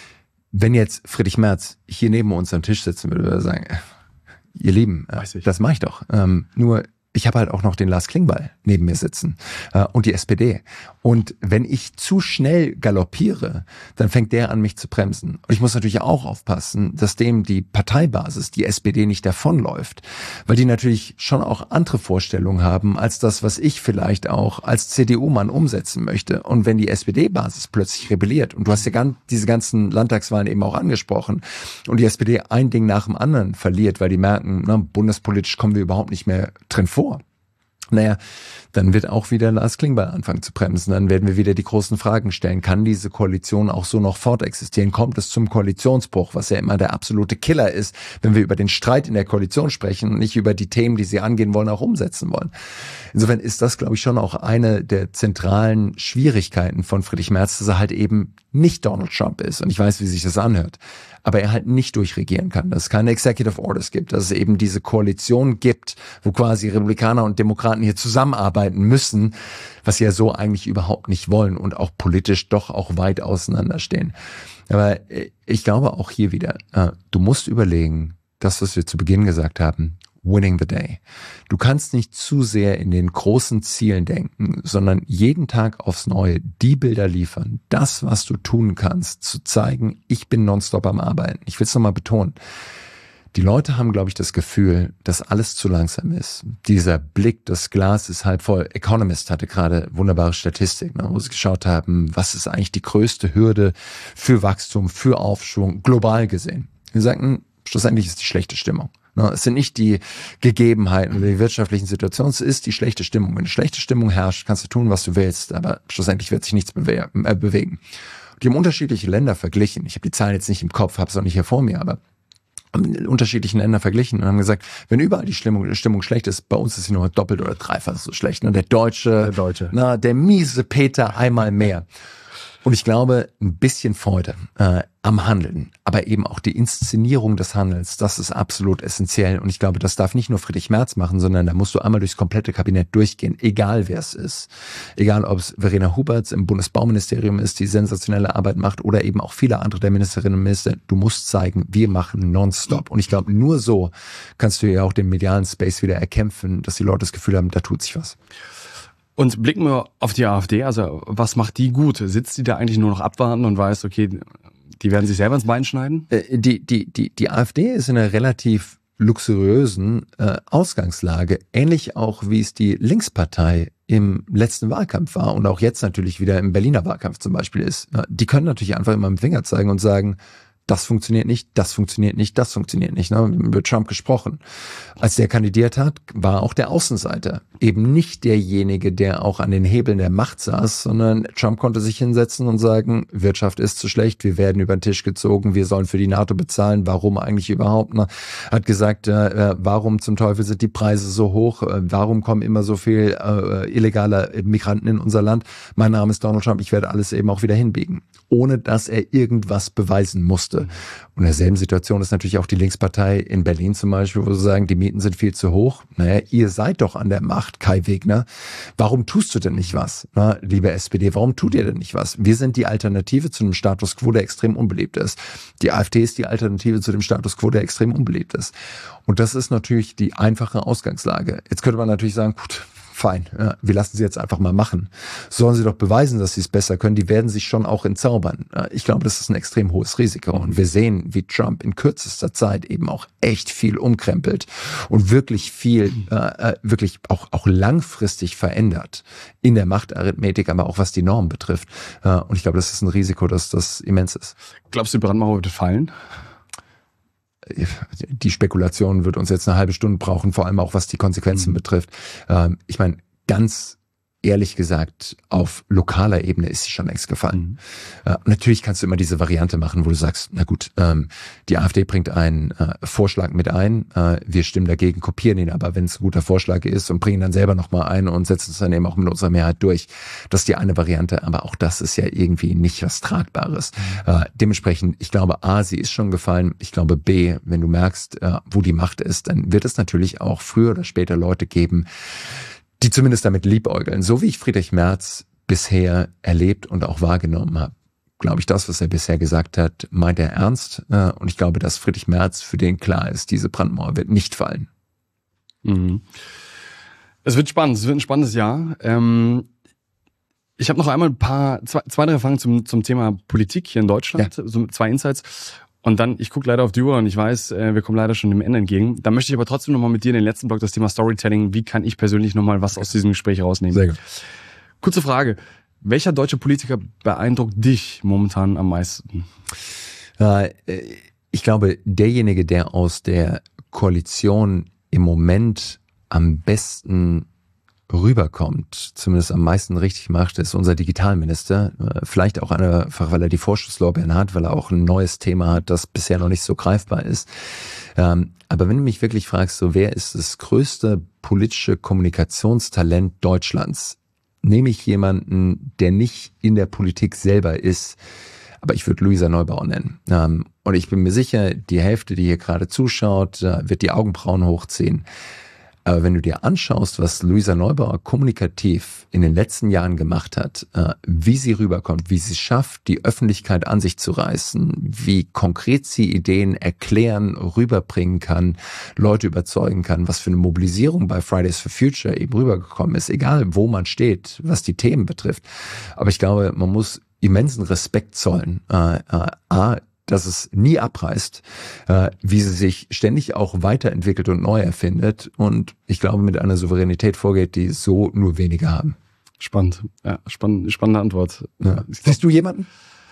Wenn jetzt Friedrich Merz hier neben uns am Tisch sitzen würde, würde er sagen, ihr Lieben, das mache ich doch. Nur ich habe halt auch noch den Lars Klingbeil neben mir sitzen und die SPD. Und wenn ich zu schnell galoppiere, dann fängt der an, mich zu bremsen. Und ich muss natürlich auch aufpassen, dass dem die Parteibasis, die SPD, nicht davonläuft. Weil die natürlich schon auch andere Vorstellungen haben, als das, was ich vielleicht auch als CDU-Mann umsetzen möchte. Und wenn die SPD-Basis plötzlich rebelliert, und du hast ja diese ganzen Landtagswahlen eben auch angesprochen, und die SPD ein Ding nach dem anderen verliert, weil die merken, bundespolitisch kommen wir überhaupt nicht mehr drin vor. Naja, dann wird auch wieder Lars Klingbeil anfangen zu bremsen. Dann werden wir wieder die großen Fragen stellen. Kann diese Koalition auch so noch fortexistieren? Kommt es zum Koalitionsbruch, was ja immer der absolute Killer ist, wenn wir über den Streit in der Koalition sprechen und nicht über die Themen, die sie angehen wollen, auch umsetzen wollen. Insofern ist das, glaube ich, schon auch eine der zentralen Schwierigkeiten von Friedrich Merz, dass er halt eben nicht Donald Trump ist. Und ich weiß, wie sich das anhört. Aber er halt nicht durchregieren kann, dass es keine Executive Orders gibt, dass es eben diese Koalition gibt, wo quasi Republikaner und Demokraten hier zusammenarbeiten müssen, was sie ja so eigentlich überhaupt nicht wollen und auch politisch doch auch weit auseinanderstehen. Aber ich glaube auch hier wieder, du musst überlegen, das, was wir zu Beginn gesagt haben, winning the day. Du kannst nicht zu sehr in den großen Zielen denken, sondern jeden Tag aufs Neue die Bilder liefern, das, was du tun kannst, zu zeigen, ich bin nonstop am Arbeiten. Ich will es nochmal betonen. Die Leute haben, glaube ich, das Gefühl, dass alles zu langsam ist. Dieser Blick, das Glas ist halb voll. Economist hatte gerade wunderbare Statistik, wo sie geschaut haben, was ist eigentlich die größte Hürde für Wachstum, für Aufschwung, global gesehen. Sie sagten, schlussendlich ist die schlechte Stimmung. Es sind nicht die Gegebenheiten oder die wirtschaftlichen Situationen, es ist die schlechte Stimmung. Wenn eine schlechte Stimmung herrscht, kannst du tun, was du willst, aber schlussendlich wird sich nichts bewegen. Die haben unterschiedliche Länder verglichen. Ich habe die Zahlen jetzt nicht im Kopf, habe es auch nicht hier vor mir, aber in unterschiedlichen Ländern verglichen und haben gesagt, wenn überall die Stimmung schlecht ist, bei uns ist sie nur doppelt oder dreifach so schlecht. Der Deutsche. Der miese Peter einmal mehr. Und ich glaube, ein bisschen Freude am Handeln, aber eben auch die Inszenierung des Handelns, das ist absolut essentiell. Und ich glaube, das darf nicht nur Friedrich Merz machen, sondern da musst du einmal durchs komplette Kabinett durchgehen, egal wer es ist. Egal, ob es Verena Huberts im Bundesbauministerium ist, die sensationelle Arbeit macht, oder eben auch viele andere der Ministerinnen und Minister. Du musst zeigen, wir machen nonstop. Und ich glaube, nur so kannst du ja auch den medialen Space wieder erkämpfen, dass die Leute das Gefühl haben, da tut sich was. Und blicken wir auf die AfD, also was macht die gut? Sitzt die da eigentlich nur noch abwarten und weiß, okay, die werden sich selber ins Bein schneiden? Die AfD ist in einer relativ luxuriösen Ausgangslage, ähnlich auch wie es die Linkspartei im letzten Wahlkampf war und auch jetzt natürlich wieder im Berliner Wahlkampf zum Beispiel ist. Die können natürlich einfach immer mit dem Finger zeigen und sagen, das funktioniert nicht, das funktioniert nicht, das funktioniert nicht. Wir haben über Trump gesprochen. Als der kandidiert hat, war auch der Außenseiter eben nicht derjenige, der auch an den Hebeln der Macht saß, sondern Trump konnte sich hinsetzen und sagen, Wirtschaft ist zu schlecht, wir werden über den Tisch gezogen, wir sollen für die NATO bezahlen, warum eigentlich überhaupt? Hat gesagt, warum zum Teufel sind die Preise so hoch, warum kommen immer so viel illegale Migranten in unser Land? Mein Name ist Donald Trump, ich werde alles eben auch wieder hinbiegen, ohne dass er irgendwas beweisen musste. musste. Und in derselben Situation ist natürlich auch die Linkspartei in Berlin zum Beispiel, wo sie sagen, die Mieten sind viel zu hoch. Naja, ihr seid doch an der Macht, Kai Wegner. Warum tust du denn nicht was? Na, liebe SPD, warum tut ihr denn nicht was? Wir sind die Alternative zu einem Status quo, der extrem unbeliebt ist. Die AfD ist die Alternative zu dem Status quo, der extrem unbeliebt ist. Und das ist natürlich die einfache Ausgangslage. Jetzt könnte man natürlich sagen, gut, fein, ja, wir lassen sie jetzt einfach mal machen. Sollen sie doch beweisen, dass sie es besser können. Die werden sich schon auch entzaubern. Ich glaube, das ist ein extrem hohes Risiko. Und wir sehen, wie Trump in kürzester Zeit eben auch echt viel umkrempelt und wirklich viel, wirklich auch langfristig verändert in der Machtarithmetik, aber auch was die Normen betrifft. Und ich glaube, das ist ein Risiko, dass das immens ist. Glaubst du, die Brandmauer wird fallen? Die Spekulation wird uns jetzt eine halbe Stunde brauchen, vor allem auch was die Konsequenzen betrifft. Ich meine, ganz ehrlich gesagt, auf lokaler Ebene ist sie schon längst gefallen. Natürlich kannst du immer diese Variante machen, wo du sagst, na gut, die AfD bringt einen Vorschlag mit ein, wir stimmen dagegen, kopieren ihn aber, wenn es ein guter Vorschlag ist und bringen dann selber nochmal ein und setzen es dann eben auch mit unserer Mehrheit durch. Das ist die eine Variante, aber auch das ist ja irgendwie nicht was Tragbares. Dementsprechend, ich glaube, A, sie ist schon gefallen. Ich glaube, B, wenn du merkst, wo die Macht ist, dann wird es natürlich auch früher oder später Leute geben, die zumindest damit liebäugeln. So wie ich Friedrich Merz bisher erlebt und auch wahrgenommen habe, glaube ich, das, was er bisher gesagt hat, meint er ernst. Und ich glaube, dass Friedrich Merz, für den klar ist, diese Brandmauer wird nicht fallen. Mhm. Es wird spannend, es wird ein spannendes Jahr. Ich habe noch einmal zwei, drei Fragen zum Thema Politik hier in Deutschland, so 2 Insights. Und dann, ich gucke leider auf die Uhr und ich weiß, wir kommen leider schon dem Ende entgegen. Da möchte ich aber trotzdem nochmal mit dir in den letzten Block das Thema Storytelling, wie kann ich persönlich nochmal was aus diesem Gespräch rausnehmen? Sehr gut. Kurze Frage, welcher deutsche Politiker beeindruckt dich momentan am meisten? Ich glaube, derjenige, der aus der Koalition im Moment am besten rüberkommt, zumindest am meisten richtig macht, ist unser Digitalminister. Vielleicht auch einfach, weil er die Vorschusslorbeeren hat, weil er auch ein neues Thema hat, das bisher noch nicht so greifbar ist. Aber wenn du mich wirklich fragst, so wer ist das größte politische Kommunikationstalent Deutschlands, nehme ich jemanden, der nicht in der Politik selber ist, aber ich würde Luisa Neubauer nennen. Und ich bin mir sicher, die Hälfte, die hier gerade zuschaut, wird die Augenbrauen hochziehen. Aber wenn du dir anschaust, was Luisa Neubauer kommunikativ in den letzten Jahren gemacht hat, wie sie rüberkommt, wie sie es schafft, die Öffentlichkeit an sich zu reißen, wie konkret sie Ideen erklären, rüberbringen kann, Leute überzeugen kann, was für eine Mobilisierung bei Fridays for Future eben rübergekommen ist, egal wo man steht, was die Themen betrifft. Aber ich glaube, man muss immensen Respekt zollen. Dass es nie abreißt, wie sie sich ständig auch weiterentwickelt und neu erfindet und ich glaube mit einer Souveränität vorgeht, die so nur wenige haben. Spannend, ja, spannende Antwort. Ja. Siehst du jemanden?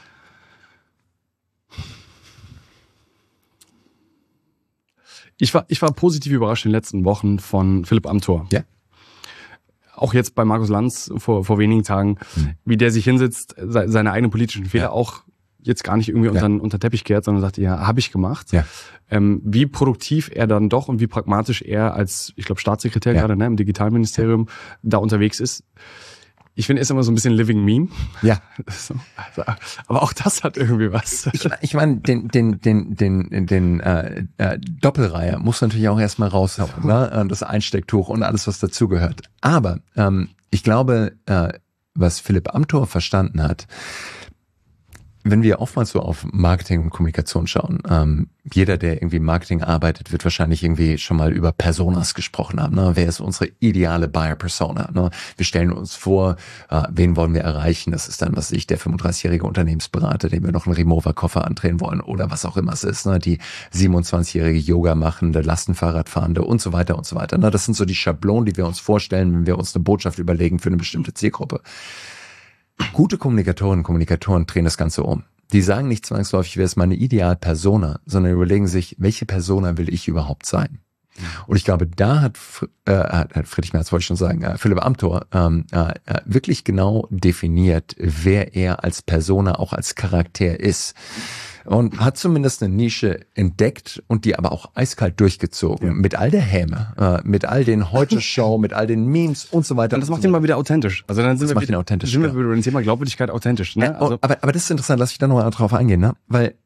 Ich war positiv überrascht in den letzten Wochen von Philipp Amthor. Ja. Auch jetzt bei Markus Lanz vor wenigen Tagen, wie der sich hinsetzt, seine eigenen politischen Fehler auch jetzt gar nicht irgendwie unter Teppich kehrt, sondern sagt, ja, habe ich gemacht. Ja. Wie produktiv er dann doch und wie pragmatisch er als, ich glaube, Staatssekretär gerade im Digitalministerium da unterwegs ist. Ich finde, er ist immer so ein bisschen Living Meme. Ja. So, also, aber auch das hat irgendwie was. Ich meine, den Doppelreiher muss natürlich auch erstmal raushauen, ne? Das Einstecktuch und alles, was dazugehört. Aber ich glaube, was Philipp Amthor verstanden hat, wenn wir oftmals so auf Marketing und Kommunikation schauen, jeder, der irgendwie im Marketing arbeitet, wird wahrscheinlich irgendwie schon mal über Personas gesprochen haben. Ne? Wer ist unsere ideale Buyer-Persona? Ne? Wir stellen uns vor, wen wollen wir erreichen? Das ist dann, was ich, der 35-jährige Unternehmensberater, dem wir noch einen Remover-Koffer andrehen wollen oder was auch immer es ist. Ne? Die 27-jährige Yoga-machende, Lastenfahrradfahrende und so weiter und so weiter. Ne? Das sind so die Schablonen, die wir uns vorstellen, wenn wir uns eine Botschaft überlegen für eine bestimmte Zielgruppe. Gute Kommunikatorinnen und Kommunikatoren drehen das Ganze um. Die sagen nicht zwangsläufig, wer ist meine Ideal-Persona, sondern überlegen sich, welche Persona will ich überhaupt sein? Und ich glaube, da hat Friedrich Merz, wollte ich schon sagen, Philipp Amthor wirklich genau definiert, wer er als Persona, auch als Charakter ist. Und hat zumindest eine Nische entdeckt und die aber auch eiskalt durchgezogen. Ja. Mit all der Häme, mit all den Heute-Show, mit all den Memes und so weiter. Und das macht ihn mal wieder authentisch. Also dann sind wir wieder authentisch. Sind wir über das Thema Glaubwürdigkeit authentisch. Ne? Aber das ist interessant, lass ich da noch mal drauf eingehen, ne? Weil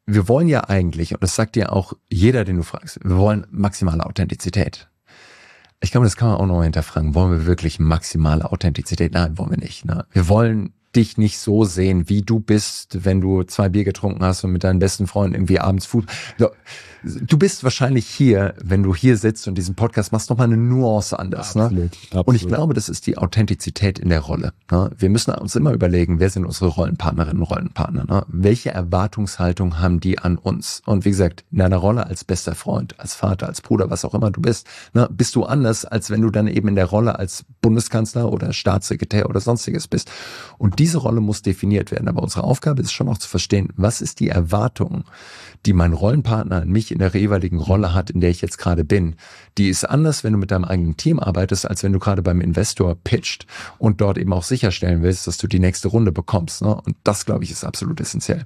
wir wollen ja eigentlich, und das sagt dir auch jeder, den du fragst, wir wollen maximale Authentizität. Ich glaube, das kann man auch noch hinterfragen. Wollen wir wirklich maximale Authentizität? Nein, wollen wir nicht. Ne? Wir wollen dich nicht so sehen, wie du bist, wenn du 2 Bier getrunken hast und mit deinen besten Freunden irgendwie abends Food. Du bist wahrscheinlich hier, wenn du hier sitzt und diesen Podcast machst, nochmal eine Nuance anders. Absolut, ne? absolut. Und ich glaube, das ist die Authentizität in der Rolle. Ne? Wir müssen uns immer überlegen, wer sind unsere Rollenpartnerinnen und Rollenpartner? Ne? Welche Erwartungshaltung haben die an uns? Und wie gesagt, in deiner Rolle als bester Freund, als Vater, als Bruder, was auch immer du bist, ne, bist du anders, als wenn du dann eben in der Rolle als Bundeskanzler oder Staatssekretär oder sonstiges bist. Und diese Rolle muss definiert werden. Aber unsere Aufgabe ist schon auch zu verstehen, was ist die Erwartung, die mein Rollenpartner an mich in der jeweiligen Rolle hat, in der ich jetzt gerade bin. Die ist anders, wenn du mit deinem eigenen Team arbeitest, als wenn du gerade beim Investor pitcht und dort eben auch sicherstellen willst, dass du die nächste Runde bekommst. Ne? Und das, glaube ich, ist absolut essentiell.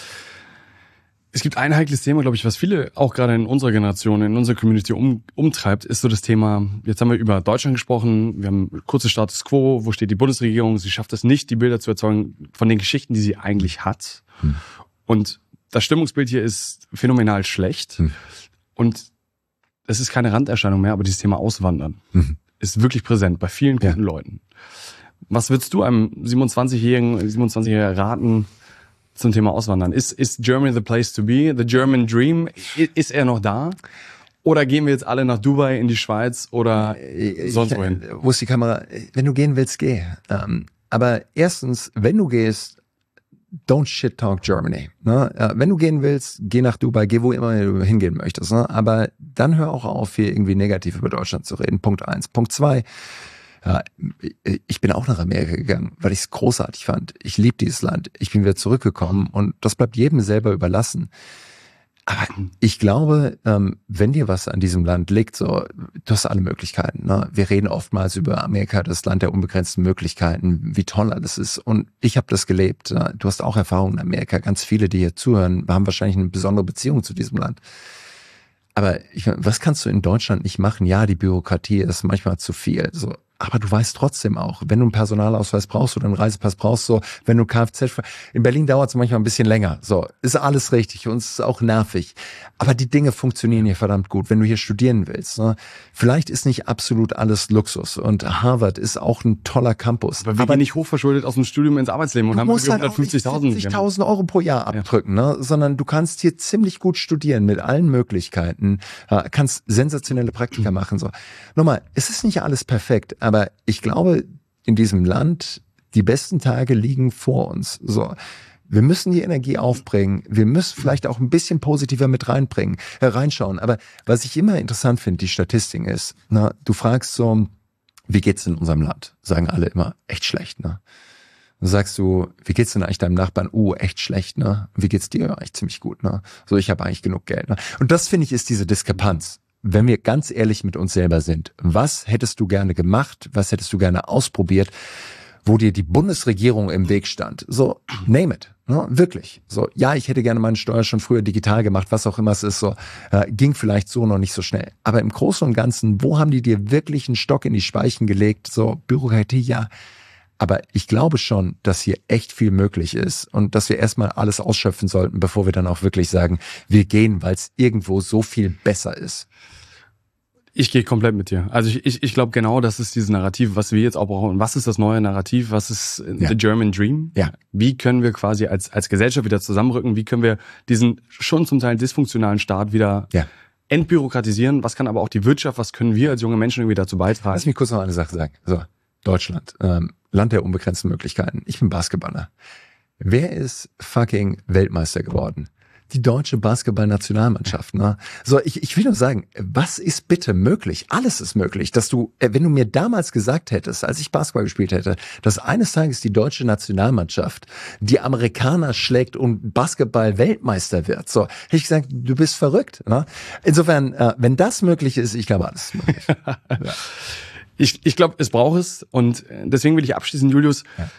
Es gibt ein heikles Thema, glaube ich, was viele auch gerade in unserer Generation, in unserer Community umtreibt, ist so das Thema, jetzt haben wir über Deutschland gesprochen, wir haben kurzes Status Quo, wo steht die Bundesregierung, sie schafft es nicht, die Bilder zu erzeugen von den Geschichten, die sie eigentlich hat. Und das Stimmungsbild hier ist phänomenal schlecht. Und es ist keine Randerscheinung mehr, aber dieses Thema Auswandern ist wirklich präsent bei vielen guten Leuten. Was würdest du einem 27-Jährigen raten zum Thema Auswandern? Ist Germany the place to be? The German Dream? Ist er noch da? Oder gehen wir jetzt alle nach Dubai, in die Schweiz oder sonst wohin? Wo ist die Kamera? Wenn du gehen willst, geh. Aber erstens, wenn du gehst, don't shit talk Germany. Ne? Wenn du gehen willst, geh nach Dubai, geh wo immer du hingehen möchtest. Ne? Aber dann hör auch auf, hier irgendwie negativ über Deutschland zu reden. Punkt 1. Punkt 2. Ja, ich bin auch nach Amerika gegangen, weil ich es großartig fand. Ich liebe dieses Land. Ich bin wieder zurückgekommen und das bleibt jedem selber überlassen. Aber ich glaube, wenn dir was an diesem Land liegt, so, du hast alle Möglichkeiten. Ne? Wir reden oftmals über Amerika, das Land der unbegrenzten Möglichkeiten, wie toll alles ist. Und ich habe das gelebt. Du hast auch Erfahrungen in Amerika. Ganz viele, die hier zuhören, haben wahrscheinlich eine besondere Beziehung zu diesem Land. Aber was kannst du in Deutschland nicht machen? Ja, die Bürokratie ist manchmal zu viel. So. Aber du weißt trotzdem auch, wenn du einen Personalausweis brauchst oder einen Reisepass brauchst, so, wenn du Kfz, in Berlin dauert es manchmal ein bisschen länger, so, ist alles richtig und es ist auch nervig. Aber die Dinge funktionieren hier verdammt gut, wenn du hier studieren willst. Ne? Vielleicht ist nicht absolut alles Luxus und Harvard ist auch ein toller Campus. Aber wir gehen nicht hochverschuldet aus dem Studium ins Arbeitsleben und haben irgendwie 150.000 € pro Jahr abdrücken, ne? Sondern du kannst hier ziemlich gut studieren mit allen Möglichkeiten, kannst sensationelle Praktika machen. So. Nochmal, es ist nicht alles perfekt, aber ich glaube, in diesem Land, die besten Tage liegen vor uns. So. Wir müssen die Energie aufbringen. Wir müssen vielleicht auch ein bisschen positiver mit reinschauen. Aber was ich immer interessant finde, die Statistiken ist, na, du fragst so, wie geht's in unserem Land? Sagen alle immer, echt schlecht, ne? Dann sagst du, wie geht's denn eigentlich deinem Nachbarn? Echt schlecht, ne? Wie geht's dir? Eigentlich ziemlich gut, ne? So, ich habe eigentlich genug Geld, ne? Und das, finde ich, ist diese Diskrepanz. Wenn wir ganz ehrlich mit uns selber sind, was hättest du gerne gemacht, was hättest du gerne ausprobiert, wo dir die Bundesregierung im Weg stand? So, name it, ne? Wirklich. So, ja, ich hätte gerne meine Steuer schon früher digital gemacht, was auch immer es ist, so, ging vielleicht so noch nicht so schnell. Aber im Großen und Ganzen, wo haben die dir wirklich einen Stock in die Speichen gelegt? So, Bürokratie, ja. Aber ich glaube schon, dass hier echt viel möglich ist und dass wir erstmal alles ausschöpfen sollten, bevor wir dann auch wirklich sagen, wir gehen, weil es irgendwo so viel besser ist. Ich gehe komplett mit dir. Also ich glaube genau, das ist dieses Narrativ, was wir jetzt auch brauchen. Und was ist das neue Narrativ? Was ist the German Dream? Ja. Wie können wir quasi als Gesellschaft wieder zusammenrücken? Wie können wir diesen schon zum Teil dysfunktionalen Staat wieder entbürokratisieren? Was kann aber auch die Wirtschaft, was können wir als junge Menschen irgendwie dazu beitragen? Lass mich kurz noch eine Sache sagen. So, Deutschland, Land der unbegrenzten Möglichkeiten. Ich bin Basketballer. Wer ist fucking Weltmeister geworden? Die deutsche Basketball-Nationalmannschaft. Ne? So, ich will nur sagen, was ist bitte möglich? Alles ist möglich, dass du, wenn du mir damals gesagt hättest, als ich Basketball gespielt hätte, dass eines Tages die deutsche Nationalmannschaft die Amerikaner schlägt und Basketball-Weltmeister wird, so, hätte ich gesagt, du bist verrückt. Ne? Insofern, wenn das möglich ist, ich glaube, alles ist möglich. Ja. Ich glaube, es braucht es und deswegen will ich abschließen, Julius. Ja.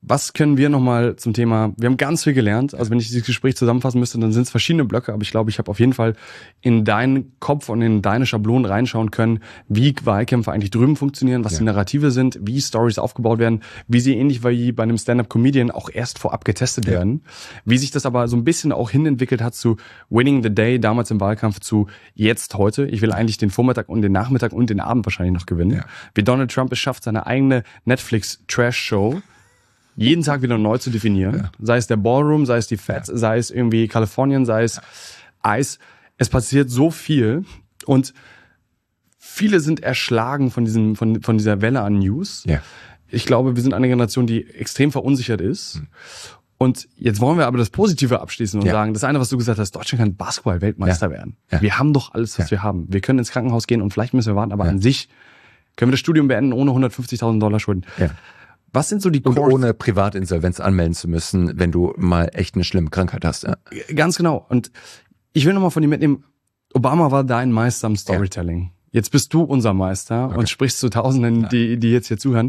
Was können wir nochmal zum Thema, wir haben ganz viel gelernt, also wenn ich dieses Gespräch zusammenfassen müsste, dann sind es verschiedene Blöcke, aber ich glaube, ich habe auf jeden Fall in deinen Kopf und in deine Schablonen reinschauen können, wie Wahlkämpfe eigentlich drüben funktionieren, was die Narrative sind, wie Stories aufgebaut werden, wie sie ähnlich wie bei einem Stand-Up-Comedian auch erst vorab getestet werden, wie sich das aber so ein bisschen auch hinentwickelt hat zu Winning the Day, damals im Wahlkampf, zu jetzt heute. Ich will eigentlich den Vormittag und den Nachmittag und den Abend wahrscheinlich noch gewinnen. Ja. Wie Donald Trump es schafft, seine eigene Netflix-Trash-Show jeden Tag wieder neu zu definieren. Ja. Sei es der Ballroom, sei es die Feds, sei es irgendwie Kalifornien, sei es Eis. Es passiert so viel und viele sind erschlagen von dieser Welle an News. Ja. Ich glaube, wir sind eine Generation, die extrem verunsichert ist. Und jetzt wollen wir aber das Positive abschließen und sagen, das eine, was du gesagt hast, Deutschland kann Basketball-Weltmeister werden. Ja. Wir haben doch alles, was wir haben. Wir können ins Krankenhaus gehen und vielleicht müssen wir warten, aber an sich können wir das Studium beenden ohne $150.000 Schulden. Ja. Was sind so die Und ohne Privatinsolvenz anmelden zu müssen, wenn du mal echt eine schlimme Krankheit hast. Ja. Ganz genau. Und ich will nochmal von dir mitnehmen, Obama war dein Meister am Storytelling. Jetzt bist du unser Meister und sprichst zu Tausenden, die jetzt hier zuhören.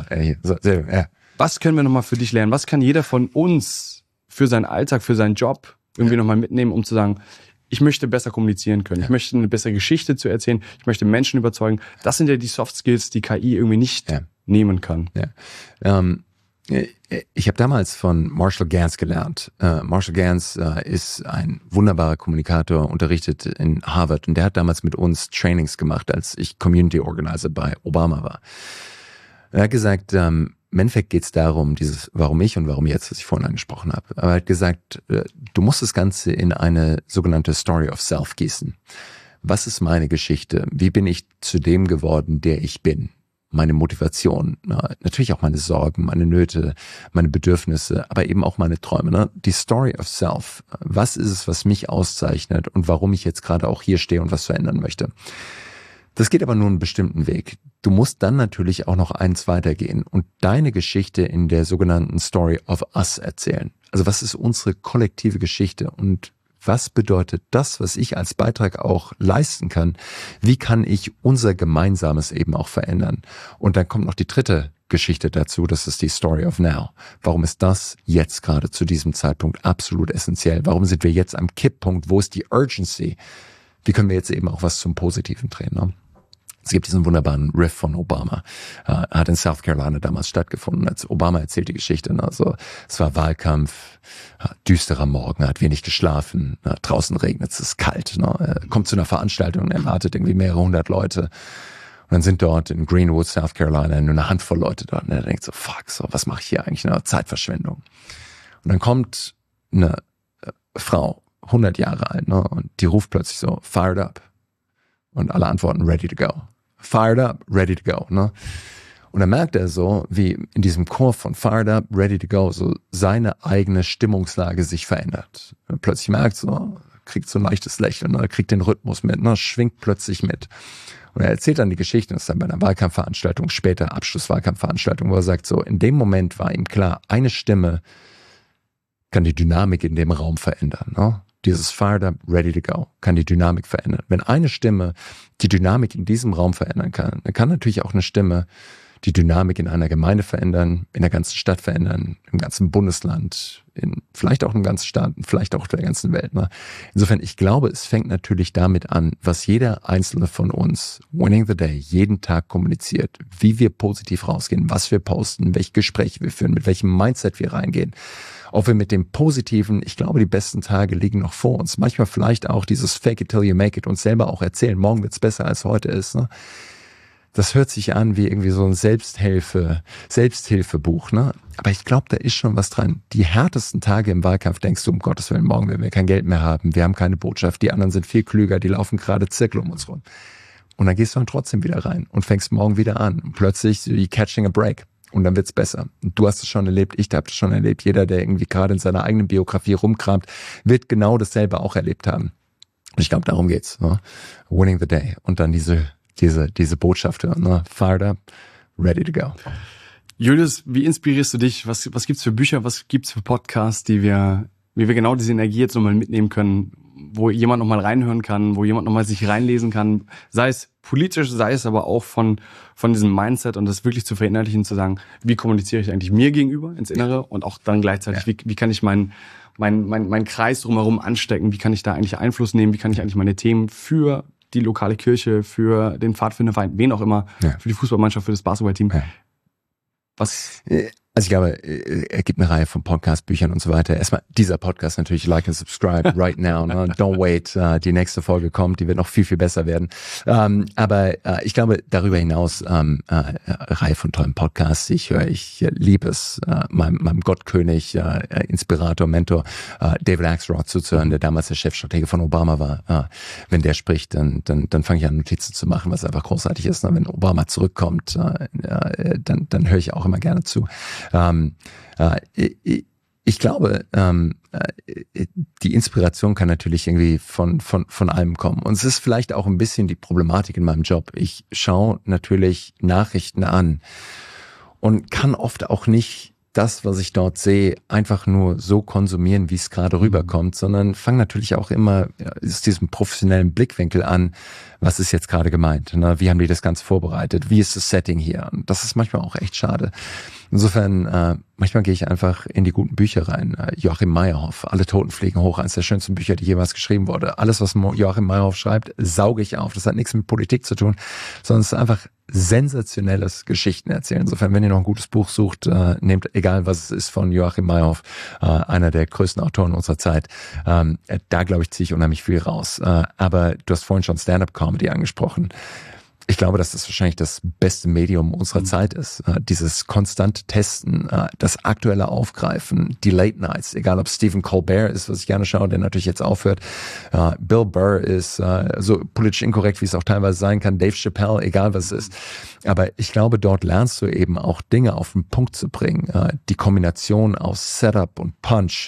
Was können wir nochmal für dich lernen? Was kann jeder von uns für seinen Alltag, für seinen Job irgendwie nochmal mitnehmen, um zu sagen, ich möchte besser kommunizieren können. Ich möchte eine bessere Geschichte zu erzählen. Ich möchte Menschen überzeugen. Das sind ja die Soft Skills, die KI irgendwie nicht nehmen kann. Ja. Ich habe damals von Marshall Gans gelernt. Marshall Gans ist ein wunderbarer Kommunikator, unterrichtet in Harvard. Und der hat damals mit uns Trainings gemacht, als ich Community Organizer bei Obama war. Er hat gesagt, im Endeffekt geht es darum, dieses Warum ich und warum jetzt, was ich vorhin angesprochen habe. Aber er hat gesagt, du musst das Ganze in eine sogenannte Story of Self gießen. Was ist meine Geschichte? Wie bin ich zu dem geworden, der ich bin? Meine Motivation, natürlich auch meine Sorgen, meine Nöte, meine Bedürfnisse, aber eben auch meine Träume. Ne? Die Story of Self. Was ist es, was mich auszeichnet und warum ich jetzt gerade auch hier stehe und was verändern möchte? Das geht aber nur einen bestimmten Weg. Du musst dann natürlich auch noch eins weitergehen und deine Geschichte in der sogenannten Story of Us erzählen. Also was ist unsere kollektive Geschichte und was bedeutet das, was ich als Beitrag auch leisten kann? Wie kann ich unser Gemeinsames eben auch verändern? Und dann kommt noch die dritte Geschichte dazu, das ist die Story of Now. Warum ist das jetzt gerade zu diesem Zeitpunkt absolut essentiell? Warum sind wir jetzt am Kipppunkt? Wo ist die Urgency? Wie können wir jetzt eben auch was zum Positiven drehen? Ne? Es gibt diesen wunderbaren Riff von Obama. Hat in South Carolina damals stattgefunden, als Obama erzählt die Geschichte. Also es war Wahlkampf, düsterer Morgen, er hat wenig geschlafen, draußen regnet es, ist kalt. Er kommt zu einer Veranstaltung und erwartet irgendwie mehrere hundert Leute. Und dann sind dort in Greenwood, South Carolina, nur eine Handvoll Leute dort. Und er denkt so, fuck, so, was mache ich hier eigentlich? Zeitverschwendung. Und dann kommt eine Frau, 100 Jahre alt, und die ruft plötzlich so, fired up. Und alle antworten, ready to go. Fired up, ready to go. Und dann merkt er so, wie in diesem Chor von fired up, ready to go, so seine eigene Stimmungslage sich verändert. Und plötzlich merkt so, kriegt so ein leichtes Lächeln, kriegt den Rhythmus mit, schwingt plötzlich mit. Und er erzählt dann die Geschichte, das ist dann bei einer Wahlkampfveranstaltung, später Abschlusswahlkampfveranstaltung, wo er sagt so, in dem Moment war ihm klar, eine Stimme kann die Dynamik in dem Raum verändern. Dieses fired up, ready to go, kann die Dynamik verändern. Wenn eine Stimme die Dynamik in diesem Raum verändern kann, dann kann natürlich auch eine Stimme die Dynamik in einer Gemeinde verändern, in der ganzen Stadt verändern, im ganzen Bundesland, vielleicht auch im ganzen Staat, vielleicht auch der ganzen Welt. Insofern, ich glaube, es fängt natürlich damit an, was jeder Einzelne von uns, Winning the Day, jeden Tag kommuniziert, wie wir positiv rausgehen, was wir posten, welche Gespräche wir führen, mit welchem Mindset wir reingehen. Ob wir mit dem Positiven, ich glaube, die besten Tage liegen noch vor uns. Manchmal vielleicht auch dieses Fake it till you make it uns selber auch erzählen. Morgen wird's besser als heute ist. Das hört sich an wie irgendwie so ein Selbsthilfebuch. Aber ich glaube, da ist schon was dran. Die härtesten Tage im Wahlkampf denkst du, um Gottes Willen, morgen werden wir kein Geld mehr haben. Wir haben keine Botschaft. Die anderen sind viel klüger. Die laufen gerade Zirkel um uns rum. Und dann gehst du dann trotzdem wieder rein und fängst morgen wieder an. Und plötzlich you catching a break. Und dann wird's besser. Und du hast es schon erlebt, ich habe es schon erlebt. Jeder, der irgendwie gerade in seiner eigenen Biografie rumkramt, wird genau dasselbe auch erlebt haben. Und ich glaube, darum geht's. Winning the day. Und dann diese Botschaft, fired up, ready to go. Julius, wie inspirierst du dich? Was gibt's für Bücher, was gibt's für Podcasts, wie wir genau diese Energie jetzt nochmal mitnehmen können? wo jemand nochmal reinhören kann, wo jemand nochmal sich reinlesen kann, sei es politisch, sei es aber auch von diesem Mindset und das wirklich zu verinnerlichen, zu sagen, wie kommuniziere ich eigentlich mir gegenüber ins Innere und auch dann gleichzeitig, wie kann ich meinen Kreis drumherum anstecken, wie kann ich da eigentlich Einfluss nehmen, wie kann ich eigentlich meine Themen für die lokale Kirche, für den Pfadfinderverein, wen auch immer, für die Fußballmannschaft, für das Basketballteam. Was? Also ich glaube, er gibt eine Reihe von Podcasts, Büchern und so weiter. Erstmal dieser Podcast natürlich, like and subscribe right now. Ne? Don't wait, die nächste Folge kommt, die wird noch viel, viel besser werden. Aber ich glaube, darüber hinaus Reihe von tollen Podcasts. Ich liebe es, meinem Gottkönig, Inspirator, Mentor David Axelrod zuzuhören, der damals der Chefstratege von Obama war. Wenn der spricht, dann fange ich an, Notizen zu machen, was einfach großartig ist. Ne? Wenn Obama zurückkommt, dann höre ich auch immer gerne zu. Ich glaube, die Inspiration kann natürlich irgendwie von allem kommen. Und es ist vielleicht auch ein bisschen die Problematik in meinem Job. Ich schaue natürlich Nachrichten an und kann oft auch nicht das, was ich dort sehe, einfach nur so konsumieren, wie es gerade rüberkommt, sondern fange natürlich auch immer aus diesem professionellen Blickwinkel an, was ist jetzt gerade gemeint, ne? Wie haben die das Ganze vorbereitet, wie ist das Setting hier? Und das ist manchmal auch echt schade. Insofern, manchmal gehe ich einfach in die guten Bücher rein. Joachim Meyerhoff, Alle Toten fliegen hoch, eines der schönsten Bücher, die jemals geschrieben wurde. Alles, was Joachim Meyerhoff schreibt, sauge ich auf. Das hat nichts mit Politik zu tun, sondern es ist einfach sensationelles Geschichten erzählen. Insofern, wenn ihr noch ein gutes Buch sucht, nehmt, egal was es ist, von Joachim Meyerhoff, einer der größten Autoren unserer Zeit. Da, glaube ich, ziehe ich unheimlich viel raus. Aber du hast vorhin schon Stand-up-Comedy angesprochen. Ich glaube, dass das wahrscheinlich das beste Medium unserer Zeit ist. Dieses konstante Testen, das aktuelle Aufgreifen, die Late Nights, egal ob Stephen Colbert ist, was ich gerne schaue, der natürlich jetzt aufhört. Bill Burr ist so politisch inkorrekt, wie es auch teilweise sein kann. Dave Chappelle, egal was es ist. Aber ich glaube, dort lernst du eben auch Dinge auf den Punkt zu bringen. Die Kombination aus Setup und Punch,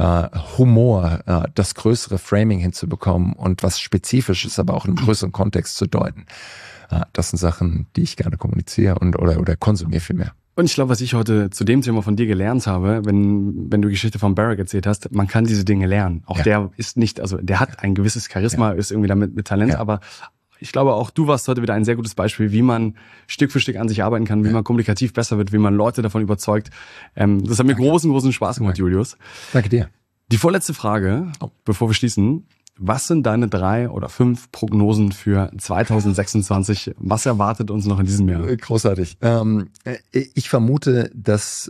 Humor, das größere Framing hinzubekommen und was Spezifisches, aber auch in einem größeren Kontext zu deuten. Das sind Sachen, die ich gerne kommuniziere oder konsumiere vielmehr. Und ich glaube, was ich heute zu dem Thema von dir gelernt habe, wenn du die Geschichte von Barack erzählt hast, man kann diese Dinge lernen. Auch der ist nicht, also der hat ein gewisses Charisma, ist irgendwie damit mit Talent, aber ich glaube auch, du warst heute wieder ein sehr gutes Beispiel, wie man Stück für Stück an sich arbeiten kann, wie man kommunikativ besser wird, wie man Leute davon überzeugt. Das hat mir großen Spaß gemacht, Julius. Danke dir. Die vorletzte Frage, bevor wir schließen. Was sind deine 3 oder 5 Prognosen für 2026? Was erwartet uns noch in diesem Jahr? Großartig. Ich vermute, dass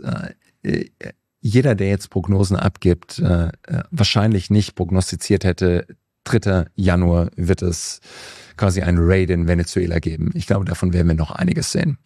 jeder, der jetzt Prognosen abgibt, wahrscheinlich nicht prognostiziert hätte, 3. Januar wird es quasi ein Raid in Venezuela geben. Ich glaube, davon werden wir noch einiges sehen.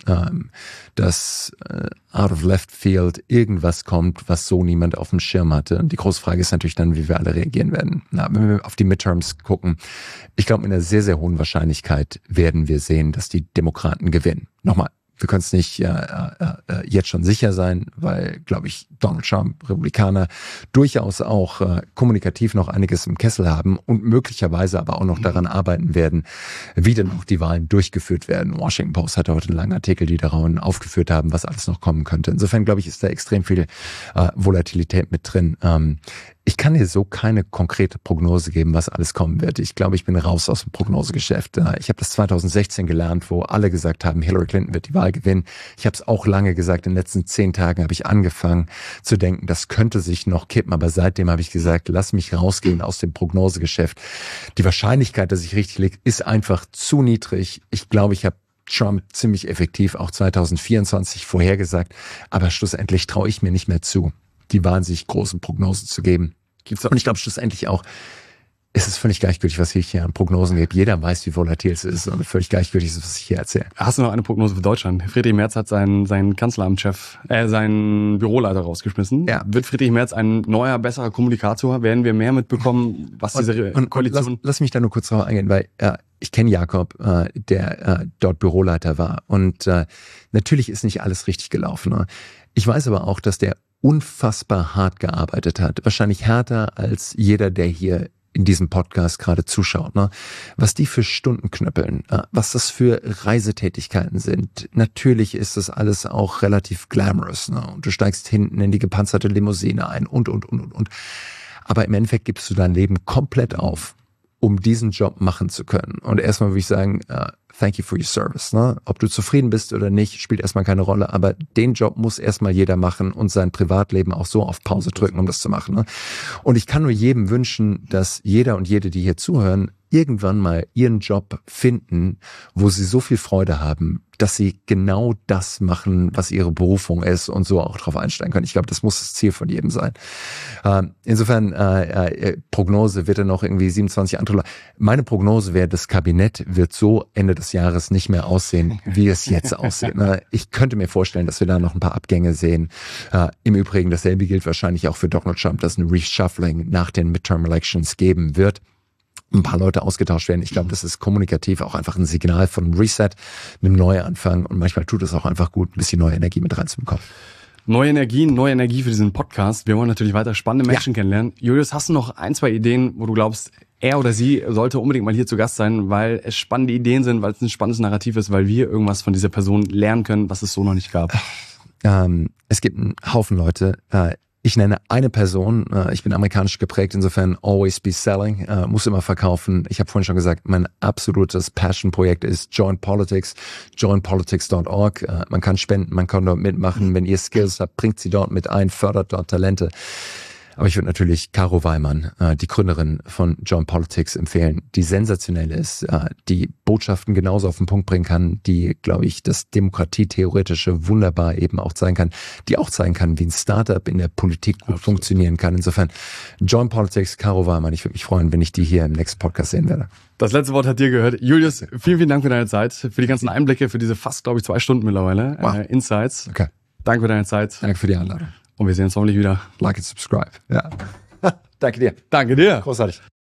Dass out of left field irgendwas kommt, was so niemand auf dem Schirm hatte. Und die große Frage ist natürlich dann, wie wir alle reagieren werden. Wenn wir auf die Midterms gucken, ich glaube, mit einer sehr, sehr hohen Wahrscheinlichkeit werden wir sehen, dass die Demokraten gewinnen. Nochmal. Wir können es nicht jetzt schon sicher sein, weil, glaube ich, Donald Trump, Republikaner, durchaus auch kommunikativ noch einiges im Kessel haben und möglicherweise aber auch noch daran arbeiten werden, wie denn auch die Wahlen durchgeführt werden. Washington Post hatte heute einen langen Artikel, die daran aufgeführt haben, was alles noch kommen könnte. Insofern, glaube ich, ist da extrem viel Volatilität mit drin. Ich kann dir so keine konkrete Prognose geben, was alles kommen wird. Ich glaube, ich bin raus aus dem Prognosegeschäft. Ich habe das 2016 gelernt, wo alle gesagt haben, Hillary Clinton wird die Wahl gewinnen. Ich habe es auch lange gesagt, in den letzten 10 Tagen habe ich angefangen zu denken, das könnte sich noch kippen. Aber seitdem habe ich gesagt, lass mich rausgehen aus dem Prognosegeschäft. Die Wahrscheinlichkeit, dass ich richtig liege, ist einfach zu niedrig. Ich glaube, ich habe Trump ziemlich effektiv auch 2024 vorhergesagt. Aber schlussendlich traue ich mir nicht mehr zu, die wahnsinnig großen Prognosen zu geben. Und ich glaube schlussendlich auch, es ist völlig gleichgültig, was ich hier an Prognosen gebe. Jeder weiß, wie volatil es ist und völlig gleichgültig ist, was ich hier erzähle. Hast du noch eine Prognose für Deutschland? Friedrich Merz hat seinen Kanzleramtschef, seinen Büroleiter rausgeschmissen. Ja. Wird Friedrich Merz ein neuer, besserer Kommunikator? Werden wir mehr mitbekommen, was diese Koalition... Lass mich da nur kurz drauf eingehen, weil ich kenne Jakob, der dort Büroleiter war. Und natürlich ist nicht alles richtig gelaufen. Ne? Ich weiß aber auch, dass der unfassbar hart gearbeitet hat. Wahrscheinlich härter als jeder, der hier in diesem Podcast gerade zuschaut. Ne? Was die für Stunden knüppeln, was das für Reisetätigkeiten sind. Natürlich ist das alles auch relativ glamorous. Ne? Und du steigst hinten in die gepanzerte Limousine ein und. Aber im Endeffekt gibst du dein Leben komplett auf, um diesen Job machen zu können. Und erstmal würde ich sagen, thank you for your service. Ne? Ob du zufrieden bist oder nicht, spielt erstmal keine Rolle, aber den Job muss erstmal jeder machen und sein Privatleben auch so auf Pause drücken, um das zu machen. Ne? Und ich kann nur jedem wünschen, dass jeder und jede, die hier zuhören, irgendwann mal ihren Job finden, wo sie so viel Freude haben, dass sie genau das machen, was ihre Berufung ist und so auch drauf einsteigen können. Ich glaube, das muss das Ziel von jedem sein. Insofern, Prognose wird dann noch irgendwie 27 andere. Meine Prognose wäre, das Kabinett wird so Ende des Jahres nicht mehr aussehen, wie es jetzt aussieht. Ich könnte mir vorstellen, dass wir da noch ein paar Abgänge sehen. Im Übrigen, dasselbe gilt wahrscheinlich auch für Donald Trump, dass ein Reshuffling nach den Midterm Elections geben wird. Ein paar Leute ausgetauscht werden. Ich glaube, das ist kommunikativ auch einfach ein Signal von einem Reset, einem Neuanfang. Und manchmal tut es auch einfach gut, ein bisschen neue Energie mit reinzubekommen. Neue Energie für diesen Podcast. Wir wollen natürlich weiter spannende Menschen kennenlernen. Julius, hast du noch ein, zwei Ideen, wo du glaubst, er oder sie sollte unbedingt mal hier zu Gast sein, weil es spannende Ideen sind, weil es ein spannendes Narrativ ist, weil wir irgendwas von dieser Person lernen können, was es so noch nicht gab? Es gibt einen Haufen Leute. Ich nenne eine Person, ich bin amerikanisch geprägt, insofern always be selling, muss immer verkaufen. Ich habe vorhin schon gesagt, mein absolutes Passion-Projekt ist Join Politics, joinpolitics.org. Man kann spenden, man kann dort mitmachen. Wenn ihr Skills habt, bringt sie dort mit ein, fördert dort Talente. Aber ich würde natürlich Caro Weimann, die Gründerin von Join Politics, empfehlen, die sensationell ist, die Botschaften genauso auf den Punkt bringen kann, die, glaube ich, das Demokratietheoretische wunderbar eben auch zeigen kann, die auch zeigen kann, wie ein Startup in der Politik gut funktionieren kann. Insofern Join Politics, Caro Weimann. Ich würde mich freuen, wenn ich die hier im nächsten Podcast sehen werde. Das letzte Wort hat dir gehört. Julius, vielen Dank für deine Zeit, für die ganzen Einblicke, für diese fast, glaube ich, 2 Stunden mittlerweile. Wow. Insights. Okay. Danke für deine Zeit. Danke für die Einladung. Und wir sehen uns hoffentlich wieder. Like and subscribe. Ja. Danke dir. Danke dir. Großartig.